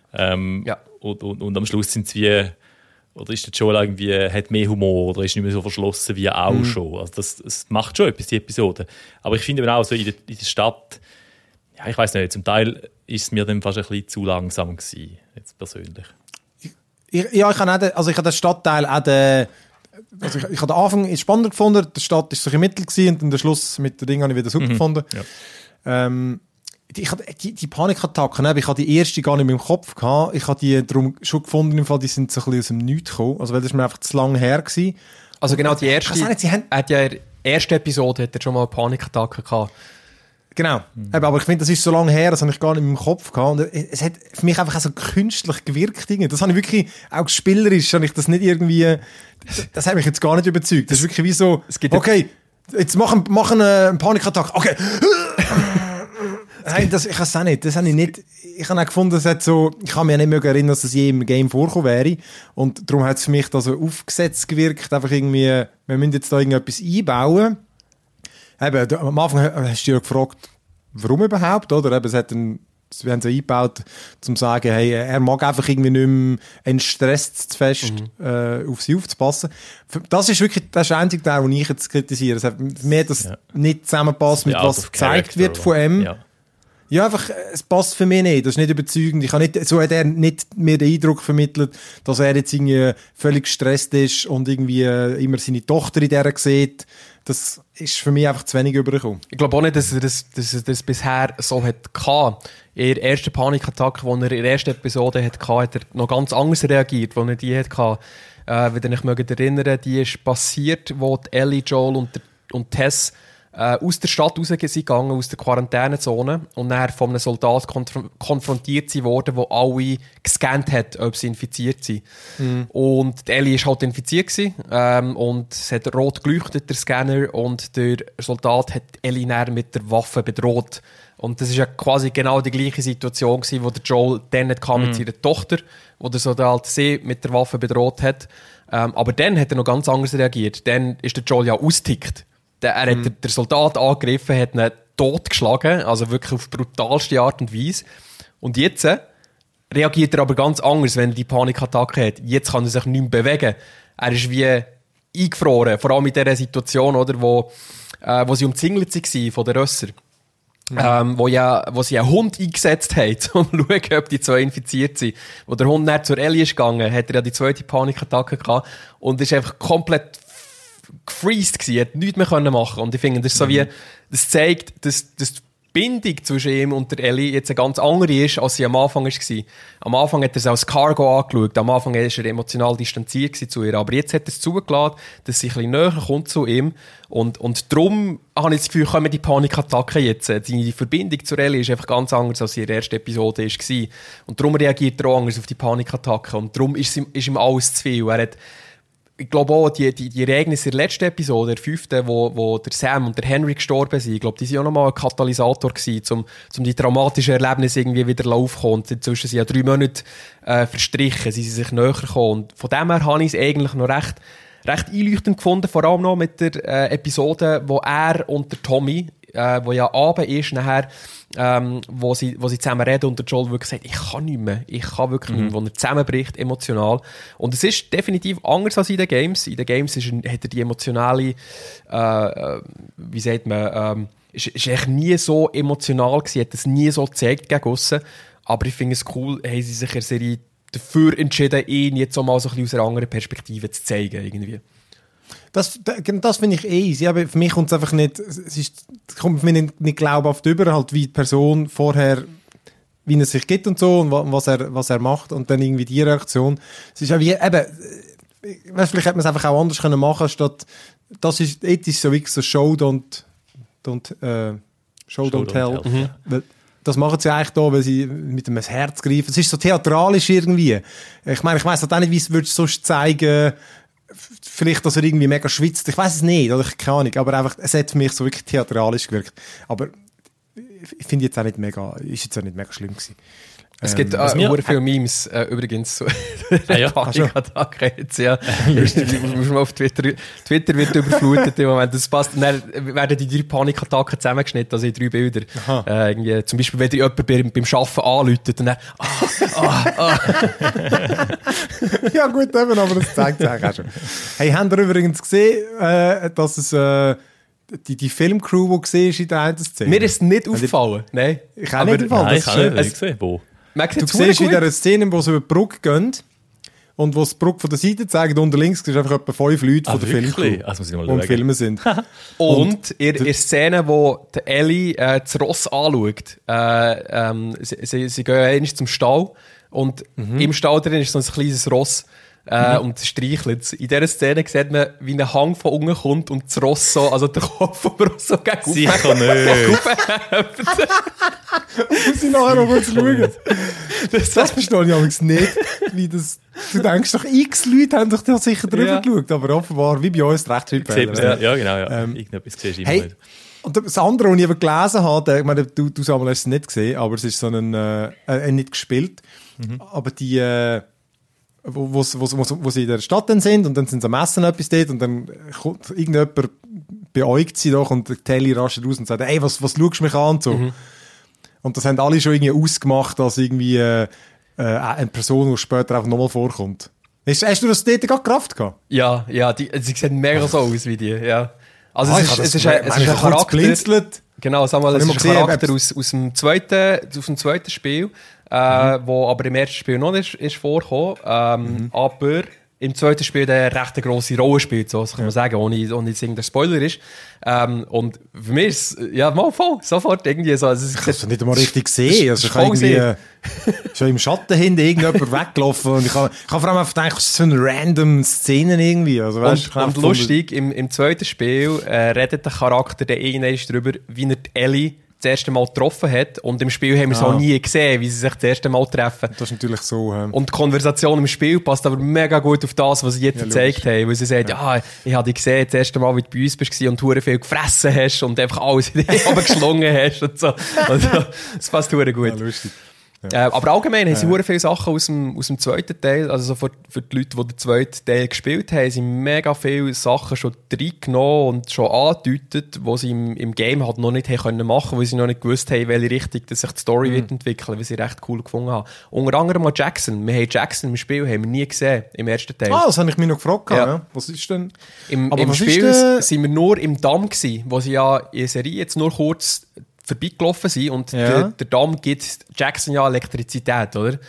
Und am Schluss sind es wie, oder ist der Joel irgendwie, hat mehr Humor oder ist nicht mehr so verschlossen wie auch schon. Also das macht schon etwas, die Episode. Aber ich finde eben auch so in der Stadt, ja, ich weiss nicht, zum Teil ist es mir dann fast ein bisschen zu langsam gewesen, jetzt persönlich. Ich habe den Stadtteil auch ich habe den Anfang spannender gefunden, die Stadt war so im Mittel gewesen, und dann der Schluss mit den Dingen habe ich wieder super gefunden. Ja. Die Panikattacken, ich hatte die erste gar nicht mehr im Kopf gehabt. Ich habe die darum schon gefunden, im Fall, die sind so ein bisschen aus dem Nichts gekommen. Also, weil das ist mir einfach zu lange her gewesen. Also genau, die erste, in der ersten Episode hat er schon mal Panikattacken gehabt. Genau. Aber ich finde, das ist so lange her, das habe ich gar nicht mehr im Kopf gehabt. Und es hat für mich einfach auch so künstlich gewirkt. Das habe ich wirklich, auch spielerisch, habe ich das nicht irgendwie, das hat mich jetzt gar nicht überzeugt. Das ist wirklich wie so, okay, jetzt machen eine Panikattacke. Okay. Nein, ich habe es auch nicht. Das habe ich nicht. Ich habe auch gefunden, ich kann mich ja nicht mehr erinnern, dass das je im Game vorkommen wäre. Und darum hat es für mich da so aufgesetzt gewirkt. Einfach irgendwie, wir müssen jetzt da irgendetwas einbauen. Eben, am Anfang hast du dich ja gefragt, warum überhaupt, oder? Eben, wir haben es eingebaut, um zu sagen, hey, er mag einfach irgendwie nicht mehr entstresst zu fest auf sie aufzupassen. Das ist der einzige Teil, den ich jetzt kritisiere. Es hat mir das nicht zusammenpasst mit was gezeigt wird von ihm. Ja, einfach, es passt für mich nicht. Das ist nicht überzeugend. So hat er nicht mir den Eindruck vermittelt, dass er jetzt irgendwie völlig gestresst ist und irgendwie immer seine Tochter in der sieht. Das ist für mich einfach zu wenig übergekommen. Ich glaube auch nicht, dass er das bisher so hatte. In der ersten Panikattacke, die er in der ersten Episode hatte, hat er noch ganz anders reagiert, als er die hatte. Wenn ihr euch erinnern, die ist passiert, wo Ellie, Joel und Tess aus der Stadt rausgegangen, aus der Quarantänezone, und dann von einem Soldat konfrontiert worden, der alle gescannt hat, ob sie infiziert sind. Und die Ellie war halt infiziert und es hat rot geleuchtet, der Scanner, und der Soldat hat Ellie dann mit der Waffe bedroht. Und das war ja quasi genau die gleiche Situation, die der Joel dann mit seiner Tochter, wo der Soldat sie mit der Waffe bedroht hat. Aber dann hat er noch ganz anders reagiert. Dann ist der Joel ja ausgetickt. Er hat den Soldat angegriffen, hat ihn totgeschlagen, also wirklich auf brutalste Art und Weise. Und jetzt reagiert er aber ganz anders, wenn er die Panikattacke hat. Jetzt kann er sich nicht mehr bewegen. Er ist wie eingefroren, vor allem in dieser Situation, oder, wo sie umzingelt waren von den Rössern. Wo sie einen Hund eingesetzt haben, um zu schauen, ob die zwei infiziert sind. Wo der Hund nicht zur Ellie ist gegangen, hat er ja die zweite Panikattacke gehabt und ist einfach komplett gefreezed gewesen, hat nichts mehr machen können. Und ich finde, das ist so wie, das zeigt, dass Bindung zwischen ihm und der Ellie jetzt eine ganz andere ist, als sie am Anfang war. Am Anfang hat er es als Cargo angeschaut, am Anfang war er emotional distanziert zu ihr, aber jetzt hat er es zugelassen, dass sie ein bisschen näher kommt zu ihm und darum habe ich das Gefühl, kommen die Panikattacken jetzt. Die Verbindung zur Ellie ist einfach ganz anders, als sie in der ersten Episode war. Und darum reagiert er auch anders auf die Panikattacken und darum ist ihm alles zu viel. Ich glaube auch, die Ereignisse in der letzten Episode, der 5., wo der Sam und der Henry gestorben sind, ich glaube, die waren auch nochmal ein Katalysator gewesen, um die dramatischen Erlebnisse irgendwie wieder aufzukommen. Inzwischen sind ja 3 Monate verstrichen, sie sind sich näher gekommen. Und von dem her habe ich es eigentlich noch recht einleuchtend gefunden, vor allem noch mit der Episode, wo er und der Tommy, wo ja Abend ist, nachher, wo sie zusammen reden und der Joel wirklich sagt, ich kann nicht mehr, wirklich nicht mehr, wo er zusammenbricht, emotional. Und es ist definitiv anders als in den Games. In den Games hat er die emotionale, wie sagt man, ist echt nie so emotional gewesen, hat es nie so gezeigt gegen aussen. Aber ich finde es cool, haben sie sich in der Serie dafür entschieden, ihn jetzt auch mal so ein bisschen aus einer anderen Perspektive zu zeigen, irgendwie. Das finde ich easy, aber für mich kommt es einfach nicht, kommt mir nicht glaubhaft über, halt wie die Person vorher, wie er sich gibt und so und was er macht und dann irgendwie die Reaktion. Es ist ja wie, eben, vielleicht hätte man es einfach auch anders können machen, statt, das ist ethisch so wirklich so Show don't tell. Mhm. Das machen sie eigentlich da, weil sie mit einem Herz greifen. Es ist so theatralisch irgendwie. Ich meine, ich weiss halt auch nicht, wie es würdest du sonst zeigen, vielleicht, dass er irgendwie mega schwitzt. Ich weiss es nicht, oder keine Ahnung. Aber einfach, es hat für mich so wirklich theatralisch gewirkt. Aber ich finde ist jetzt auch nicht mega schlimm gewesen. Es gibt sehr viele Memes, übrigens, so Panikattacken jetzt, ja. Muss man auf Twitter wird überflutet im Moment. Das passt. Dann werden die 3 Panikattacken zusammengeschnitten, also in 3 Bilder. Irgendwie, zum Beispiel, wenn jemand beim Arbeiten anläutet und dann, Ja gut, eben, aber das zeigt es eigentlich auch schon. Hey, habt ihr übrigens gesehen, dass es die Filmcrew, die gesehen ist in der einen Szene? Mir ist es nicht aufgefallen, nein. Ich habe nicht aufgefallen. Nein, ich habe nicht gesehen. Wo? Du siehst in dieser Szene, wo sie über die Brücke gehen und wo sie die Brücke von der Seite zeigen, unter links siehst du einfach etwa 5 Leute von der Filmcrew, die am Filmen sind. Und in der Szene, wo die Ellie das Ross anschaut, sie gehen eigentlich zum Stall und im Stall drin ist so ein kleines Ross und streichelt. In dieser Szene sieht man, wie ein Hang von unten kommt und das Ross so, also der Kopf vom Ross so gegen sicher nicht. Muss ich nachher noch kurz schauen. Das verstehe ich übrigens nicht. Wie das, du denkst doch, x Leute haben doch da sicher drüber geschaut, aber offenbar, wie bei uns, recht viele Fälle. Ja, genau. Ja. Irgendetwas siehst du immer nicht. Und das andere, was ich eben gelesen habe, ich meine, du Samuel, hast es nicht gesehen, aber es ist so nicht gespielt, aber die wo sie in der Stadt dann sind und dann sind sie am Essen etwas dort und dann kommt irgendjemand, beäugt sie doch und der Telly rascht raus und sagt, ey, was schaust du mich an? Und so. Und das haben alle schon irgendwie ausgemacht, als irgendwie eine Person, die später auch nochmal vorkommt. Hast du das dort gerade Kraft gehabt? Ja, sie sehen mega so aus wie die, ja. Also es ist ein Charakter. Blinzelt. Genau, sag mal, es ist ein Charakter aus dem zweiten Spiel, wo aber im ersten Spiel noch nicht ist vorgekommen, aber im zweiten Spiel der recht eine grosse Rolle spielt, so kann man sagen, ohne dass irgendein Spoiler ist. Und für mich ist es, ja, mal voll, sofort irgendwie so. Also, ich habe es nicht einmal richtig gesehen. Also ich habe irgendwie schon im Schatten hinten irgendjemand weggelaufen und ich habe vor allem einfach gedacht, es ist so eine random Szene irgendwie. Also, weißt, und lustig, im zweiten Spiel redet der Charakter der darüber, wie er die Ellie das erste Mal getroffen hat. Und im Spiel haben wir es auch nie gesehen, wie sie sich das erste Mal treffen. Das ist natürlich so. Und die Konversation im Spiel passt aber mega gut auf das, was sie jetzt gezeigt haben. Weil sie sagt, ich habe dich gesehen, das erste Mal, wie du bei uns warst und hure viel gefressen hast und einfach alles in dich geschlungen hast und so. Also, das passt hure gut. Ja, lustig. Ja. Aber allgemein haben sie sehr viele Sachen aus dem zweiten Teil, also so für die Leute, die den zweiten Teil gespielt haben, sie mega viele Sachen schon reingenommen und schon angedeutet, die sie im Game halt noch nicht machen können, weil sie noch nicht gewusst haben, in welche Richtung dass sich die Story wird entwickeln, was sie recht cool gefunden haben. Unter anderem mal Jackson. Wir haben Jackson im Spiel haben wir nie gesehen, im ersten Teil. Das habe ich mich noch gefragt. Ja. Was ist denn? Im Spiel sind wir nur im Damm gewesen, wo sie ja in der Serie jetzt nur kurz vorbeigelaufen sind und der Damm gibt Jackson ja Elektrizität, oder?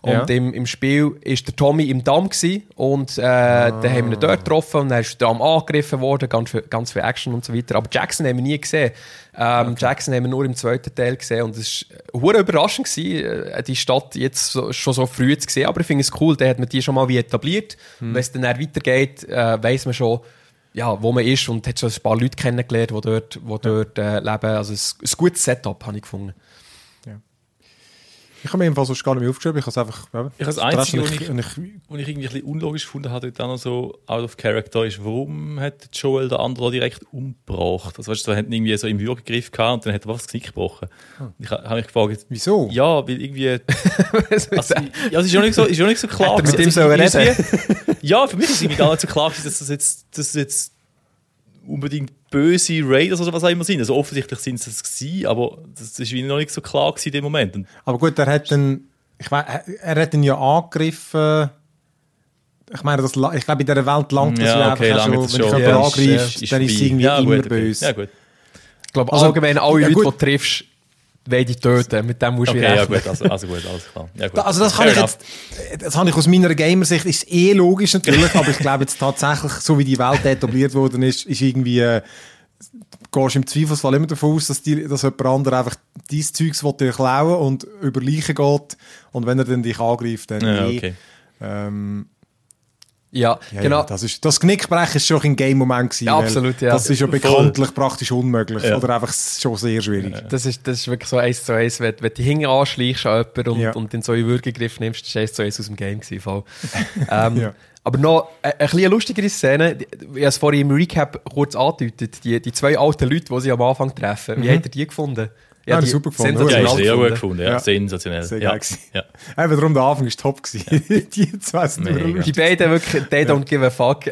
Und im Spiel war der Tommy im Damm gewesen, und dann haben wir ihn dort getroffen und dann ist der Damm angegriffen worden, ganz viel Action und so weiter. Aber Jackson haben wir nie gesehen. Jackson haben wir nur im zweiten Teil gesehen und es war überraschend gewesen, die Stadt jetzt schon so früh zu sehen. Aber ich finde es cool, da hat man die schon mal wie etabliert. Wenn es dann weitergeht, weiss man schon, ja, wo man ist, und hat schon ein paar Leute kennengelernt, die dort leben. Also ein gutes Setup habe ich gefunden. Ich habe mir jedenfalls sonst gar nicht mehr aufgeschrieben. Ich habe es einfach... Ich habe das Einzige, was ich irgendwie ein bisschen unlogisch gefunden habe, dort auch noch so out of character, ist, warum hat Joel den anderen direkt umgebracht? Also weißt du, er hat ihn irgendwie so im Würgegriff gehabt und dann hat er was das Knick gebrochen. Ich habe mich gefragt... Wieso? Ja, weil irgendwie... also, ja, es ist auch nicht so klar. Mit dem so reden? Ja, für mich ist es irgendwie gar nicht so klar, dass das jetzt unbedingt böse Raiders oder was auch immer sind. Also offensichtlich sind es das gewesen, aber das ist noch nicht so klar gewesen in dem Moment. Aber gut, er hat ihn ja angegriffen. Ich meine, ich glaube, in dieser Welt langt das ja okay, einfach schon. Wenn ich jemanden angreife, dann ist es irgendwie immer böse. Ja, gut. Ich glaube, allgemein alle Leute, die du triffst, wollen die töten. Mit dem musst du rechnen. Ja, gut, also gut, alles klar. Ja, gut. Also das habe ich aus meiner Gamer-Sicht, ist logisch natürlich, aber ich glaube jetzt tatsächlich, so wie die Welt etabliert worden ist irgendwie, gehst im Zweifelsfall immer davon aus, dass jemand anderes einfach dein Zeugs dir klauen und über Leichen geht, und wenn er dann dich angreift, dann okay. Ja, genau. Ja, das Knickbrechen ist schon ein Game-Moment gewesen. Ja, absolut, ja. Das ist ja bekanntlich praktisch unmöglich. Ja. Oder einfach schon sehr schwierig. Ja. Das ist wirklich so 1:1. Wenn du hinten anschleichst an jemanden und den so in Würgegriff nimmst, das war 1:1 aus dem Game gewesen. Aber noch eine lustigere Szene. Ich habe es vorhin im Recap kurz angedeutet. Die zwei alten Leute, die sie am Anfang treffen. Wie habt ihr die gefunden? Ja, die super gefunden. Ja, ist sehr gut gefunden. Ja. Sensationell. Sehr geil gewesen. Ja. Eben darum, der Anfang war top gewesen. Ja. Die zwei sind die beiden wirklich, they don't give a fuck.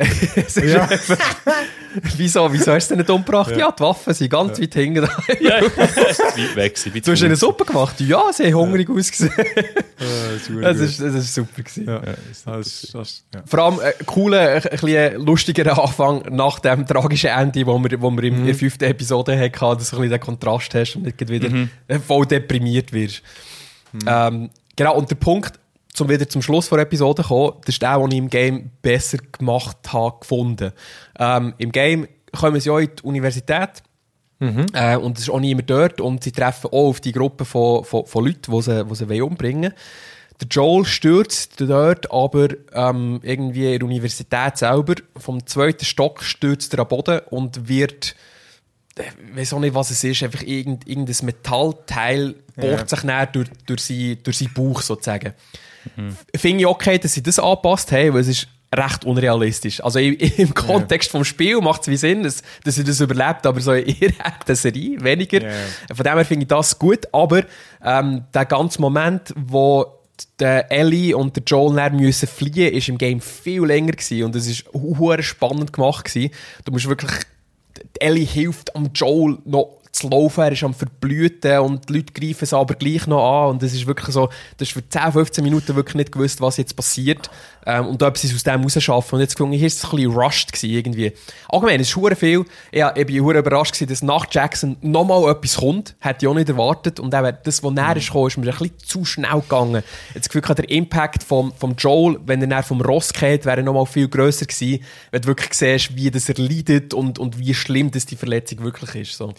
Wieso hast du es denn nicht umgebracht? Ja, die Waffen sind ganz weit hinten. Ja, weit weg. Du hast eine Suppe gemacht? Ja, sie haben hungrig ausgesehen. Das ist super gewesen. Vor allem ein cooler, ein bisschen lustiger Anfang nach dem tragischen Ende, wo wir in der 5. Episode hatten, dass du ein bisschen den Kontrast hast und nicht wieder voll deprimiert wirst. Genau, und der Punkt, um wieder zum Schluss der Episode zu kommen, das ist der, den ich im Game besser gemacht habe, gefunden. Im Game kommen sie auch in die Universität und es ist auch niemand dort und sie treffen auch auf die Gruppe von Leuten, die sie umbringen wollen. Der Joel stürzt dort, aber irgendwie in der Universität selber vom 2. Stock stürzt er am Boden und wird... Ich weiß auch nicht, was es ist, einfach irgendein Metallteil bohrt sich näher durch seinen Bauch sozusagen. Finde ich okay, dass sie das angepasst haben, weil es ist recht unrealistisch. Also im Kontext vom Spiel macht es wie Sinn, dass sie das überlebt, aber so in ihrer echten Serie weniger. Von dem her finde ich das gut, aber der ganze Moment, wo der Ellie und der Joel näher müssen fliehen, ist im Game viel länger gewesen und es war sehr spannend gemacht gewesen. Du musst wirklich... Ellie hilft am Joel noch zu laufen, er ist am Verblüten und die Leute greifen es aber gleich noch an und es ist wirklich so, du hast für 10-15 Minuten wirklich nicht gewusst, was jetzt passiert und ob sie es aus dem rausschaffen und jetzt gefunden, hier war es ein bisschen rushed gewesen, irgendwie. Allgemein, es ist verdammt viel. Ja, ich war überrascht gewesen, dass nach Jackson nochmal etwas kommt, hätte ich auch nicht erwartet und eben das, was näher ist, ist mir ein bisschen zu schnell gegangen. Jetzt das Gefühl, der Impact vom Joel, wenn er näher vom Ross geht, wäre nochmal viel grösser gewesen, wenn du wirklich siehst, wie das er leidet und wie schlimm das die Verletzung wirklich ist. So.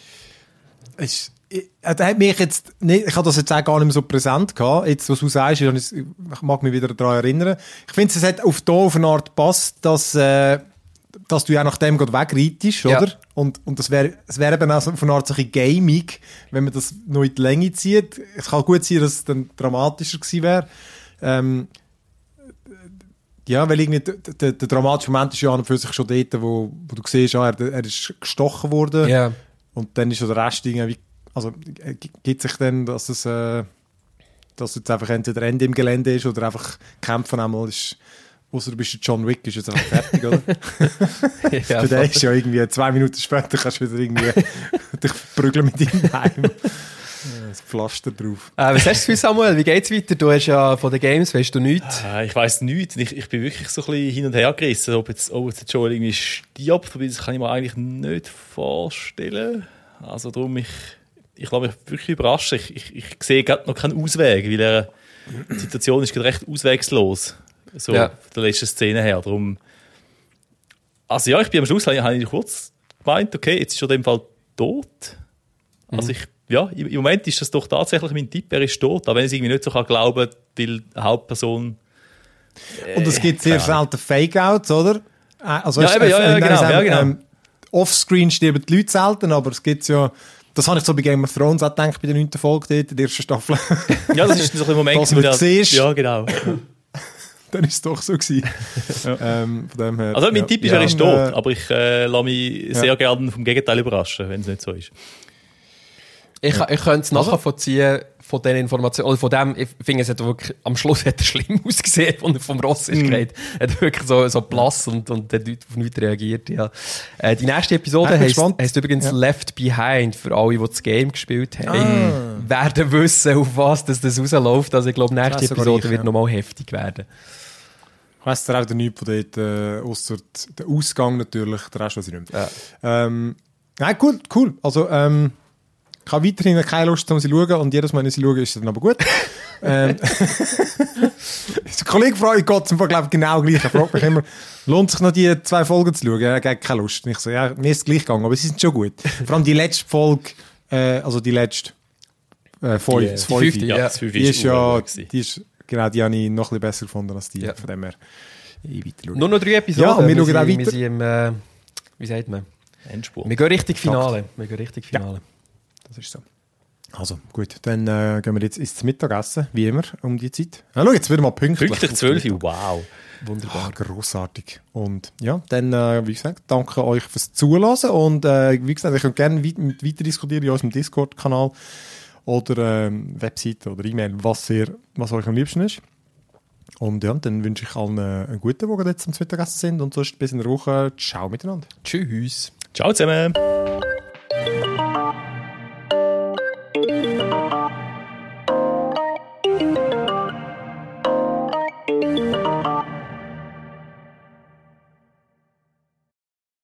Hat mich jetzt nicht, ich habe das jetzt auch gar nicht mehr so präsent gehabt. Jetzt, was du sagst, ich mag mich wieder daran erinnern. Ich finde, es hat auf eine Art gepasst, dass du ja nach dem wegreitest, oder? Ja. Und es wäre eben auch so auf eine Art solche Gaming, wenn man das noch in die Länge zieht. Es kann gut sein, dass es dann dramatischer gewesen wäre. Ja, weil irgendwie der dramatische Moment ist ja an und für sich schon dort, wo du siehst, er ist gestochen worden. Yeah. Und dann ist so der Rest irgendwie, also gibt sich dann, dass jetzt einfach entweder Ende im Gelände ist oder einfach kämpfen einmal ist, außer du bist John Wick, ist jetzt einfach fertig, oder? Ja, für den ist ja irgendwie 2 Minuten später kannst du wieder irgendwie dich prügeln mit ihm heim. Das Pflaster drauf. Was hast du, Samuel? Wie geht's weiter? Du hast ja von den Games, weißt du nichts? Ich weiss nichts. Ich bin wirklich so ein bisschen hin und her gerissen. Ob jetzt Joel irgendwie stirbt, das kann ich mir eigentlich nicht vorstellen. Also darum, ich glaube, ich bin wirklich überrascht. Ich sehe gerade noch keinen Ausweg, weil die Situation ist recht auswegslos. So, von der letzten Szene her. Darum, also ja, ich bin am Schluss, habe ich kurz gemeint, okay, jetzt ist er in dem Fall tot. Also im Moment ist das doch tatsächlich mein Tipp, er ist tot. Aber wenn ich es irgendwie nicht so glauben kann, weil die Hauptperson... Und es gibt sehr selten Fake-Outs, oder? Also genau. Offscreen sterben die Leute selten, aber es gibt ja... Das habe ich so bei Game of Thrones auch gedacht, bei der 9. Folge dort, in der ersten Staffel. Ja, das ist so ein Moment, wo du siehst. Ja, genau. Dann war es doch so gewesen. Von dem her, also mein Tipp ist, er ist tot, aber ich lasse mich sehr gerne vom Gegenteil überraschen, wenn es nicht so ist. Ich könnte es nachvollziehen von den Informationen, oder von dem, ich finde, es hat wirklich, am Schluss hat er schlimm ausgesehen, als er vom Ross ist geredet. Er hat wirklich so blass und hat auf nichts reagiert, ja. Die nächste Episode heisst übrigens Left Behind, für alle, die das Game gespielt haben. Werden wissen, auf was das rausläuft. Also ich glaube, die nächste Episode wird nochmal heftig werden. Ich weiss auch nichts von dort, ausser der Ausgang natürlich, der Rest weiß ich nicht mehr. Nein, cool. Also, ich habe weiterhin keine Lust, um sie zu schauen, und jedes Mal, wenn ich sie schaue, ist es dann aber gut. Der Kollege fragt, geht es glaube ich, genau gleich. Er fragt mich immer, lohnt sich noch die 2 Folgen zu schauen? Er hat keine Lust. Und ich so, ja, mir ist es gleich gegangen, aber sie sind schon gut. Vor allem die letzte Folge, also die letzte 5. Die habe ich noch ein bisschen besser gefunden als die. Von dem her, ich weiter schauen. Nur noch 3 Episoden. Ja, und wir schauen auch weiter. Wir sind im, wie sagt man? Endspurt. Wir gehen richtig Finale. Ja. Das ist so. Also, gut, dann gehen wir jetzt ins Mittagessen, wie immer, um die Zeit. Schau, jetzt wieder mal pünktlich. Pünktlich 12 Uhr, wow. Wunderbar. Grossartig. Und ja, dann, wie gesagt, danke euch fürs Zuhören. Und wie gesagt, ihr könnt gerne weiter diskutieren in unserem Discord-Kanal oder Webseite oder E-Mail, was euch am liebsten ist. Und ja, dann wünsche ich allen einen guten, die jetzt zum Mittagessen sind. Und sonst bis in der Woche. Ciao miteinander. Tschüss. Ciao zusammen.